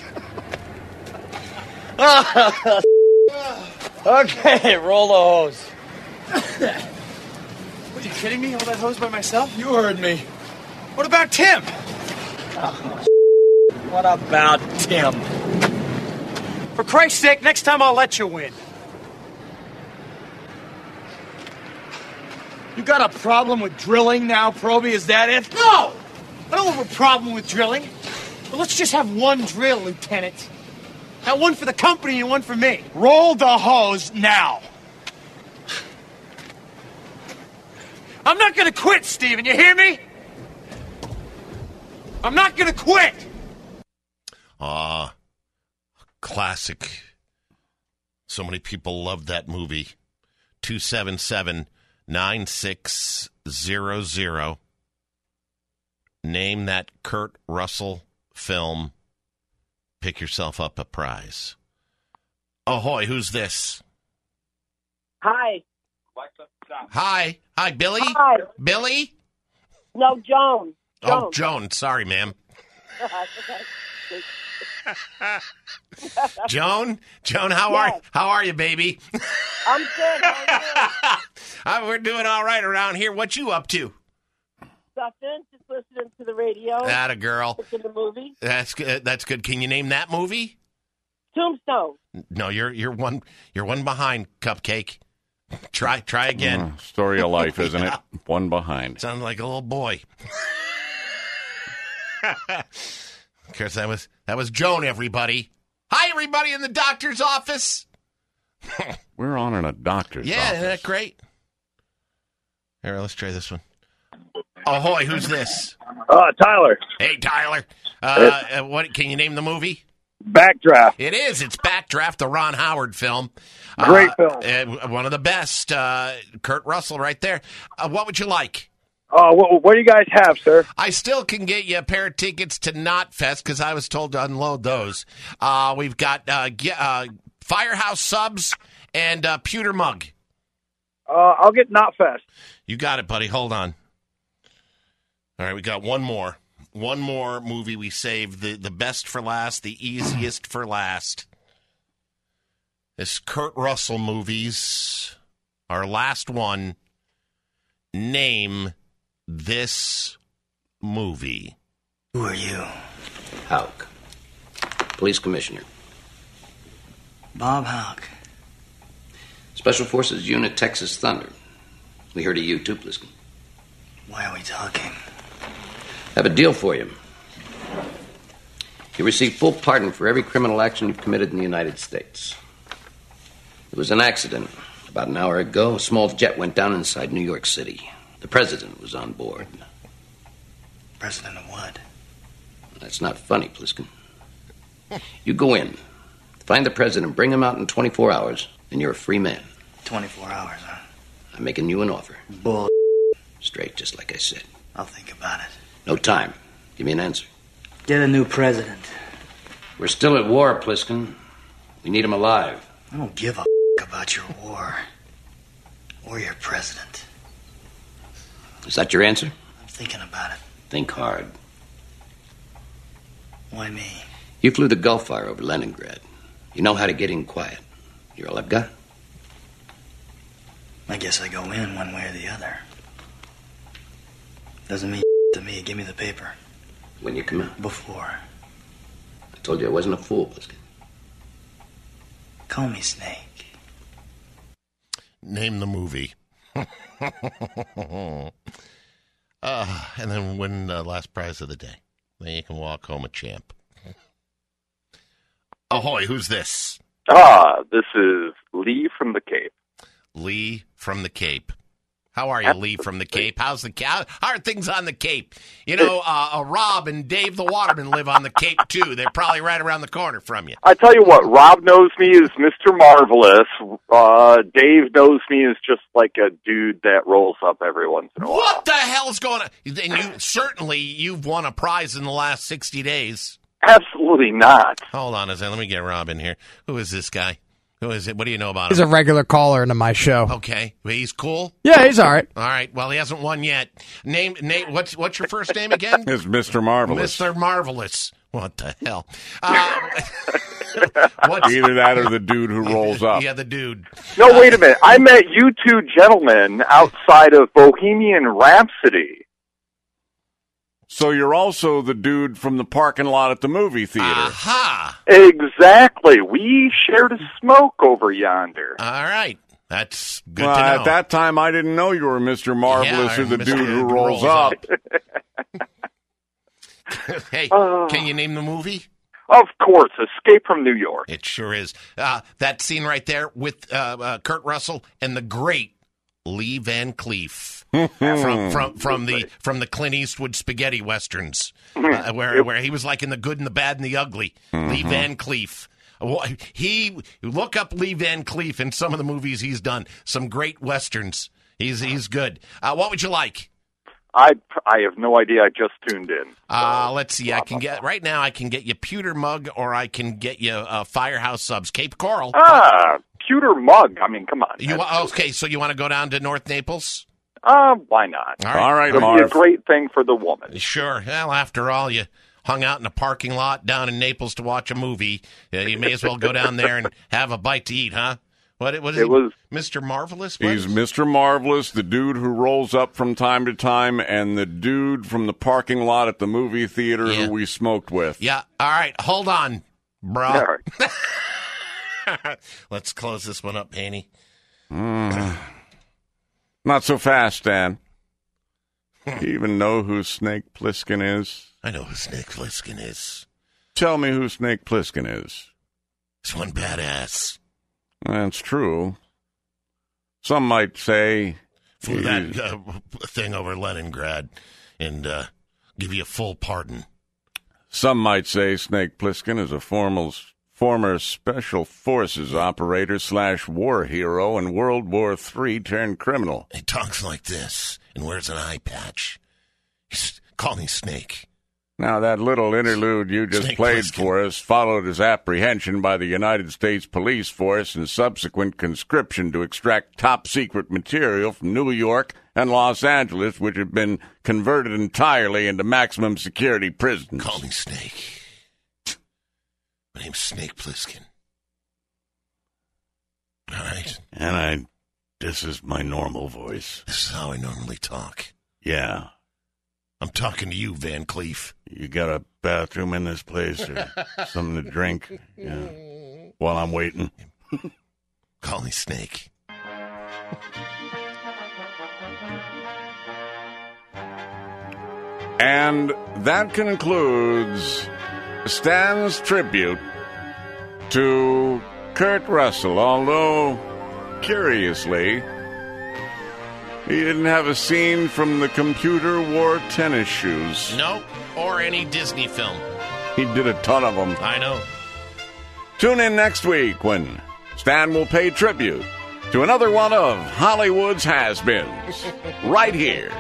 Okay, roll the hose. What, are you kidding me? All that hose by myself? You heard me. What about Tim? What about Tim? For Christ's sake, next time I'll let you win. You got a problem with drilling now, Proby? Is that it? No! I don't have a problem with drilling. But let's just have one drill, Lieutenant. Now, one for the company and one for me. Roll the hose now. I'm not gonna quit, Steven, you hear me? I'm not gonna quit! Ah, classic. So many people loved that movie. two seven seven, nine six zero zero. Name that Kurt Russell film. Pick yourself up a prize. Ahoy, who's this? Hi. Hi. Hi, Billy? Hi. Billy? No, Joan. Oh, Joan. Sorry, ma'am. Joan? Joan, how Yes. are how are you, baby? I'm good. How Uh, we're doing all right around here. What you up to? Nothing. Just listening to the radio. Atta girl. Looking at the movie. That's good. That's good. Can you name that movie? Tombstone. No, you're you're one you're one behind, Cupcake. Try try again. Uh, story of life, isn't Yeah. it? One behind. Sounds like a little boy. Of course, that was that was Joan. Everybody, hi, everybody in the doctor's office. We're on in a doctor's Yeah, office. isn't that great? Here, let's try this one. Ahoy, who's this? Uh, Tyler. Hey, Tyler. Uh, uh, what? Can you name the movie? Backdraft. It is. It's Backdraft, the Ron Howard film. Great uh, film. uh, one of the best. Uh, Kurt Russell right there. Uh, what would you like? Uh, what, what do you guys have, sir? I still can get you a pair of tickets to Knotfest because I was told to unload those. Uh, we've got uh, ge- uh, Firehouse Subs and uh, Pewter Mug. Uh, I'll get Knotfest. You got it, buddy. Hold on. All right, we got one more. One more movie we saved. The, the best for last, the easiest for last. This Kurt Russell movies. Our last one. Name this movie. Who are you? Hauk. Police Commissioner. Bob Hauk. Special Forces Unit Texas Thunder. We heard of you too, Pliskin. Why are we talking? Have a deal for you. You receive full pardon for every criminal action you've committed in the United States. It was an accident. About an hour ago, a small jet went down inside New York City. The president was on board. President of what? That's not funny, Pliskin. You go in, find the president, bring him out in twenty-four hours, and you're a free man. twenty-four hours, huh? I'm making you an offer. Bull. Straight, just like I said. I'll think about it. No time. Give me an answer. Get a new president. We're still at war, Pliskin. We need him alive. I don't give a f- about your war. Or your president. Is that your answer? I'm thinking about it. Think hard. Why me? You flew the Gulf Fire over Leningrad. You know how to get in quiet. You're all I've got. I guess I go in one way or the other. Doesn't mean to me. Give me the paper. When you come out? Before. I told you I wasn't a fool, Pliskin. Call me Snake. Name the movie. uh, and then win the last prize of the day. Then you can walk home a champ. Ahoy, who's this? Ah, this is Lee from the Cape. Lee from the Cape. How are you, Lee from the Cape? How's the how, how are things on the Cape? You know, uh, uh, Rob and Dave the Waterman live on the Cape, too. They're probably right around the corner from you. I tell you what, Rob knows me as Mister Marvelous. Uh, Dave knows me as just like a dude that rolls up every once in a while. What the hell's going on? And you certainly, you've won a prize in the last sixty days. Absolutely not. Hold on a second. Let me get Rob in here. Who is this guy? Who is it? What do you know about He's him? a regular caller into my show. Okay. He's cool? Yeah, he's all right. All right. Well, he hasn't won yet. Name, name. What's what's your first name again? It's Mister Marvelous. Mister Marvelous. What the hell? Uh, what's, Either that or the dude who rolls up. Yeah, the dude. No, wait a minute. I met you two gentlemen outside of Bohemian Rhapsody. So you're also the dude from the parking lot at the movie theater. Aha! Exactly. We shared a smoke over yonder. All right. That's good well, to know. At that time, I didn't know you were Mister Marvelous Yeah, or the Mister dude who rolls rolls up. Hey, Uh. can you name the movie? Of course, Escape from New York. It sure is. Uh, that scene right there with uh, uh, Kurt Russell and the great Lee Van Cleef from from from the from the Clint Eastwood spaghetti westerns, uh, where where he was like in the good and the bad and the ugly. Lee Van Cleef. He look up Lee Van Cleef in some of the movies he's done. Some great westerns. He's he's good. Uh, what would you like? I I have no idea. I just tuned in. So. Uh, let's see. I can get right now. I can get you pewter mug, or I can get you uh, Firehouse subs. Cape Coral. Ah, pewter mug. I mean, come on. You okay? So you want to go down to North Naples? Uh, why not? All right, all right, It'll Marv. be a great thing for the woman. Sure. Well, after all, you hung out in a parking lot down in Naples to watch a movie. Uh, you may as well go down there and have a bite to eat, huh? What, what is it he, was Mister Marvelous? What He's is- Mister Marvelous, the dude who rolls up from time to time, and the dude from the parking lot at the movie theater Yeah. who we smoked with. Yeah. All right. Hold on, bro. All right. Let's close this one up, Haney. Mm. Not so fast, Dan. You even know who Snake Plissken is? I know who Snake Plissken is. Tell me who Snake Plissken is. It's one badass. That's true. Some might say... Flew that uh, thing over Leningrad and uh, give you a full pardon. Some might say Snake Plissken is a formal, former Special Forces operator slash war hero and World War Three turned criminal. He talks like this and wears an eye patch. He's, call me Snake. Now, that little interlude you just Snake played Plissken. for us followed his apprehension by the United States Police Force and subsequent conscription to extract top-secret material from New York and Los Angeles, which had been converted entirely into maximum security prisons. Call me Snake. My name's Snake Plissken. All right. And I... this is my normal voice. This is how I normally talk. Yeah. I'm talking to you, Van Cleef. You got a bathroom in this place or something to drink? Yeah. While I'm waiting. Call me Snake. And that concludes Stan's tribute to Kurt Russell, although, curiously, he didn't have a scene from the computer wore tennis shoes. No, or any Disney film. He did a ton of them. I know. Tune in next week when Stan will pay tribute to another one of Hollywood's has-beens, right here.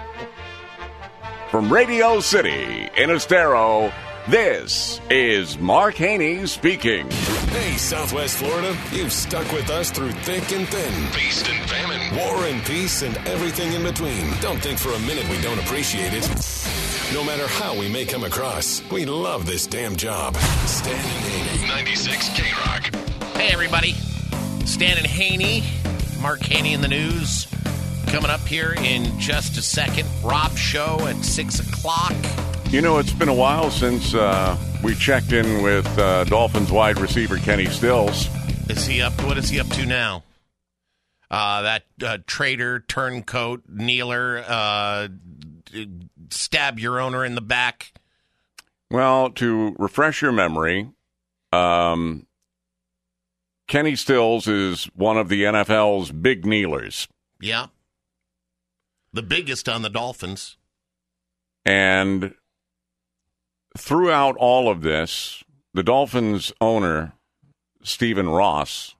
From Radio City in Estero, this is Mark Haney speaking. Hey, Southwest Florida, you've stuck with us through thick and thin. Feast and famine, war and peace, and everything in between. Don't think for a minute we don't appreciate it. No matter how we may come across, we love this damn job. Stan and Haney, ninety-six K-Rock. Hey, everybody. Stan and Haney, Mark Haney in the news. Coming up here in just a second. Rob show at six o'clock. You know, it's been a while since uh, we checked in with uh, Dolphins wide receiver Kenny Stills. Is he up? What is he up to now? Uh, that uh, traitor, turncoat, kneeler, uh, stab your owner in the back. Well, to refresh your memory, um, Kenny Stills is one of the N F L's big kneelers. Yeah. The biggest on the Dolphins. And throughout all of this, the Dolphins owner, Stephen Ross,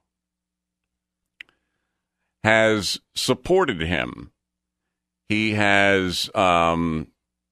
has supported him. He has um,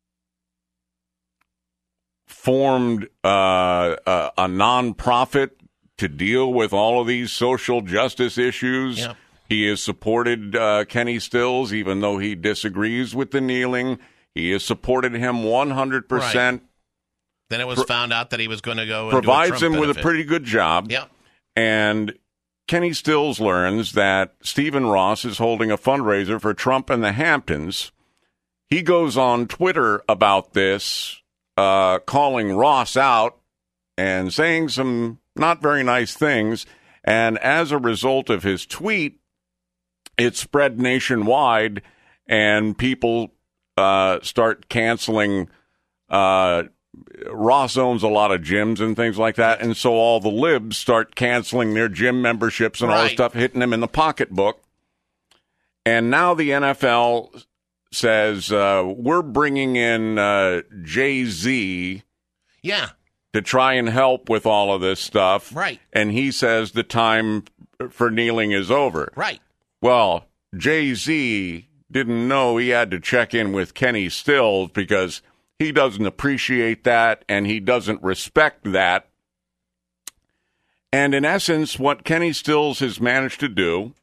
formed uh, a, a nonprofit to deal with all of these social justice issues. Yep. He has supported uh, Kenny Stills, even though he disagrees with the kneeling. He has supported him one hundred percent. Right. Then it was Pro- found out that he was going to go and provides do a Trump him benefit. with a pretty good job. Yep. And Kenny Stills learns that Stephen Ross is holding a fundraiser for Trump and the Hamptons. He goes on Twitter about this, uh, calling Ross out and saying some not very nice things. And as a result of his tweet, it spread nationwide, and people uh, start canceling. Uh, Ross owns a lot of gyms and things like that, and so all the libs start canceling their gym memberships and all this Right. stuff, hitting them in the pocketbook. And now the N F L says, uh, we're bringing in uh, Jay-Z Yeah. to try and help with all of this stuff. Right. And he says the time for kneeling is over. Right. Well, Jay-Z didn't know he had to check in with Kenny Stills because he doesn't appreciate that and he doesn't respect that. And in essence, what Kenny Stills has managed to do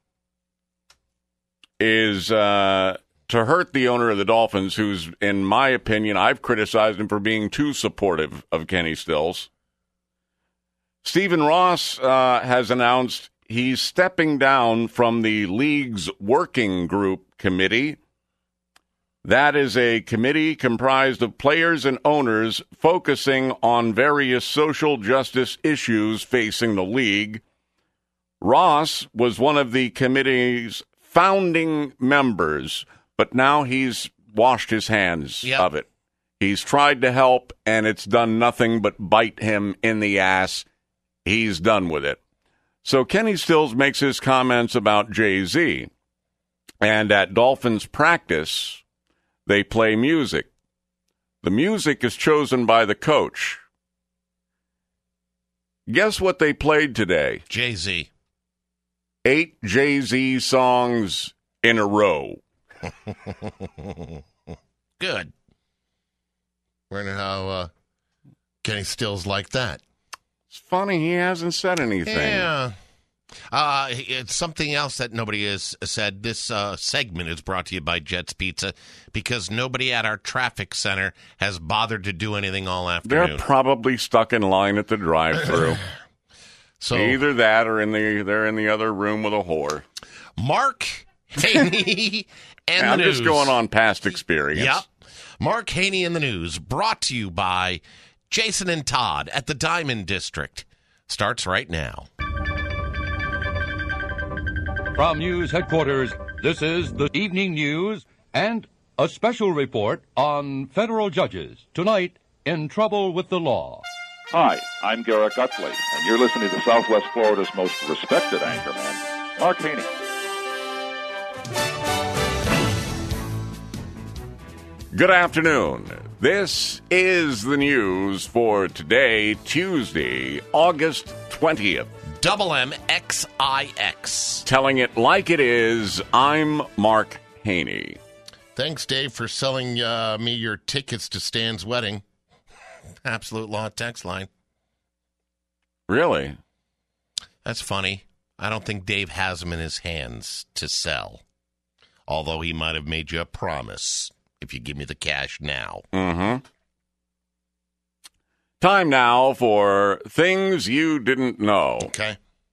is uh, to hurt the owner of the Dolphins, who's, in my opinion, I've criticized him for being too supportive of Kenny Stills. Stephen Ross uh, has announced he's stepping down from the league's working group committee. That is a committee comprised of players and owners focusing on various social justice issues facing the league. Ross was one of the committee's founding members, but now he's washed his hands Yep. of it. He's tried to help, and it's done nothing but bite him in the ass. He's done with it. So Kenny Stills makes his comments about Jay-Z. And at Dolphins practice, they play music. The music is chosen by the coach. Guess what they played today? Jay-Z. Eight Jay-Z songs in a row. Good. Wonder how uh, Kenny Stills like that. It's funny he hasn't said anything. Yeah. Uh, it's something else that nobody has said. This uh, segment is brought to you by Jets Pizza because nobody at our traffic center has bothered to do anything all afternoon. They're probably stuck in line at the drive-thru. So either that or in the they're in the other room with a whore. Mark Haney and I'm the news. just going on past experience. Yep. Mark Haney and the news, brought to you by Jason and Todd at the Diamond District. Starts right now. From news headquarters, this is the evening news and a special report on federal judges tonight in trouble with the law. Hi, I'm Garrett Utley, and you're listening to Southwest Florida's most respected anchorman, Mark Haney. Good afternoon. This is the news for today, Tuesday, August twentieth. Double M X I X. Telling it like it is, I'm Mark Haney. Thanks, Dave, for selling uh, me your tickets to Stan's wedding. Absolute Law text line. Really? That's funny. I don't think Dave has them in his hands to sell. Although he might have made you a promise if you give me the cash now. Mm-hmm. Time now for Things You Didn't Know. Okay.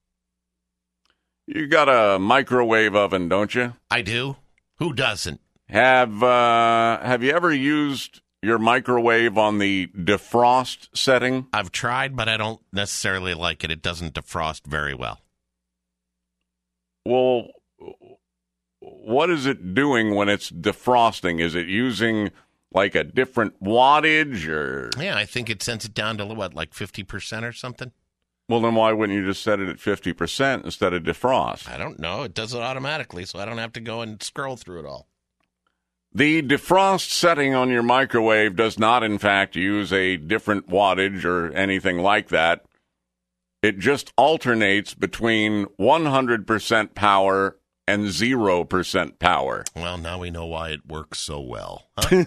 You got a microwave oven, don't you? I do. Who doesn't? Have uh, Have you ever used your microwave on the defrost setting? I've tried, but I don't necessarily like it. It doesn't defrost very well. Well, what is it doing when it's defrosting? Is it using like a different wattage or? Yeah, I think it sends it down to, what, like fifty percent or something? Well, then why wouldn't you just set it at fifty percent instead of defrost? I don't know. It does it automatically, so I don't have to go and scroll through it all. The defrost setting on your microwave does not, in fact, use a different wattage or anything like that. It just alternates between one hundred percent power and zero percent power. Well, now we know why it works so well. Huh?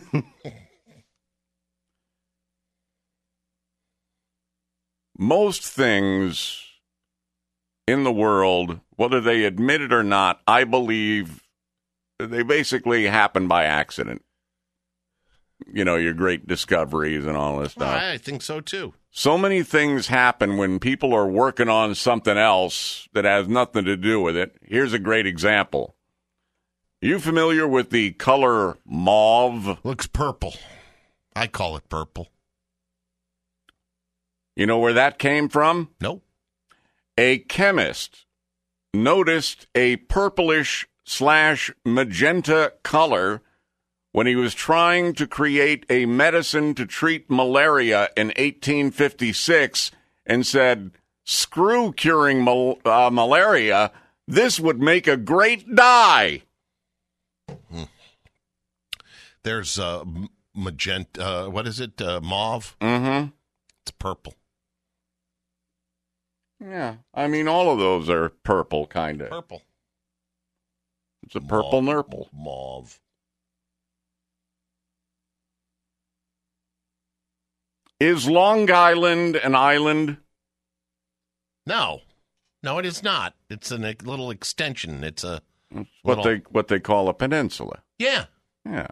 Most things in the world, whether they admit it or not, I believe they basically happen by accident. You know, your great discoveries and all this stuff. Well, I think so, too. So many things happen when people are working on something else that has nothing to do with it. Here's a great example. You familiar with the color mauve? Looks purple. I call it purple. You know where that came from? Nope. A chemist noticed a purplish slash magenta color when he was trying to create a medicine to treat malaria in eighteen fifty-six and said, screw curing mal- uh, malaria, this would make a great dye. Hmm. There's uh, magenta, uh, what is it, uh, mauve? Mm-hmm. It's purple. Yeah, I mean, all of those are purple, kind of. Purple. It's a purple Mauve. nurple. Mauve. Is Long Island an island? No. No, it is not. It's a little extension. It's a It's what little... they what they call a peninsula. Yeah. Yeah.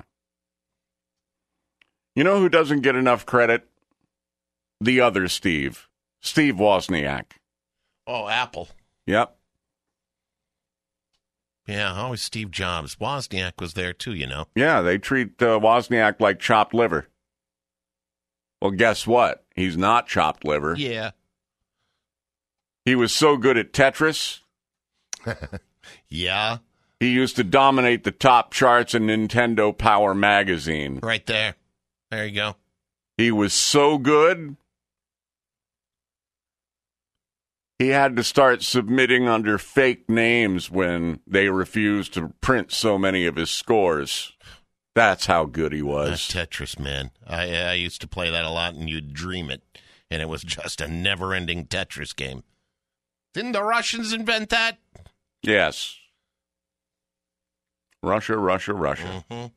You know who doesn't get enough credit? The other Steve. Steve Wozniak. Oh, Apple. Yep. Yeah, always Steve Jobs. Wozniak was there, too, you know. Yeah, they treat uh, Wozniak like chopped liver. Well, guess what? He's not chopped liver. Yeah. He was so good at Tetris. Yeah. He used to dominate the top charts in Nintendo Power magazine. Right there. There you go. He was so good, he had to start submitting under fake names when they refused to print so many of his scores. That's how good he was. That Tetris, man. I, I used to play that a lot, and you'd dream it. And it was just a never-ending Tetris game. Didn't the Russians invent that? Yes. Russia, Russia, Russia. Mm-hmm.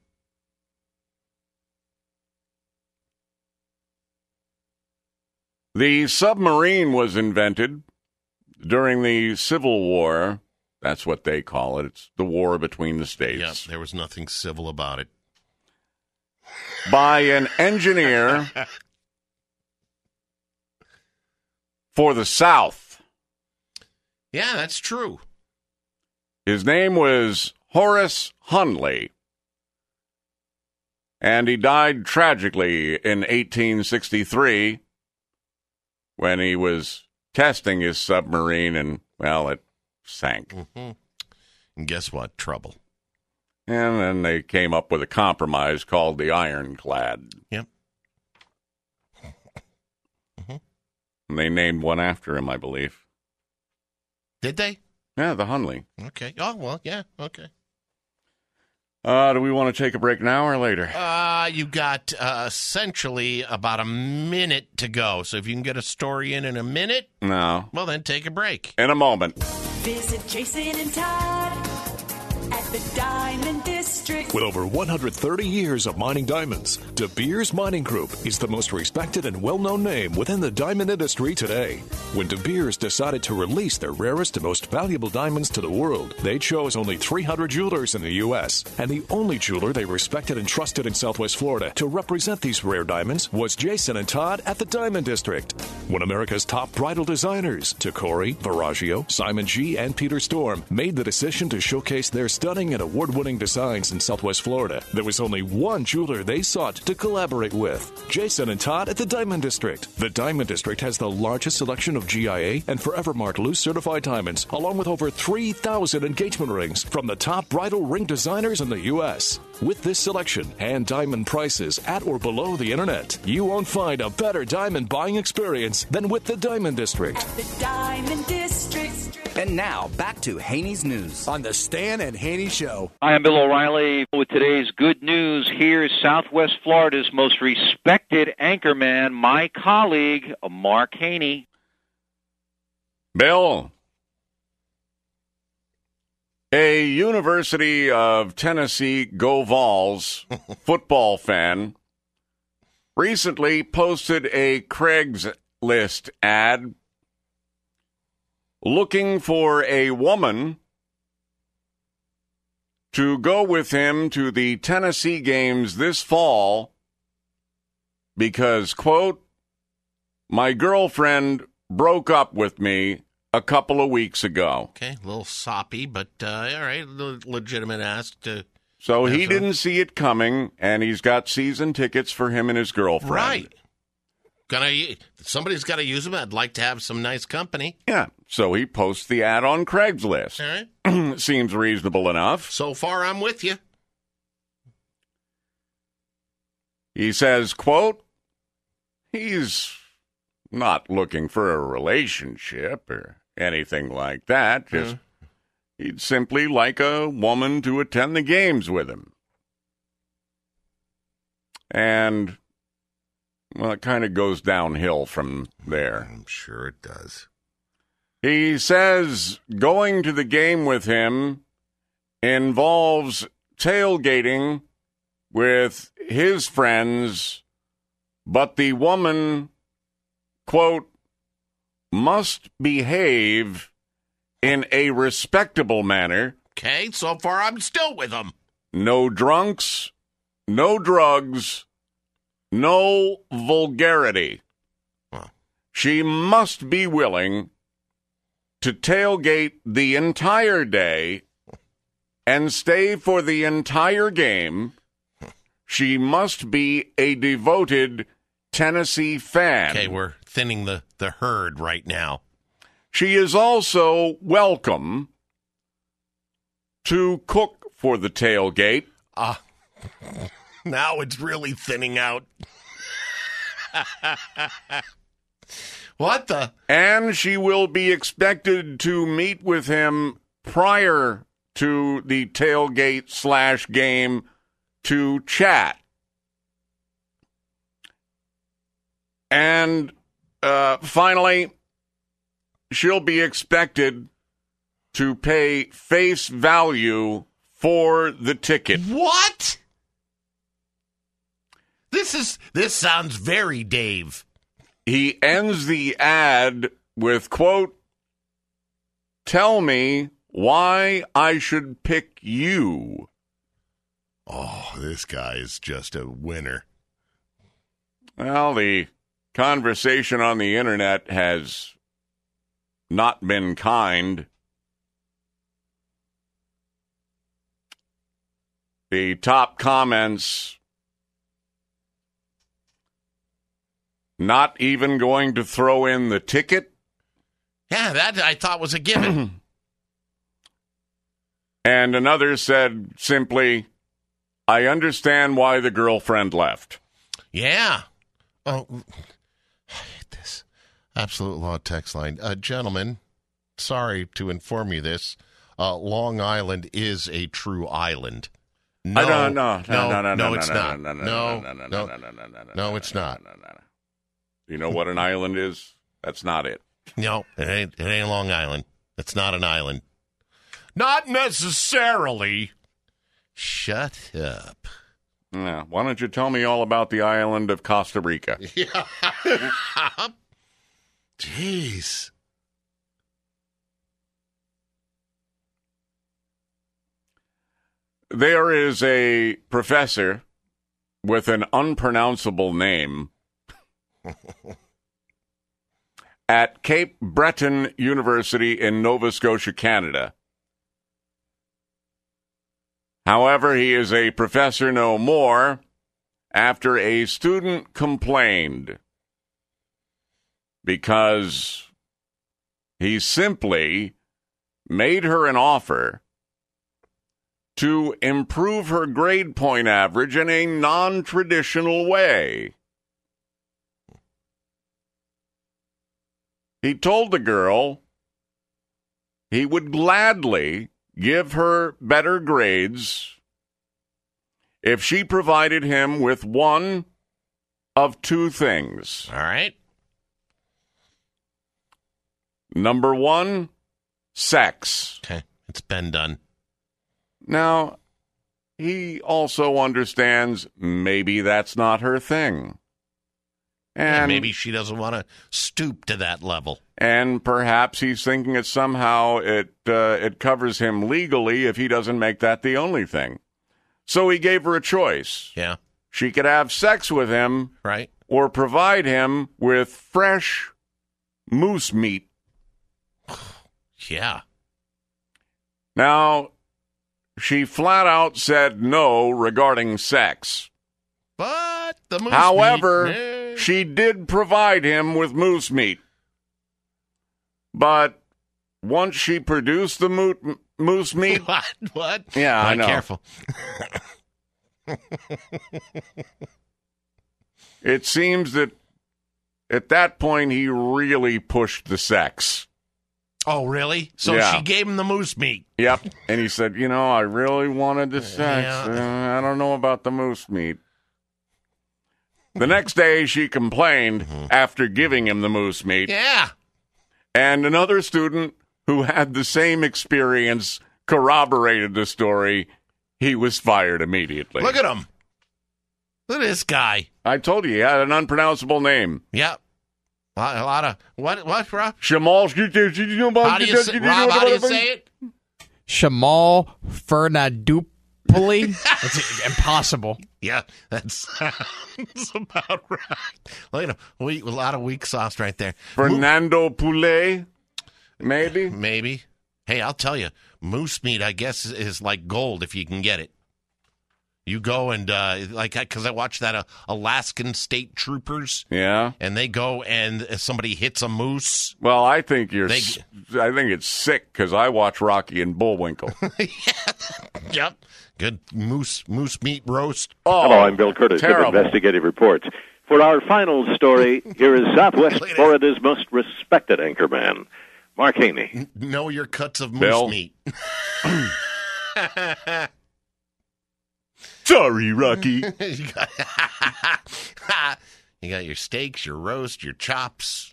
The submarine was invented during the Civil War. That's what they call it. It's the war between the states. Yep, there was nothing civil about it. By an engineer for the South. Yeah, that's true. His name was Horace Hunley, and he died tragically in eighteen sixty-three when he was testing his submarine, and, well, it sank. Mm-hmm. And guess what? Trouble. And then they came up with a compromise called the Ironclad. Yep. Mm-hmm. And they named one after him, I believe. Did they? Yeah, the Hunley. Okay. Oh, well, yeah, okay. Uh, do we want to take a break now or later? Uh, you got uh, essentially about a minute to go. So if you can get a story in in a minute, No. well, then take a break. In a moment. Visit Jason and Todd at the Diamond District. With over one hundred thirty years of mining diamonds, De Beers Mining Group is the most respected and well-known name within the diamond industry today. When De Beers decided to release their rarest and most valuable diamonds to the world, they chose only three hundred jewelers in the U S, and the only jeweler they respected and trusted in Southwest Florida to represent these rare diamonds was Jason and Todd at the Diamond District. When America's top bridal designers, Tacori, Verragio, Simon G., and Peter Storm, made the decision to showcase their stunning and award-winning designs in Southwest Florida, there was only one jeweler they sought to collaborate with, Jason and Todd at the Diamond District. The Diamond District has the largest selection of G I A and Forever Mark loose certified diamonds, along with over three thousand engagement rings from the top bridal ring designers in the U S. With this selection and diamond prices at or below the internet, you won't find a better diamond buying experience than with the Diamond District. The Diamond District. And now, back to Haney's News on the Stan and Haney Show. Hi, I'm Bill O'Reilly with today's good news. Here's Southwest Florida's most respected anchorman, my colleague, Mark Haney. Bill, a University of Tennessee Go Vols football fan recently posted a Craigslist ad looking for a woman to go with him to the Tennessee games this fall because, quote, my girlfriend broke up with me a couple of weeks ago. Okay, a little soppy, but uh, all right, legitimate ask to. So he didn't see it coming, and he's got season tickets for him and his girlfriend. Right. Gonna somebody's got to use them. I'd like to have some nice company. Yeah. So he posts the ad on Craigslist. All right. Seems reasonable enough. So far, I'm with you. He says, quote, he's not looking for a relationship or anything like that. Just mm. he'd simply like a woman to attend the games with him. And, well, it kind of goes downhill from there. I'm sure it does. He says going to the game with him involves tailgating with his friends, but the woman, quote, must behave in a respectable manner. Okay, so far I'm still with him. No drunks, no drugs, no vulgarity. Huh. She must be willing to tailgate the entire day and stay for the entire game. She must be a devoted Tennessee fan. Okay, we're thinning the, the herd right now. She is also welcome to cook for the tailgate. Ah, uh, now it's really thinning out. What the? And she will be expected to meet with him prior to the tailgate slash game to chat. And uh, finally, she'll be expected to pay face value for the ticket. What? This is this sounds very Dave. He ends the ad with, quote, tell me why I should pick you. Oh, this guy is just a winner. Well, the conversation on the internet has not been kind. The top comments, not even going to throw in the ticket. Yeah, that I thought was a given. And another said simply, I understand why the girlfriend left. Yeah. Oh, I hate this. Absolute Law text line. Uh, gentlemen, sorry to inform you this. Uh, Long Island is a true island. No, I don't know. no, no, no, no, no, it's no, not. no, no, No, no, no, no, no, no, no, no, no, it's not. You know what an island is? That's not it. No, it ain't. It ain't Long Island. It's not an island. Not necessarily. Shut up. Yeah. Why don't you tell me all about the island of Costa Rica? Yeah. Jeez. There is a professor with an unpronounceable name at Cape Breton University in Nova Scotia, Canada. However, he is a professor no more after a student complained because he simply made her an offer to improve her grade point average in a non-traditional way. He told the girl he would gladly give her better grades if she provided him with one of two things. All right. Number one, sex. Okay, it's been done. Now, he also understands maybe that's not her thing. And yeah, maybe she doesn't want to stoop to that level. And perhaps he's thinking that somehow it uh, it covers him legally if he doesn't make that the only thing. So he gave her a choice. Yeah. She could have sex with him. Right. Or provide him with fresh moose meat. Yeah. Now, she flat out said no regarding sex. But the moose However, meat, eh. she did provide him with moose meat. But once she produced the mo- moose meat... What? What? Yeah, I know. Careful. It seems that at that point he really pushed the sex. Oh, really? So Yeah. she gave him the moose meat. Yep. And he said, you know, I really wanted the sex. Yeah. Uh, I don't know about the moose meat. The next day she complained after giving him the moose meat. Yeah. And another student who had the same experience corroborated the story. He was fired immediately. Look at him. Look at this guy. I told you he had an unpronounceable name. Yep. A lot, a lot of what? What, Rob? Shamal. How do you say, Rob? How do you say it? Shamal Fernandupoli. It's impossible. Yeah, that sounds about right. Look at him. We, a lot of weak sauce right there. Fernando Poulet, maybe? Maybe. Hey, I'll tell you, moose meat, I guess, is, is like gold if you can get it. You go and, uh, like, because I watched that uh, Alaskan State Troopers. Yeah. And they go and somebody hits a moose. Well, I think you're. They- s- I think it's sick because I watch Rocky and Bullwinkle. Yep. Good moose moose meat roast. Oh, Hello, I'm Bill Curtis terrible. of Investigative Reports. For our final story, here is Southwest Florida's most respected anchorman, Mark Haney. Know your cuts of moose Bill. meat. Sorry, Rocky. you, got, you got your steaks, your roast, your chops.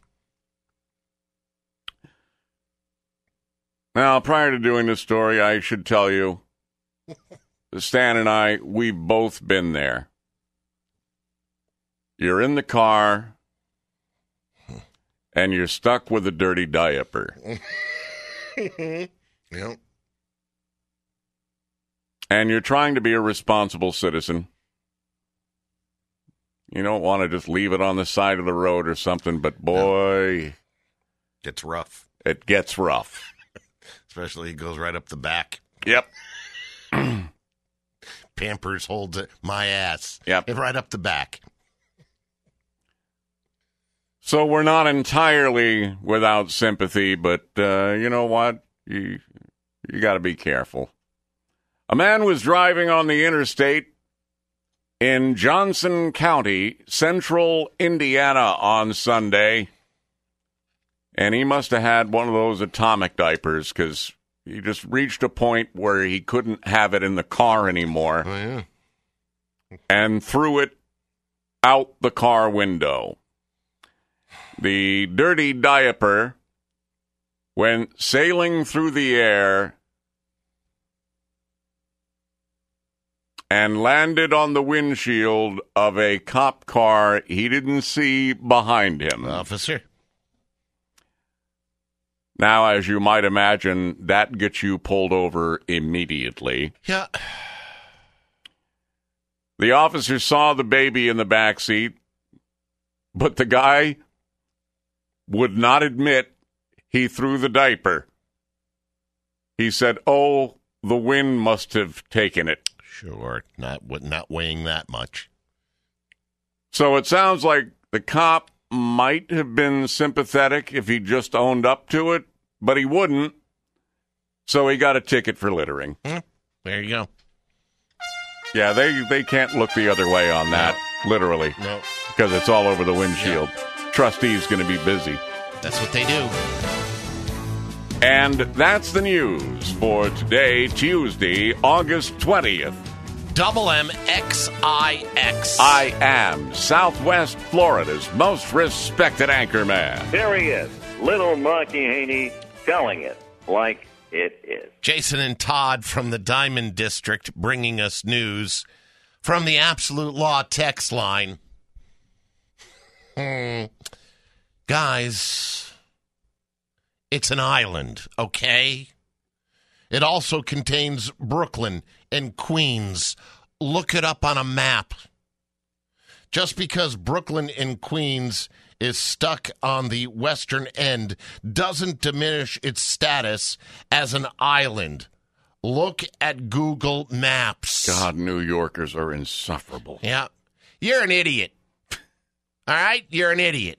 Now, prior to doing this story, I should tell you, Stan and I, we've both been there. You're in the car, and you're stuck with a dirty diaper. Yep. And you're trying to be a responsible citizen. You don't want to just leave it on the side of the road or something, but boy, It's rough. it gets rough. Especially it goes right up the back. Yep. Pampers holds it, my ass. Yep. Right up the back. So we're not entirely without sympathy, but uh, you know what? You, you got to be careful. A man was driving on the interstate in Johnson County, central Indiana, on Sunday, and he must have had one of those atomic diapers because he just reached a point where he couldn't have it in the car anymore. Oh, yeah. And threw it out the car window. The dirty diaper went sailing through the air and landed on the windshield of a cop car he didn't see behind him. Officer. Now, as you might imagine, that gets you pulled over immediately. Yeah. The officer saw the baby in the back seat, but the guy would not admit he threw the diaper. He said, "Oh, the wind must have taken it." Sure, not not weighing that much. So it sounds like the cop might have been sympathetic if he just owned up to it, but he wouldn't. So he got a ticket for littering. Mm, there you go. Yeah, they they can't look the other way on that, no. literally. No. Because it's all over the windshield. Yeah. Trustee's going to be busy. That's what they do. And that's the news for today, Tuesday, August twentieth. Double M X I X. I am Southwest Florida's most respected anchorman. There he is, little Marky Haney, telling it like it is. Jason and Todd from the Diamond District bringing us news from the Absolute Law text line. Hmm. Guys, it's an island, okay? It also contains Brooklyn and Queens. Look it up on a map. Just because Brooklyn and Queens is stuck on the western end doesn't diminish its status as an island. Look at Google Maps. God, New Yorkers are insufferable. Yeah. You're an idiot. All right? You're an idiot.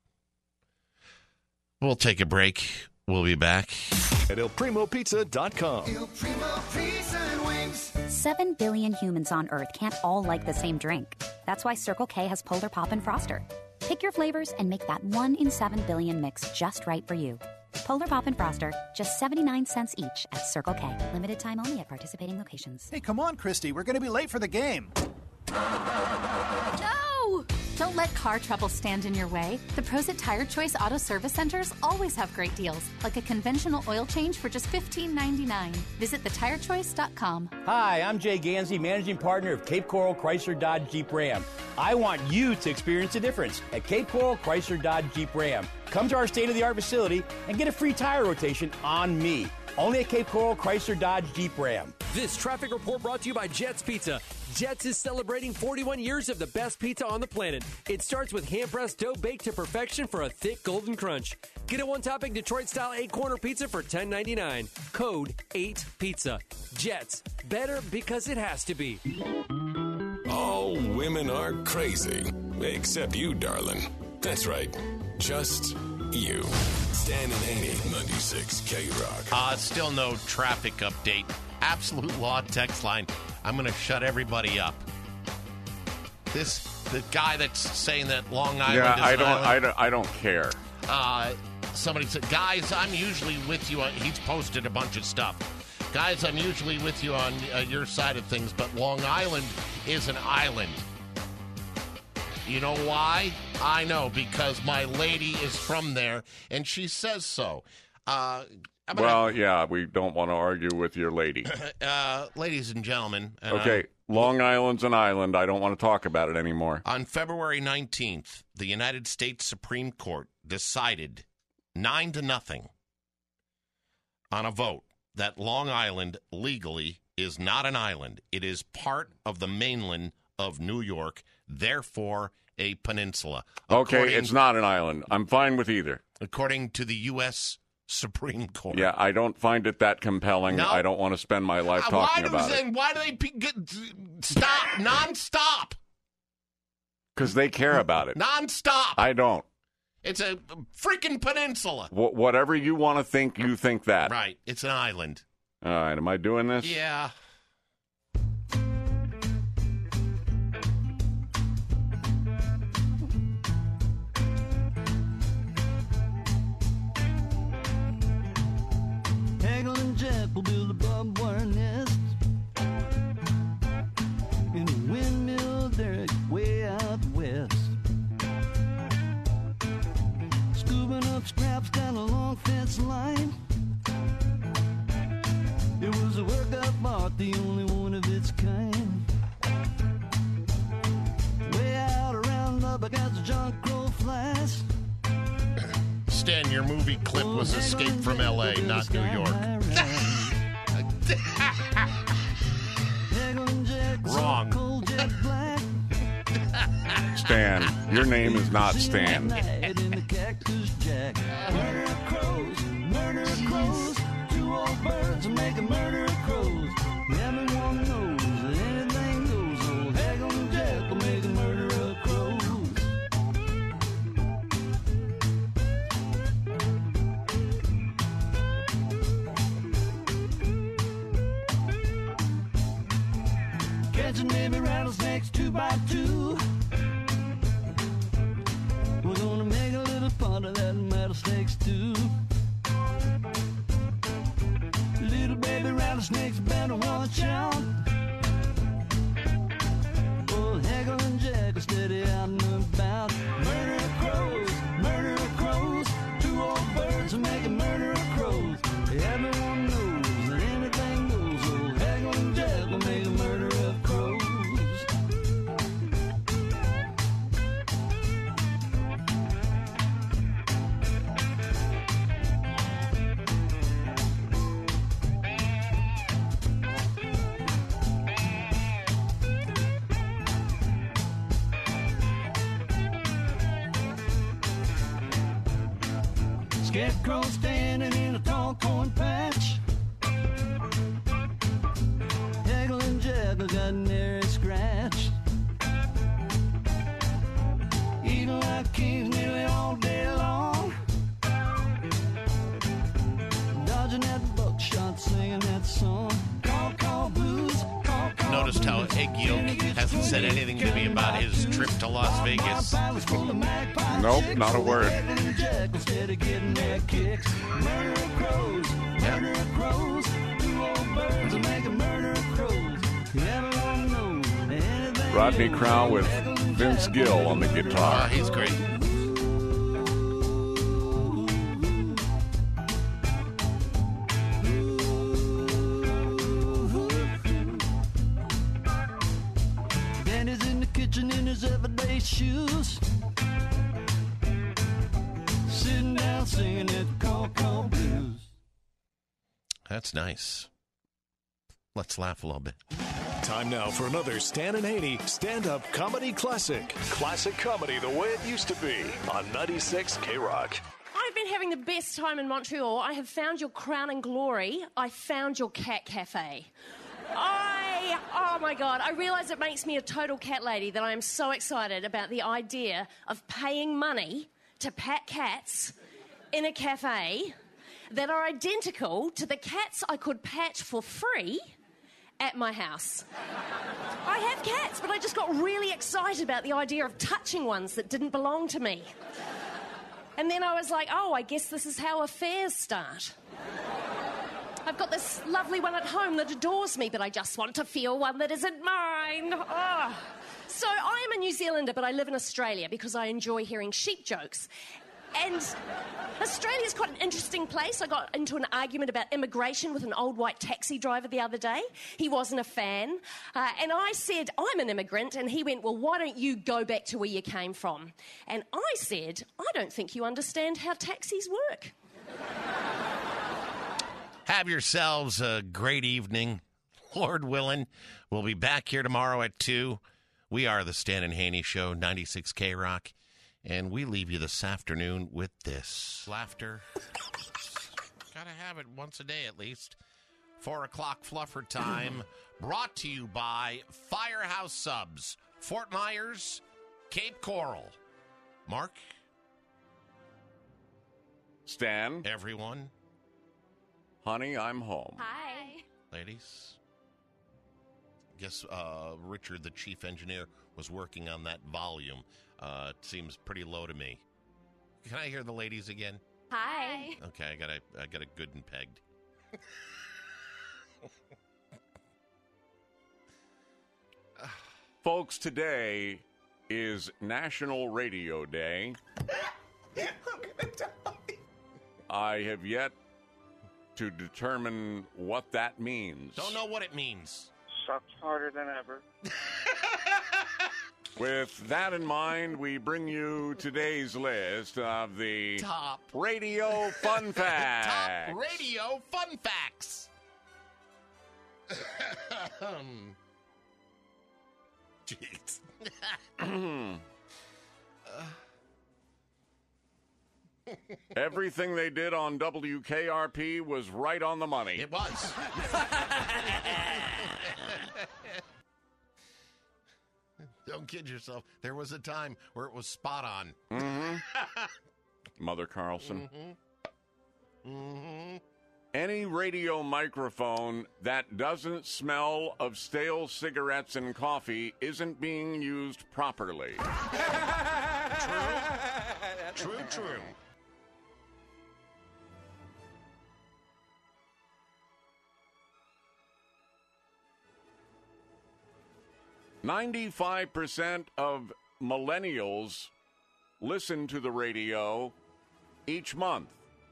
We'll take a break. We'll be back. At El Primo Pizza dot com. El Primo Pizza and Wings. Seven billion humans on Earth can't all like the same drink. That's why Circle K has Polar Pop and Froster. Pick your flavors and make that one in seven billion mix just right for you. Polar Pop and Froster, just seventy-nine cents each at Circle K. Limited time only at participating locations. Hey, come on, Christy. We're going to be late for the game. No! Don't let car trouble stand in your way. The pros at Tire Choice Auto Service Centers always have great deals, like a conventional oil change for just fifteen ninety-nine. Visit the tire choice dot com. Hi, I'm Jay Gansey, managing partner of Cape Coral Chrysler Dodge Jeep Ram. I want you to experience the difference at Cape Coral Chrysler Dodge Jeep Ram. Come to our state-of-the-art facility and get a free tire rotation on me. Only at Cape Coral Chrysler Dodge Jeep Ram. This traffic report brought to you by Jets Pizza. Jets is celebrating forty-one years of the best pizza on the planet. It starts with hand-pressed dough baked to perfection for a thick golden crunch. Get a one-topping Detroit-style eight-corner pizza for ten ninety-nine. Code eight pizza. Jets. Better because it has to be. All women are crazy. Except you, darling. That's right. Just you. Stan and Haney, ninety-six K-Rock. Uh, still no traffic update. Absolute Law text line. I'm going to shut everybody up. This, the guy that's saying that Long Island Yeah, is I an don't, island, I don't, I don't care. Uh, somebody said, guys, I'm usually with you. On, he's posted a bunch of stuff. Guys, I'm usually with you on uh, your side of things, but Long Island is an island. You know why? I know, because my lady is from there, and she says so. Uh, I'm gonna, Well, yeah, we don't want to argue with your lady. uh, ladies and gentlemen. and Okay, I'm- Long Island's an island. I don't want to talk about it anymore. On February nineteenth, the United States Supreme Court decided nine to nothing on a vote that Long Island legally is not an island. It is part of the mainland of New York, therefore a peninsula. Okay, According- it's not an island. I'm fine with either. According to the U S Supreme Court. Yeah, I don't find it that compelling. No. I don't want to spend my life Uh, talking why do about they, it. Why do they pe- get, stop nonstop? Because they care about it. Nonstop. I don't. It's a freaking peninsula. Wh- whatever you want to think, you think that. Right. It's an island. All right, am I doing this? Yeah. Hagel and Jeff Jack will build a barbed wire nest in a windmill derrick way out west. Scooping up scraps down a long fence line. It was a workout bark, the only one of its kind. Way out around Lubbock as the John Crow flies. Stan, your movie clip was Escape from L A, not New York. Wrong. Stan, your name is not Stan. Murder crows, murder crows. Two old birds make a murder of crows. Everyone knows that anything goes. Old Haggle and Jack will make a murder of crows. Catching baby rattlesnakes two by two. We're gonna make a little part of that rattlesnakes too. Little baby rattlesnakes better watch out. Old Haggle and Jack are steady out and about. Murder of crows, murder of crows. Two old birds make a murder of crows. Everyone knows that anything goes. Old Haggle and Jack will make a murder of crows. Scarecrow standing in a tall corn patch. Haggle and Jack got nary scratch. Eating like kings nearly all day long. Dodging that buckshot, singing that song. Call, call blues. Call, call Noticed how Egg Yolk hasn't said anything to me about his trip to Las Vegas. Nope, not a word. Rodney Crowell with Vince Gill on the guitar. Oh, he's great. Danny's in the kitchen in his everyday shoes, sitting down singing that call, call blues. That's nice. Let's laugh a little bit. Time now for another Stan and Haney stand-up comedy classic. Classic comedy the way it used to be on ninety-six K-Rock. I've been having the best time in Montreal. I have found your crown and glory. I found your cat cafe. I, oh my God, I realise it makes me a total cat lady that I am so excited about the idea of paying money to pat cats in a cafe that are identical to the cats I could pat for free at my house. I have cats, but I just got really excited about the idea of touching ones that didn't belong to me. And then I was like, oh, I guess this is how affairs start. I've got this lovely one at home that adores me, but I just want to feel one that isn't mine. Oh. So I am a New Zealander, but I live in Australia because I enjoy hearing sheep jokes. And Australia's quite an interesting place. I got into an argument about immigration with an old white taxi driver the other day. He wasn't a fan. Uh, and I said, I'm an immigrant. And he went, well, why don't you go back to where you came from? And I said, I don't think you understand how taxis work. Have yourselves a great evening. Lord willing, we'll be back here tomorrow at two. We are the Stan and Haney Show, ninety-six K-Rock. And we leave you this afternoon with this. Laughter. Gotta have it once a day at least. Four o'clock fluffer time. Brought to you by Firehouse Subs. Fort Myers, Cape Coral. Mark? Stan? Everyone? Honey, I'm home. Hi. Ladies? Guess uh, Richard, the chief engineer, was working on that volume. Uh, it seems pretty low to me. Can I hear the ladies again? Hi. Okay, I got a, I got a good and pegged. Folks, today is National Radio Day. I'm gonna die. I have yet to determine what that means. Don't know what it means. Sucks harder than ever. With that in mind, we bring you today's list of the Top radio fun facts. Top radio fun facts. um, Jeez. Everything they did on W K R P was right on the money. It was. Don't kid yourself. There was a time where it was spot on. Mm-hmm. Mother Carlson. Mm-hmm. Mm-hmm. Any radio microphone that doesn't smell of stale cigarettes and coffee isn't being used properly. True. True, true. ninety-five percent of millennials listen to the radio each month.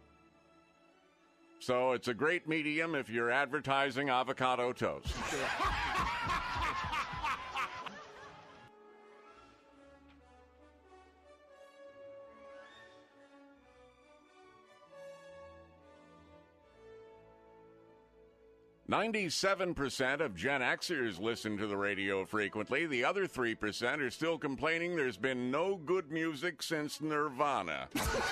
So it's a great medium if you're advertising avocado toast. ninety-seven percent of Gen Xers listen to the radio frequently. The other three percent are still complaining there's been no good music since Nirvana.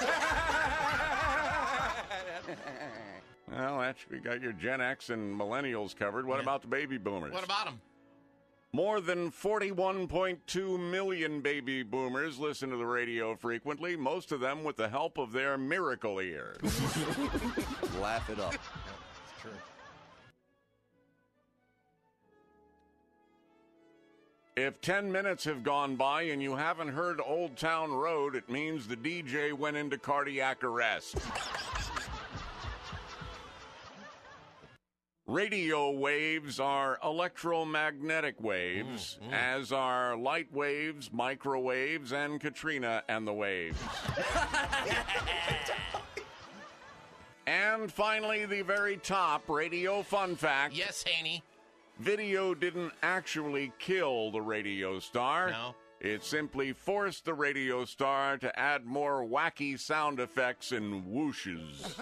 Well, actually, we got your Gen X and millennials covered. What Yeah. about the baby boomers? What about them? More than forty-one point two million baby boomers listen to the radio frequently, most of them with the help of their miracle ears. Laugh it up. It's true. If ten minutes have gone by and you haven't heard Old Town Road, it means the D J went into cardiac arrest. Radio waves are electromagnetic waves, Mm, mm. as are light waves, microwaves, and Katrina and the waves. And finally, the very top radio fun fact. Yes, Haney. Video didn't actually kill the radio star. No. It simply forced the radio star to add more wacky sound effects and whooshes.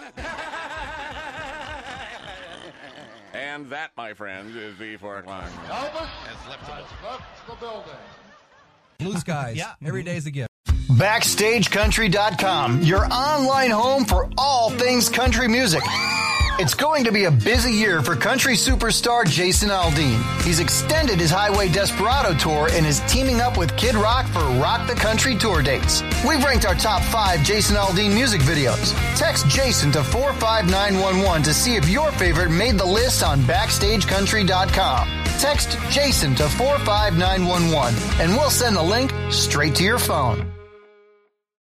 And that, my friends, is the four o'clock. Elvis Has left has left the building. Blue skies. Yeah. Every day's a gift. Backstage Country dot com, your online home for all things country music. It's going to be a busy year for country superstar Jason Aldean. He's extended his Highway Desperado tour and is teaming up with Kid Rock for Rock the Country tour dates. We've ranked our top five Jason Aldean music videos. Text Jason to four five nine one one to see if your favorite made the list on Backstage Country dot com. Text Jason to four five nine one one and we'll send the link straight to your phone.